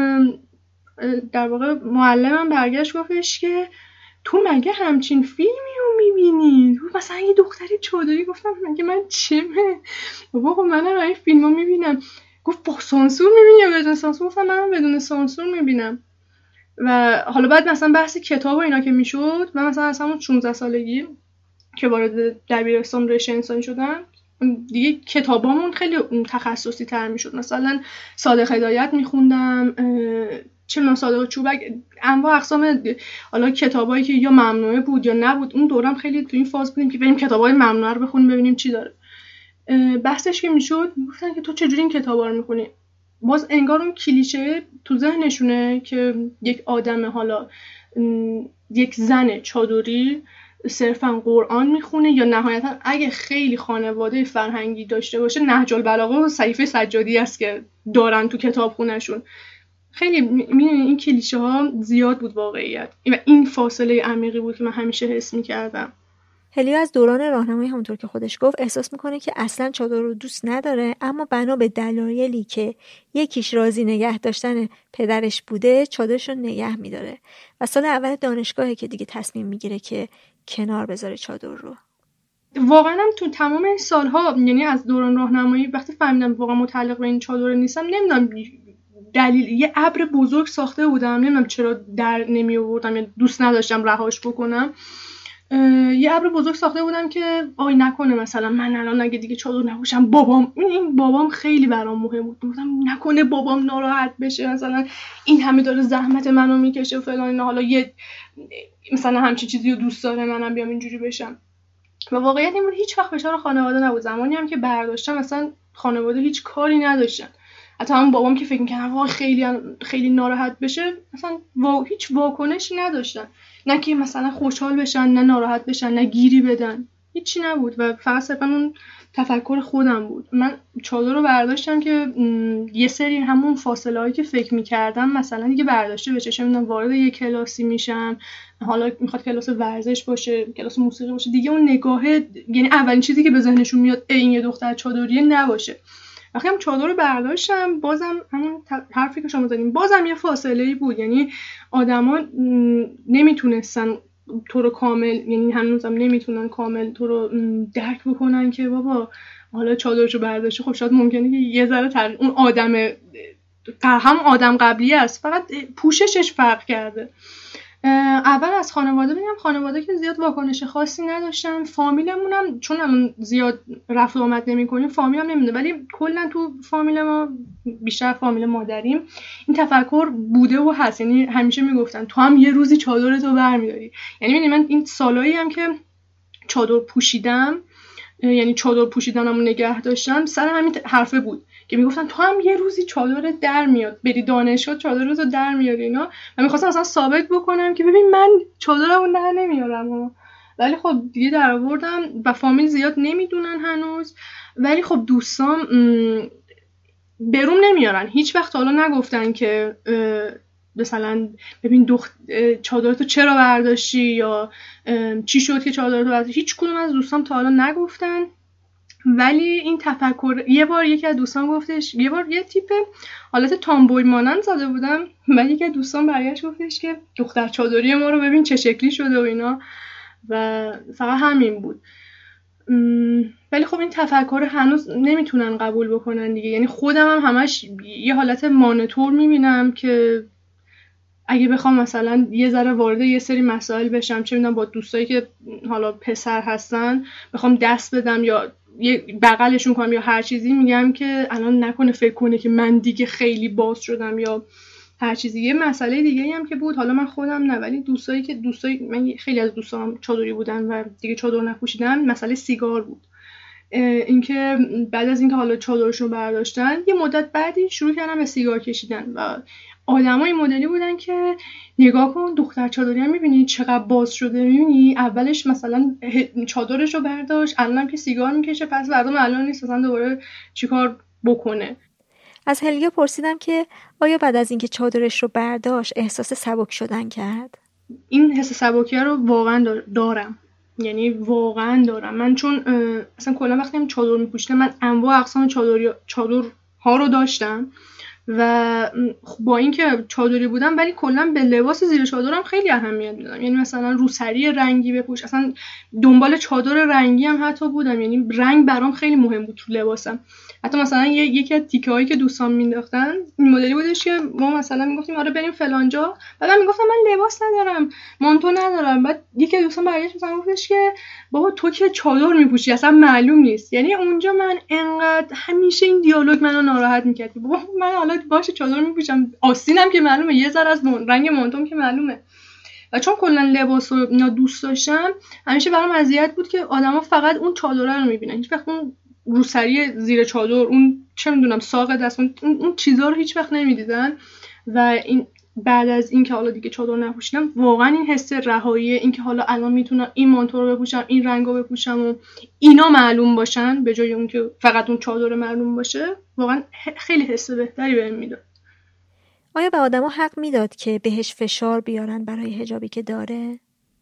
در واقع معلمم برگشت گفتش که تو مگه همچین فیلمی رو میبینی؟ تو مثلا یه دختری چادری. گفتم مگه من چمه بابا، خب منم این فیلمو میبینم. گفت با سانسور میبینی یا بدون سانسور؟ گفتم من بدون سانسور میبینم. و حالا بعد مثلا بحث کتاب و اینا که میشد، من مثلا از همون شانزده سالگی که وارد دبیرستان رشته انسانی شدم، دیگه کتابامون خیلی تخصصی تر میشد. مثلا صادق هدایت میخوندم، چه می‌دونم صادق چوبک، انواع اقسام حالا کتابایی که یا ممنوعه بود یا نبود. اون دورم خیلی تو این فاز بودیم که بریم کتابای ممنوعه رو بخونیم ببینیم چی داره. بحثش که میشد میگفتن که تو چجوری این کتابا رو میخونی؟ باز انگار اون کلیشه تو ذهنشونه که یک آدم، حالا یک زن چادری صرفا قرآن میخونه، یا نهایتا اگه خیلی خانواده فرهنگی داشته باشه نهج البلاغه و صحیفه سجادی است که دارن تو کتابخونه‌شون. خیلی می‌بینید این کلیشه ها زیاد بود واقعیت و این فاصله عمیقی بود که من همیشه حس می‌کردم. هلیو از دوران راهنمایی همونطور که خودش گفت احساس میکنه که اصلا چادر رو دوست نداره، اما بنا به دلایلی که یکیش راضی نگه داشتن پدرش بوده چادرش رو نگه میداره و سال اول دانشگاهه که دیگه تصمیم میگیره که کنار بذاره چادر رو. واقعا هم تو تمام این سالها، یعنی از دوران راهنمایی وقتی فهمیدم واقعا متعلق به این چادر نیستم، نمیدونم دلیل، یه ابر بزرگ ساخته بودم، نمیدونم چرا در نمی آوردم یا دوست نداشتم رهاش بکنم. یه ابر بزرگ ساخته بودم که آی نکنه مثلا من الان اگه دیگه چادر نپوشم بابام، این بابام خیلی برام مهم بود، گفتم نکنه بابام ناراحت بشه، مثلا این همه داره زحمت منو میکشه و فلان اینا، حالا یه مثلا همچین چیزی رو دوست داره منم بیام اینجوری بشم. و واقعیت این بود هیچ وقت فشار خانواده نبود. زمانی هم که برداشتم مثلا خانواده هیچ کاری نداشتن، حتی همون بابام که فکر می‌کردم وای خیلی خیلی ناراحت بشه، مثلا وا... هیچ واکنشی نداشتن، نه که مثلا خوشحال بشن نه ناراحت بشن نه گیری بدن، هیچی نبود و فقط صرفا اون تفکر خودم بود. من چادر رو برداشتم که یه سری همون فاصله هایی که فکر می‌کردم مثلا دیگه برداشته بشه، چه می‌دونم وارد یه کلاسی میشم، حالا میخواد کلاس ورزش باشه، کلاس موسیقی باشه، دیگه اون نگاه، یعنی اولین چیزی که به ذهنشون میاد این یه دختر چادریه نباشه. وقتی هم چادر رو برداشتم بازم همون حرفی که شما زدین، بازم یه فاصله‌ای بود، یعنی آدما نمیتونستن تو رو کامل، یعنی هنوزم نمیتونن کامل تو رو درک بکنن که بابا حالا چادرشو برداشتی، خب شاید ممکنه که یه ذره تر اون آدم هم آدم قبلی است، فقط پوششش فرق کرده. اول از خانواده بگم، خانواده که زیاد واکنش خاصی نداشتن، فامیلمونم چون همون زیاد رفت و آمد نمی‌کنیم فامیلم نمیدونه، ولی کلا تو فامیل ما بیشتر فامیل مادریم این تفکر بوده و هست، یعنی همیشه میگفتن تو هم یه روزی چادرتو برمی‌داری. یعنی ببین من این سالایی هم که چادر پوشیدم، یعنی چادر پوشیدنمو نگه داشتم، سر همین حرفه بود که میگفتن تو هم یه روزی چادرت در میاد، بری دانشگاه چادرتو در میاری اینا، و میخواستم اصلا ثابت بکنم که ببین من چادرمو در نمیارم. ولی خب دیگه در آوردم و فامیل زیاد نمیدونن هنوز، ولی خب دوستام بروم نمیارن، هیچ وقت حالا نگفتن که مثلا ببین دخت چادرتو چرا برداشتی یا چی شد که چادرتو برداشتی، هیچ کدوم از دوستام تا حالا نگفتن. ولی این تفکر، یه بار یکی از دوستان گفتش، یه بار یه تیپ حالت تامبوی مانند زده بودم و یکی از دوستان برگشت گفتش که دختر چادری ما رو ببین چه شکلی شده و اینا، و فقط همین بود. ولی خب این تفکر هنوز نمیتونن قبول بکنن دیگه، یعنی خودم هم همش یه حالت مانیتور میبینم که اگه بخوام مثلا یه ذره وارد یه سری مسائل بشم، چه میدونم با دوستایی که حالا پسر هستن بخوام دست بدم یا یه بغلشون کنم یا هر چیزی، میگم که الان نکنه فکر کنه که من دیگه خیلی باز شدم یا هر چیزی. یه مسئله دیگه هم که بود، حالا من خودم نه ولی دوستایی که دوستایی من خیلی از دوستام چادری بودن و دیگه چادر نپوشیدن، مسئله سیگار بود. اینکه بعد از اینکه حالا چادرشون برداشتن یه مدت بعدی شروع کردن به سیگار کشیدن و آدمای مدلی بودن که نگاه کن دختر چادری هم میبینی چقدر باز شده، میبینی اولش مثلا چادرشو برداشت الانم که سیگار میکشه، پس بعدم الان نیست مثلا دوباره چیکار بکنه. از هلیو پرسیدم که آیا بعد از اینکه چادرش رو برداشت احساس سبک شدن کرد؟ این حس سبکی رو واقعا دارم، یعنی واقعا دارم. من چون اصلا کلا وقتی هم چادر میپوشیدم، من انواع اقسام چادر چادر ها رو داشتم و با اینکه چادری بودم ولی کلا به لباس زیر چادرم خیلی اهمیت میدادم. یعنی مثلا روسری رنگی بپوش، اصلا دنبال چادر رنگی هم حتی بودم، یعنی رنگ برام خیلی مهم بود تو لباسم. حتی مثلا یکی از تیکه هایی که دوستان مینداختن این مدلی بودش که ما مثلا میگفتیم آره بریم فلان جا، بعدم میگفتم من لباس ندارم، مانتو ندارم، بعد یکی از دوستان برگشت مثلا گفتش که بابا تو که چادر میپوشی اصلا معلوم نیست. یعنی اونجا من انقدر همیشه این دیالوگ منو ناراحت میکرد، بابا من حالا باشه چادر میپوشم، آستینم که معلومه، یه ذره از رنگ مانتوم که معلومه. و چون کلا لباس رو اینا دوست داشتم همیشه برام اذیت بود که آدما فقط اون چادر رو میبینن، هیچ وقت اون روسری زیر چادر، اون چه میدونم ساق دست، اون, اون چیزا رو هیچ وقت نمیدیدن. و این بعد از این که حالا دیگه چادر نپوشیدم واقعا این حس رهایی، این که حالا الان میتونم این مانتو رو بپوشم، این رنگو بپوشم و اینا معلوم باشن به جای اون که فقط اون چادر معلوم باشه، واقعا خیلی حس بهتری بهم میداد. آیا به آدما حق میداد که بهش فشار بیارن برای حجابی که داره؟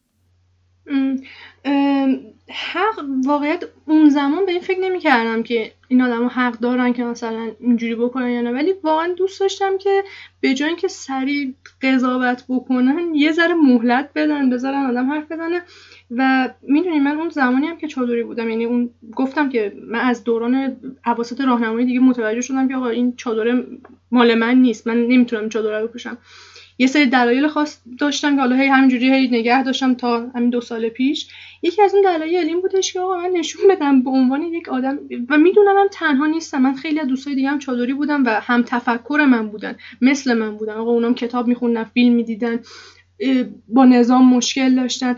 حق واقعیت اون زمان به این فکر نمی کردم که این آدم ها حق دارن که مثلا اینجوری بکنن یا نه، ولی واقعا دوست داشتم که به جای اینکه سریع قضاوت بکنن یه ذره مهلت بدن، بذارن آدم حرف بزنه. و میدونی من اون زمانی هم که چادری بودم، یعنی اون گفتم که من از دوران اواسط راهنمایی دیگه متوجه شدم که آقا این چادر مال من نیست، من نمیتونم چادر رو بپوشم. یه سری دلایل خاص داشتم که حالا هی همینجوری هی نگه داشتم تا همین دو سال پیش. یکی از اون دلایل این بودش که آقا من نشون بدم به عنوان یک آدم، و میدونم من تنها نیستم، من خیلی از دوستای دیگه هم چادری بودن و هم تفکر من بودن، مثل من بودن. آقا اونام کتاب میخوندن، فیلم میدیدن، با نظام مشکل داشتن.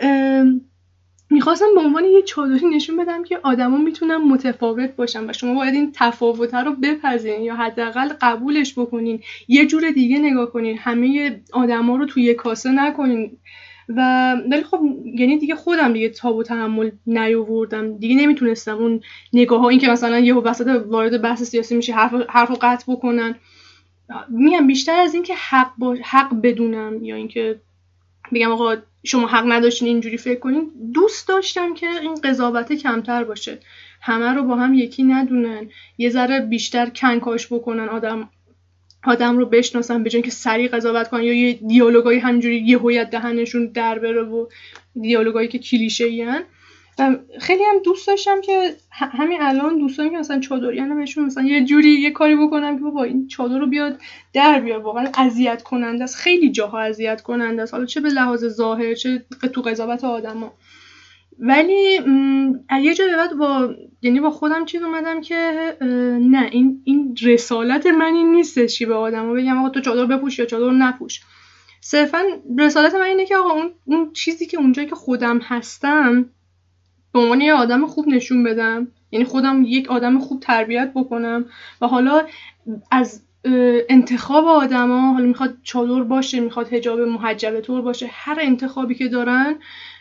میخواستم به عنوان یه چادری نشون بدم که آدما میتونن متفاوت باشن و شما باید این تفاوت رو بپذیرین یا حداقل قبولش بکنین، یه جور دیگه نگاه کنین، همه آدما رو توی کاسه نکنین. و ولی خب یعنی دیگه خودم دیگه تاب و تحمل نیاوردم دیگه، نمیتونستم اون نگاه‌ها، این که مثلا یهو وسط وارد بحث سیاسی میشه حرف حرفو قطع بکنن. میگم بیشتر از این که حق با حق بدونم یا اینکه بگم آقا شما حق نداشتین اینجوری فکر کنین، دوست داشتم که این قضاوت کمتر باشه، همه رو با هم یکی ندونن، یه ذره بیشتر کنکاش بکنن، آدم آدم رو بشناسن به جای اینکه سریع قضاوت کنن یا یه دیالوگای همینجوری یهویت دهنشون در بره و دیالوگایی که کلیشه‌ای ان. خیلی هم دوست داشتم که همین الان دوستانی که مثلا چادریان بهشون مثلا یه جوری یه کاری بکنم که بابا این چادر رو بیاد در بیار، واقعا اذیت کننده است، خیلی جاها اذیت کننده است، حالا چه به لحاظ ظاهر چه تو قضاوت آدما. ولی یه جایی بعد با یعنی با خودم چیز اومدم که نه، این این رسالت من این نیستش که به آدما بگم آقا تو چادر بپوش یا چادر نپوش. صرفا رسالت من اینه که آقا اون اون چیزی که اونجایی که خودم هستم به عنوان یه آدم خوب نشون بدم، یعنی خودم یک آدم خوب تربیت بکنم. و حالا از انتخاب آدما، حالا میخواد چادر باشه، میخواد حجاب محجبه طور باشه، هر انتخابی که دارن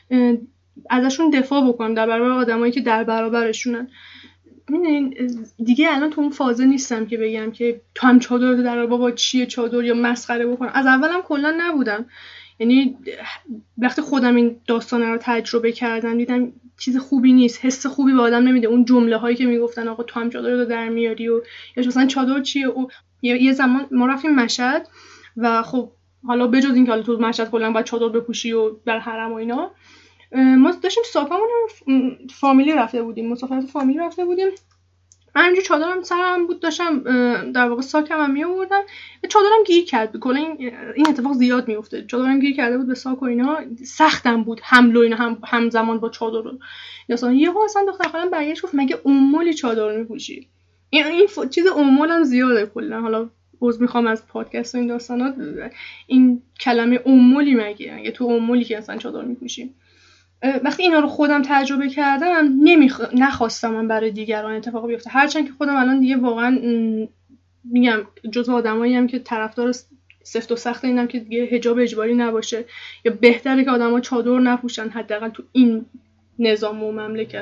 ازشون دفاع بکنم در برابر آدمایی که در برابرشونن. ببینین دیگه الان تو اون فازه نیستم که بگم که تو هم چادر تو در بابا چیه چادر یا مسخره بکنم. از اولم کلا نبودم، یعنی وقتی خودم این داستانه رو تجربه کردم دیدم چیز خوبی نیست، حس خوبی به آدم نمیده. اون جمله هایی که میگفتن آقا تو هم چادر رو در میاری و یا مثلا چادر چیه. و یه زمان ما رفتیم مشهد و خب حالا بجز این که حالا تو مشهد کلا باید چادر بپوشی و در حرم و اینا، ما داشتیم ساکامون فامیلی رفته بودیم، مسافرت فامیلی رفته بودیم. من همینجور چادرم سرم بود، داشتم در واقع ساکم هم میآوردم، چادرم گیر کرد. کلا این این اتفاق زیاد میفته، چادرم گیر کرده بود به ساک و اینا، سختم بود حمل و اینا هم همزمان با چادر رو. مثلا یهو اصلا دختر خالم برگشت گفت مگه امولی چادر میپوشی؟ این این ف... چیز امول هم زیاده کلا. حالا عذر میخوام از پادکست و این داستانات، این کلمه امولی مگه مگه تو امولی که اصلا چادر میپوشی؟ وقتی اینا رو خودم تجربه کردم نمیخ... نخواستم من برای دیگران اتفاق بیفته، هرچند که خودم الان دیگه واقعا میگم جزو آدمایی هم که طرفدار سفت و سخت اینم که دیگه حجاب اجباری نباشه یا بهتره که آدما چادر نپوشن حداقل تو این نظام و مملکت.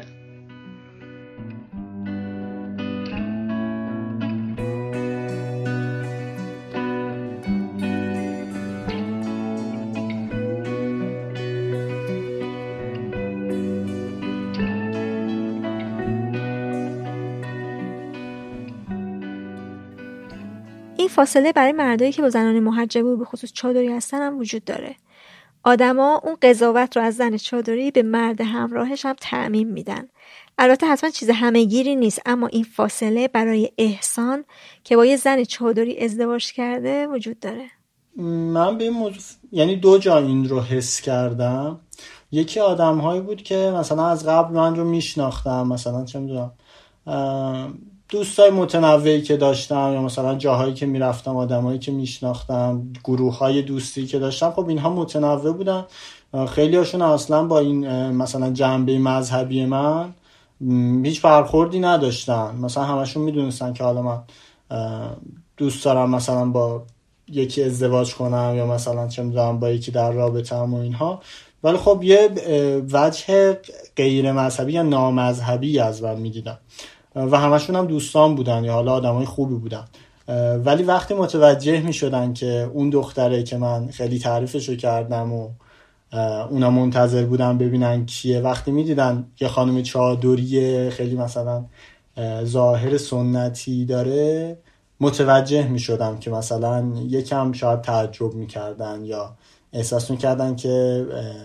این این فاصله برای مردایی که با زنان محجبه و به خصوص چادری هستن هم وجود داره. آدما اون قضاوت رو از زن چادری به مرد همراهش هم تعمیم میدن. البته حتما چیز همه‌گیری نیست، اما این فاصله برای احسان که با یه زن چادری ازدواج کرده وجود داره. من به این موضوع یعنی دو جا این رو حس کردم. یکی آدم هایی بود که مثلا از قبل من رو میشناختم، مثلا چه میدونم دوستای متنوعی که داشتم یا مثلا جاهایی که میرفتم آدمایی که میشناختم، گروه های دوستی که داشتم، خب اینها متنوع بودن. خیلی هاشون اصلا با این مثلا جنبه مذهبی من هیچ برخوردی نداشتن. مثلا همشون میدونستن که حالا من دوست دارم مثلا با یکی ازدواج کنم یا مثلا چه میدونم با یکی در رابطه‌ام و اینها، ولی خب یه وجه غیر مذهبی یا نامذهبی از من میدیدم و همشون هم دوستان بودن یا حالا آدمای خوبی بودن. ولی وقتی متوجه میشدن که اون دختره که من خیلی تعریفشو کردم و اونا منتظر بودن ببینن کیه، وقتی میدیدن یه خانم چادری خیلی مثلا ظاهر سنتی داره، متوجه میشدم که مثلا یکم شاید تعجب میکردن یا احساس میکردن که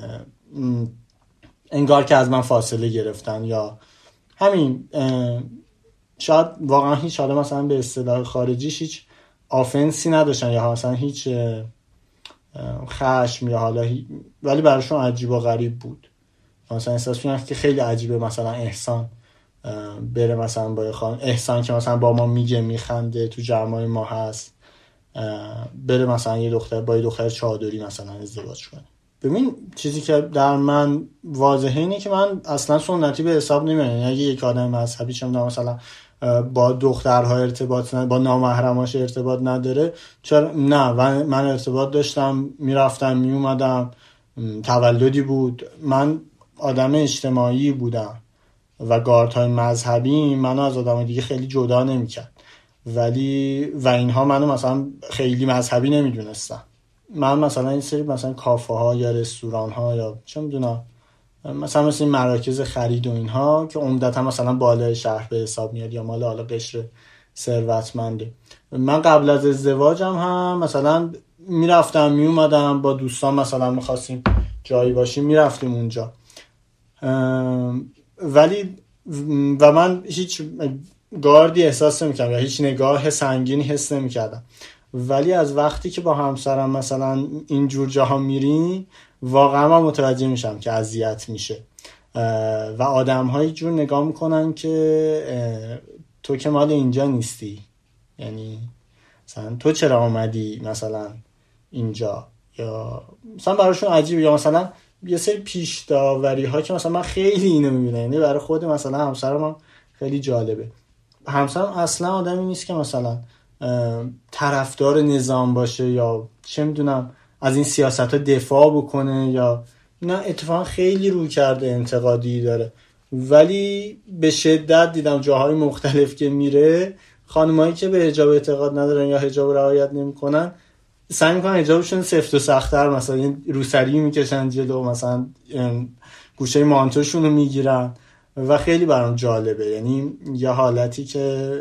انگار که از من فاصله گرفتن یا همین شاید واقعا هیچ حالا مثلا به اصطلاح خارجیش هیچ آفنسی نداشتن یا مثلا هیچ خشم یا حالا هی... ولی براشون عجیب و غریب بود. مثلا احساس می‌کردن که خیلی عجیبه مثلا احسان بره مثلا با خان احسان که مثلا با ما میگه میخنده تو جمعای ما هست، بره مثلا یه دختر با یه دختر چادری مثلا ازدواج کنه. ببین چیزی که در من واضحه اینه که من اصلا سنتی به حساب نمیارم. یعنی اگه یک آدم مذهبی چه می‌دونم مثلا با دخترها ارتباط نداره، با نامحرماش ارتباط نداره، چرا نه؟ من ارتباط داشتم، میرفتم میومدم، تولدی بود، من آدم اجتماعی بودم و گاردهای مذهبی منو از آدم دیگه خیلی جدا نمی‌کرد، ولی و اینها منو مثلا خیلی مذهبی نمیدونستن. من مثلا این سری مثلا کافه ها یا رستوران ها یا چه میدونم مثلا مثلا این مراکز خرید و اینها که عمدتا مثلا بالای شهر به حساب میاد یا مال حالا قشر ثروتمنده، من قبل از ازدواجم هم مثلا میرفتم میومدم با دوستان، مثلا میخواستیم جایی باشیم میرفتیم اونجا، ولی و من هیچ گاردی احساس نمیکردم یا هیچ نگاه سنگینی حس نمیکردم. ولی از وقتی که با همسرم مثلا این جور جاها میریم واقعا من متوجه میشم که اذیت میشه و آدم ها یه جور نگاه میکنن که تو که مال اینجا نیستی، یعنی مثلا تو چرا آمدی مثلا اینجا، یا مثلا براشون عجیبه. یا مثلا یه سری پیش داوری ها که مثلا من خیلی اینو میبینم، یعنی برای خود مثلا همسرم خیلی جالبه. همسرم اصلا آدمی نیست که مثلا طرفدار نظام باشه یا چه میدونم از این سیاست ها دفاع بکنه، یا نه اتفاقا خیلی روی کرده انتقادی داره. ولی به شدت دیدم جاهای مختلف که میره خانمایی که به حجاب اعتقاد ندارن یا حجاب رعایت نمیکنن سعی میکنن حجابشون سفت و سخت‌تر، مثلا روسری میکشن جلو، مثلا گوشه مانتوشون رو میگیرن و خیلی برام جالبه. یعنی یه حالتی که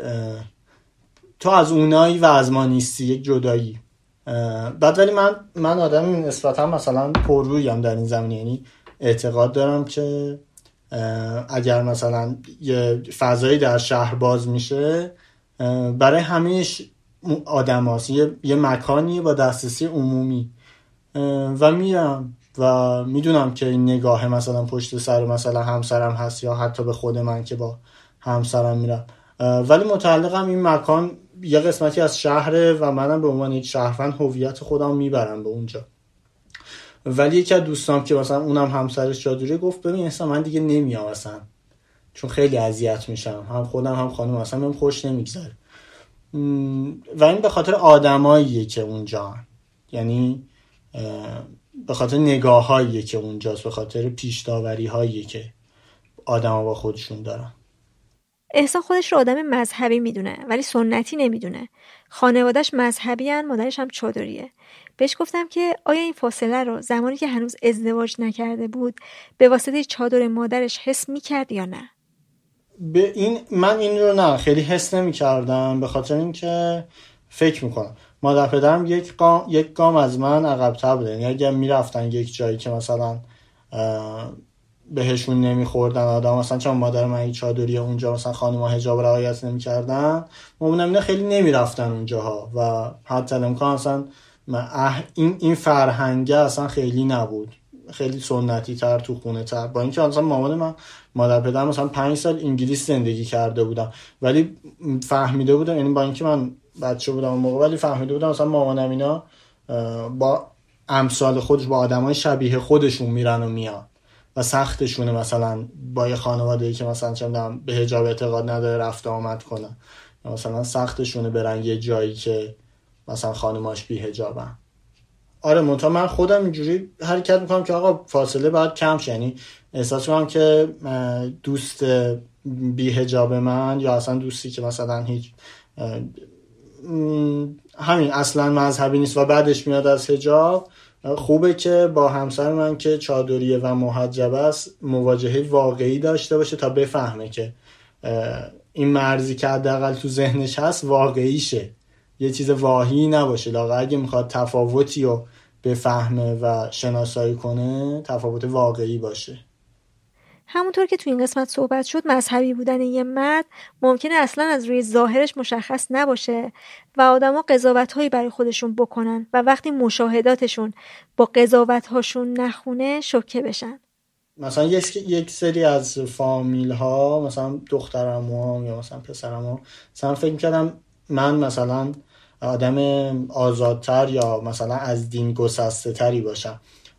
تو از اونایی و از ما نیستی، یک جدایی. بعد ولی من من آدم نسبتا مثلا پررویم در این زمینه، یعنی اعتقاد دارم که اگر مثلا یه فضایی در شهر باز میشه برای همهش آدم هست، یه, یه مکانیه با دسترسی عمومی و میرم و میدونم که این نگاه مثلا پشت سر مثلا همسرم هست یا حتی به خود من که با همسرم میرم، ولی متعلقم این مکان یه قسمتی از شهره و منم به عنوان یک شهروند هویت خودم میبرم به اونجا. ولی یکی از دوستام که مثلا اونم همسرش چادری گفت ببین اصلا من دیگه نمیام اصلا، چون خیلی اذیت میشم، هم خودم هم خانم اصلا بهم خوش نمیگذره. و این به خاطر آدماییه که اونجا، یعنی به خاطر نگاه‌هاییه که اونجاست، به خاطر پیش داوری‌هاییه که آدم‌ها با خودشون دارن. احسان خودش رو آدم مذهبی میدونه ولی سنتی نمیدونه. خانواده‌اش مذهبی ان، مادرش هم چادریه. بهش گفتم که آیا این فاصله رو زمانی که هنوز ازدواج نکرده بود به واسطه چادر مادرش حس میکرد یا نه؟ به این من این رو نه خیلی حس نمی‌کردم، به خاطر اینکه فکر میکنم مادر پدرم یک گام یک گام از من عقب‌تر بودن. یعنی اگه میرفتن یک جایی که مثلا بهشون نمیخوردن آدم، مثلا چون مادر من این چادریه اونجا مثلا خانم‌ها حجاب رعایت نمیکردن، مامانم اینا خیلی نمیرفتن اونجاها و حتی امکان اصلا این این فرهنگه اصلا خیلی نبود، خیلی سنتی تر تو خونه تر. با اینکه مثلا مامان من مادر پدرم مثلا پنج سال انگلیس زندگی کرده بودم ولی فهمیده بودم، یعنی با اینکه من بچه بودم اون موقع ولی فهمیده بودم مثلا مامانم اینا با امثال خودش با آدمای شبیه خودشون میرن و میان و سختشونه مثلا با یه خانواده‌ای که مثلا چه می‌دونم به حجاب اعتقاد نداره رفت آمد کنه، مثلا سختشونه برن یه جایی که مثلا خانماش بی حجابن. آره منتها من خودم اینجوری حرکت میکنم که آقا فاصله باید کم شه. یعنی احساس میکنم که دوست بی حجاب من یا اصلا دوستی که مثلا هیچ همین اصلا مذهبی نیست و بعدش میاد از حجاب، خوبه که با همسر من که چادریه و محجبه است مواجهه واقعی داشته باشه تا بفهمه که این مرزی که حداقل تو ذهنش هست واقعیشه، یه چیز واهی نباشه. لااقل اگه میخواد تفاوتی رو بفهمه و شناسایی کنه تفاوت واقعی باشه. همونطور که تو این قسمت صحبت شد مذهبی بودن یه مرد ممکنه اصلا از روی ظاهرش مشخص نباشه و آدما قضاوت‌هایی برای خودشون بکنن و وقتی مشاهداتشون با قضاوت‌هاشون نخونه شوکه بشن. مثلا یک سری از فامیل ها مثلا دخترعموام یا مثلا پسرعموام مثلا فکر می‌کردم من مثلا آدم آزادتر یا مثلا از دین گسسته تری باشم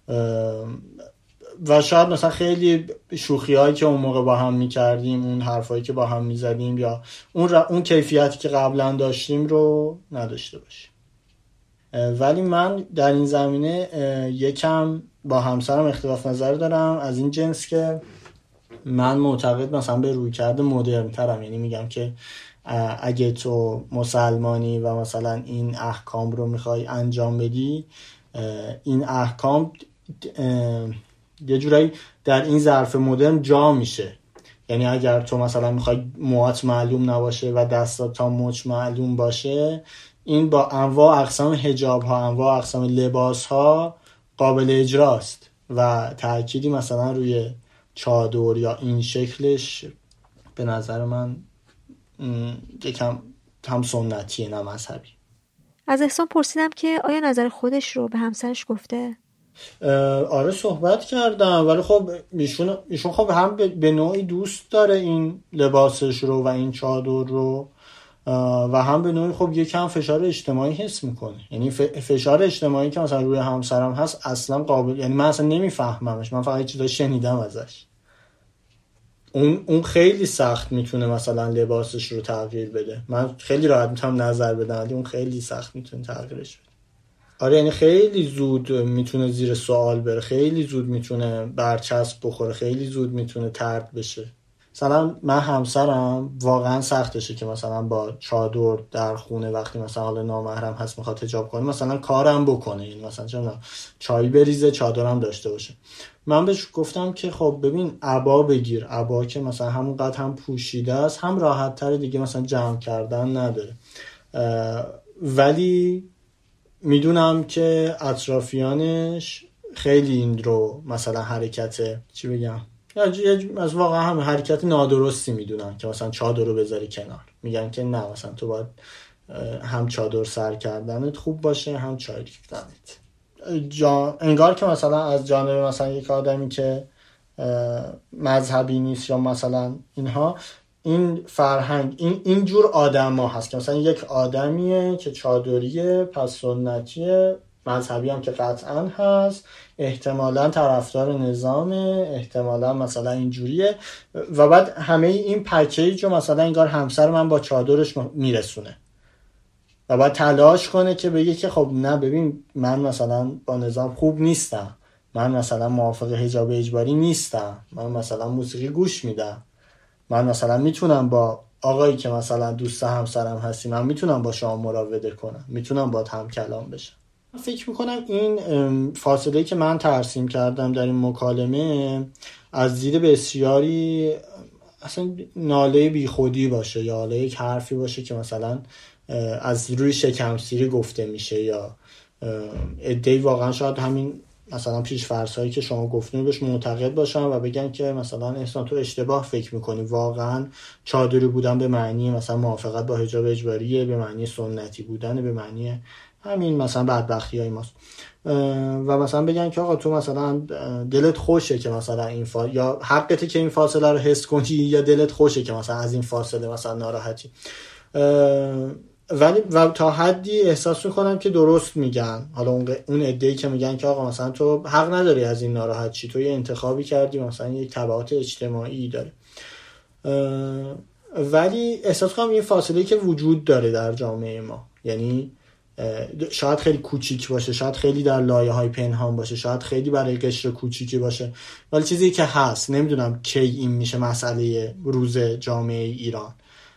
و شاید مثلا خیلی شوخی هایی که اون موقع با هم میکردیم، اون حرفایی که با هم میزدیم یا اون ر... اون کیفیتی که قبلا داشتیم رو نداشته باشیم. ولی من در این زمینه یکم با همسرم اختلاف نظر دارم از این جنس که من معتقد مثلا به رویکرد مدرن ترم. یعنی میگم که اگه تو مسلمانی و مثلا این احکام رو میخوای انجام بدی، این احکام یه جورایی در این ظرف مدرن جا میشه. یعنی اگر تو مثلا میخوای موهات معلوم نباشه و دستات تا مچ معلوم باشه، این با انواع اقسام حجاب ها، انواع اقسام لباس ها قابل اجراست و تأکیدی مثلا روی چادر یا این شکلش به نظر من یکم هم سنتیه نه مذهبی. از احسان پرسیدم که آیا نظر خودش رو به همسرش گفته؟ آره صحبت کردم، ولی خب ایشون ایشون خب هم به نوعی دوست داره این لباسش رو و این چادر رو و هم به نوعی خب یکم فشار اجتماعی حس میکنه. یعنی فشار اجتماعی که مثلا روی همسرم هست اصلا قابل، یعنی من اصلا نمیفهممش، من فقط چیزا شنیدم ازش. اون اون خیلی سخت میتونه مثلا لباسش رو تغییر بده، من خیلی راحت میتونم نظر بدم ولی اون خیلی سخت میتونه تغییرش بده. آره یعنی خیلی زود میتونه زیر سوال بره، خیلی زود میتونه برچسب بخوره، خیلی زود میتونه طرد بشه. مثلا من همسرم واقعا سختشه که مثلا با چادر در خونه وقتی مثلا حالا نامحرم هست میخواد حجاب کنه مثلا کارم بکنه، یعنی مثلا چون چای بریزه چادرم داشته باشه. من بهش گفتم که خب ببین عبا بگیر، عبا که مثلا همون قد هم پوشیده است هم راحت تر دیگه، مثلا جمع کردن نداره. ولی میدونم که اطرافیانش خیلی این رو مثلا حرکت چی بگم از واقعا هم حرکت نادرستی میدونن که مثلا چادر رو بذاری کنار، میگن که نه مثلا تو باید هم چادر سر کردنت خوب باشه هم چای ریختنت. جا... انگار که مثلا از جانب مثلا یک آدمی که مذهبی نیست یا مثلا اینها این فرهنگ این اینجور آدم ها هست که مثلا یک آدمیه که چادریه پس سنتیه، مذهبی هم که قطعا هست، احتمالاً طرفدار نظامه، احتمالاً مثلا اینجوریه و بعد همه این پکیج رو مثلا انگار همسر من با چادرش میرسونه و بعد تلاش کنه که بگه که خب نه ببین من مثلا با نظام خوب نیستم، من مثلا موافق حجاب اجباری نیستم، من مثلا موسیقی گوش میدم، من مثلا میتونم با آقایی که مثلا دوست همسرم هستی من میتونم با شما مراوده کنم، میتونم با هم کلام بشم. فکر میکنم این فاصله که من ترسیم کردم در این مکالمه از دید بسیاری اصلا ناله بی خودی باشه یا حالا یک حرفی باشه که مثلا از روی شکمسیری گفته میشه، یا عده‌ای واقعا شاید همین مثلا پیش فرض‌هایی که شما گفتین بهش معتقد باشن و بگن که مثلا احسان تو اشتباه فکر میکنی، واقعا چادری بودن به معنی مثلا موافقت با حجاب اجباریه، به معنی سنتی بودن، به معنی همین مثلا بدبختیای ماست. و مثلا بگن که آقا تو مثلا دلت خوشه که مثلا این فا... یا حقته که این فاصله رو حس کنی، یا دلت خوشه که مثلا از این فاصله مثلا ناراحتی. ولی و تا حدی احساس میکنم که درست میگن. حالا اون عده‌ای که میگن که آقا مثلا تو حق نداری از این ناراحت چی، تو یه انتخابی کردی، مثلا یک تبعات اجتماعی داره. ولی احساس کنم این فاصله که وجود داره در جامعه ما، یعنی شاید خیلی کوچیک باشه، شاید خیلی در لایه‌های پنهان باشه، شاید خیلی برای قشر کوچیکی باشه، ولی چیزی که هست. نمیدونم کی این میشه مسئله روز جامعه ایران،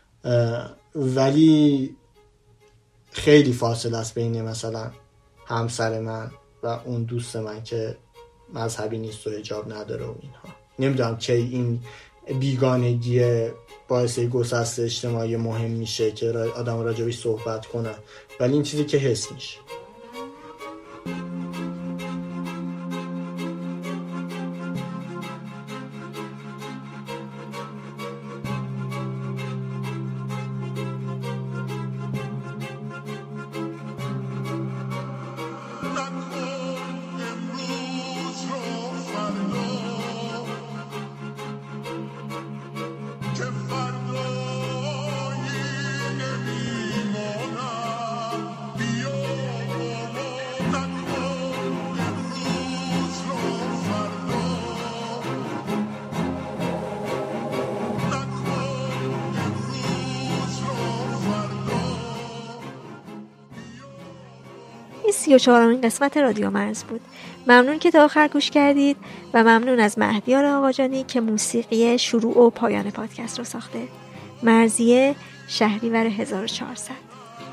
ولی خیلی فاصله است بین مثلا همسر من و اون دوست من که مذهبی نیست و حجاب نداره و اینها. نمیدونم کی این بیگانگی باعث گسست اجتماعی مهم میشه که آدم راجبش صحبت کنه، ولی این چیزی که حس میشه. سی و چهارمین قسمت رادیو مرز بود. ممنون که تا آخر گوش کردید و ممنون از مهدیار آقاجانی که موسیقی شروع و پایان پادکست رو ساخته. مرزیه، شهریور هزار و چهارصد.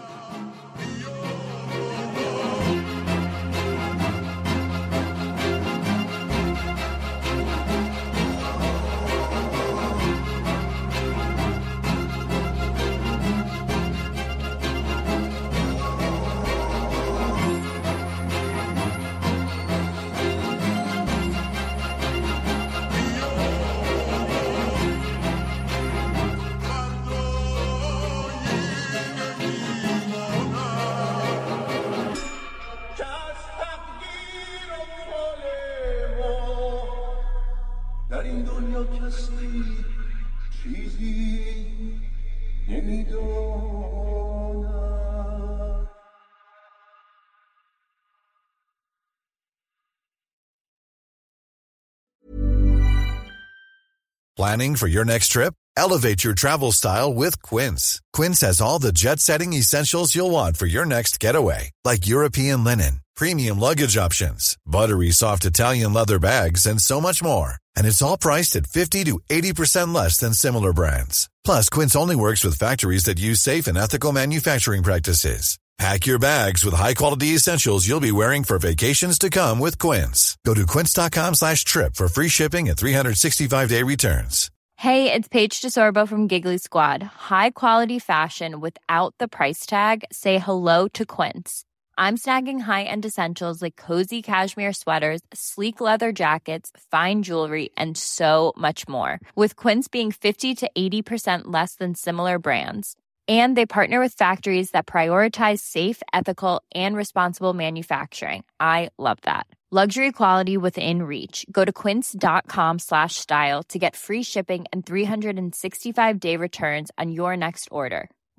Planning for your next trip? Elevate your travel style with Quince. Quince has all the jet-setting essentials you'll want for your next getaway, like European linen, premium luggage options, buttery soft Italian leather bags, and so much more. And it's all priced at fifty to eighty percent less than similar brands. Plus, Quince only works with factories that use safe and ethical manufacturing practices. Pack your bags with high-quality essentials you'll be wearing for vacations to come with Quince. Go to quince.com slash trip for free shipping and three sixty-five day returns. Hey, it's Paige DeSorbo from Giggly Squad. High quality fashion without the price tag. Say hello to Quince. I'm snagging high-end essentials like cozy cashmere sweaters, sleek leather jackets, fine jewelry, and so much more. With Quince being fifty to eighty percent less than similar brands. And they partner with factories that prioritize safe, ethical, and responsible manufacturing. I love that. Luxury quality within reach. Go to quince.com slash style to get free shipping and three sixty-five day returns on your next order.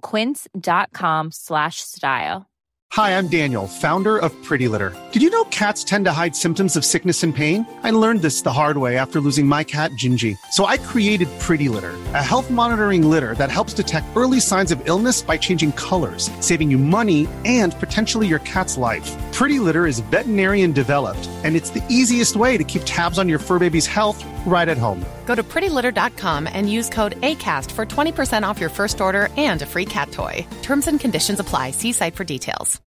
Quince.com slash style. Hi, I'm Daniel, founder of Pretty Litter. Did you know cats tend to hide symptoms of sickness and pain? I learned this the hard way after losing my cat, Gingy. So I created Pretty Litter, a health monitoring litter that helps detect early signs of illness by changing colors, saving you money and potentially your cat's life. Pretty Litter is veterinarian developed, and it's the easiest way to keep tabs on your fur baby's health right at home. Go to pretty litter dot com and use code ACAST for twenty percent off your first order and a free cat toy. Terms and conditions apply. See site for details.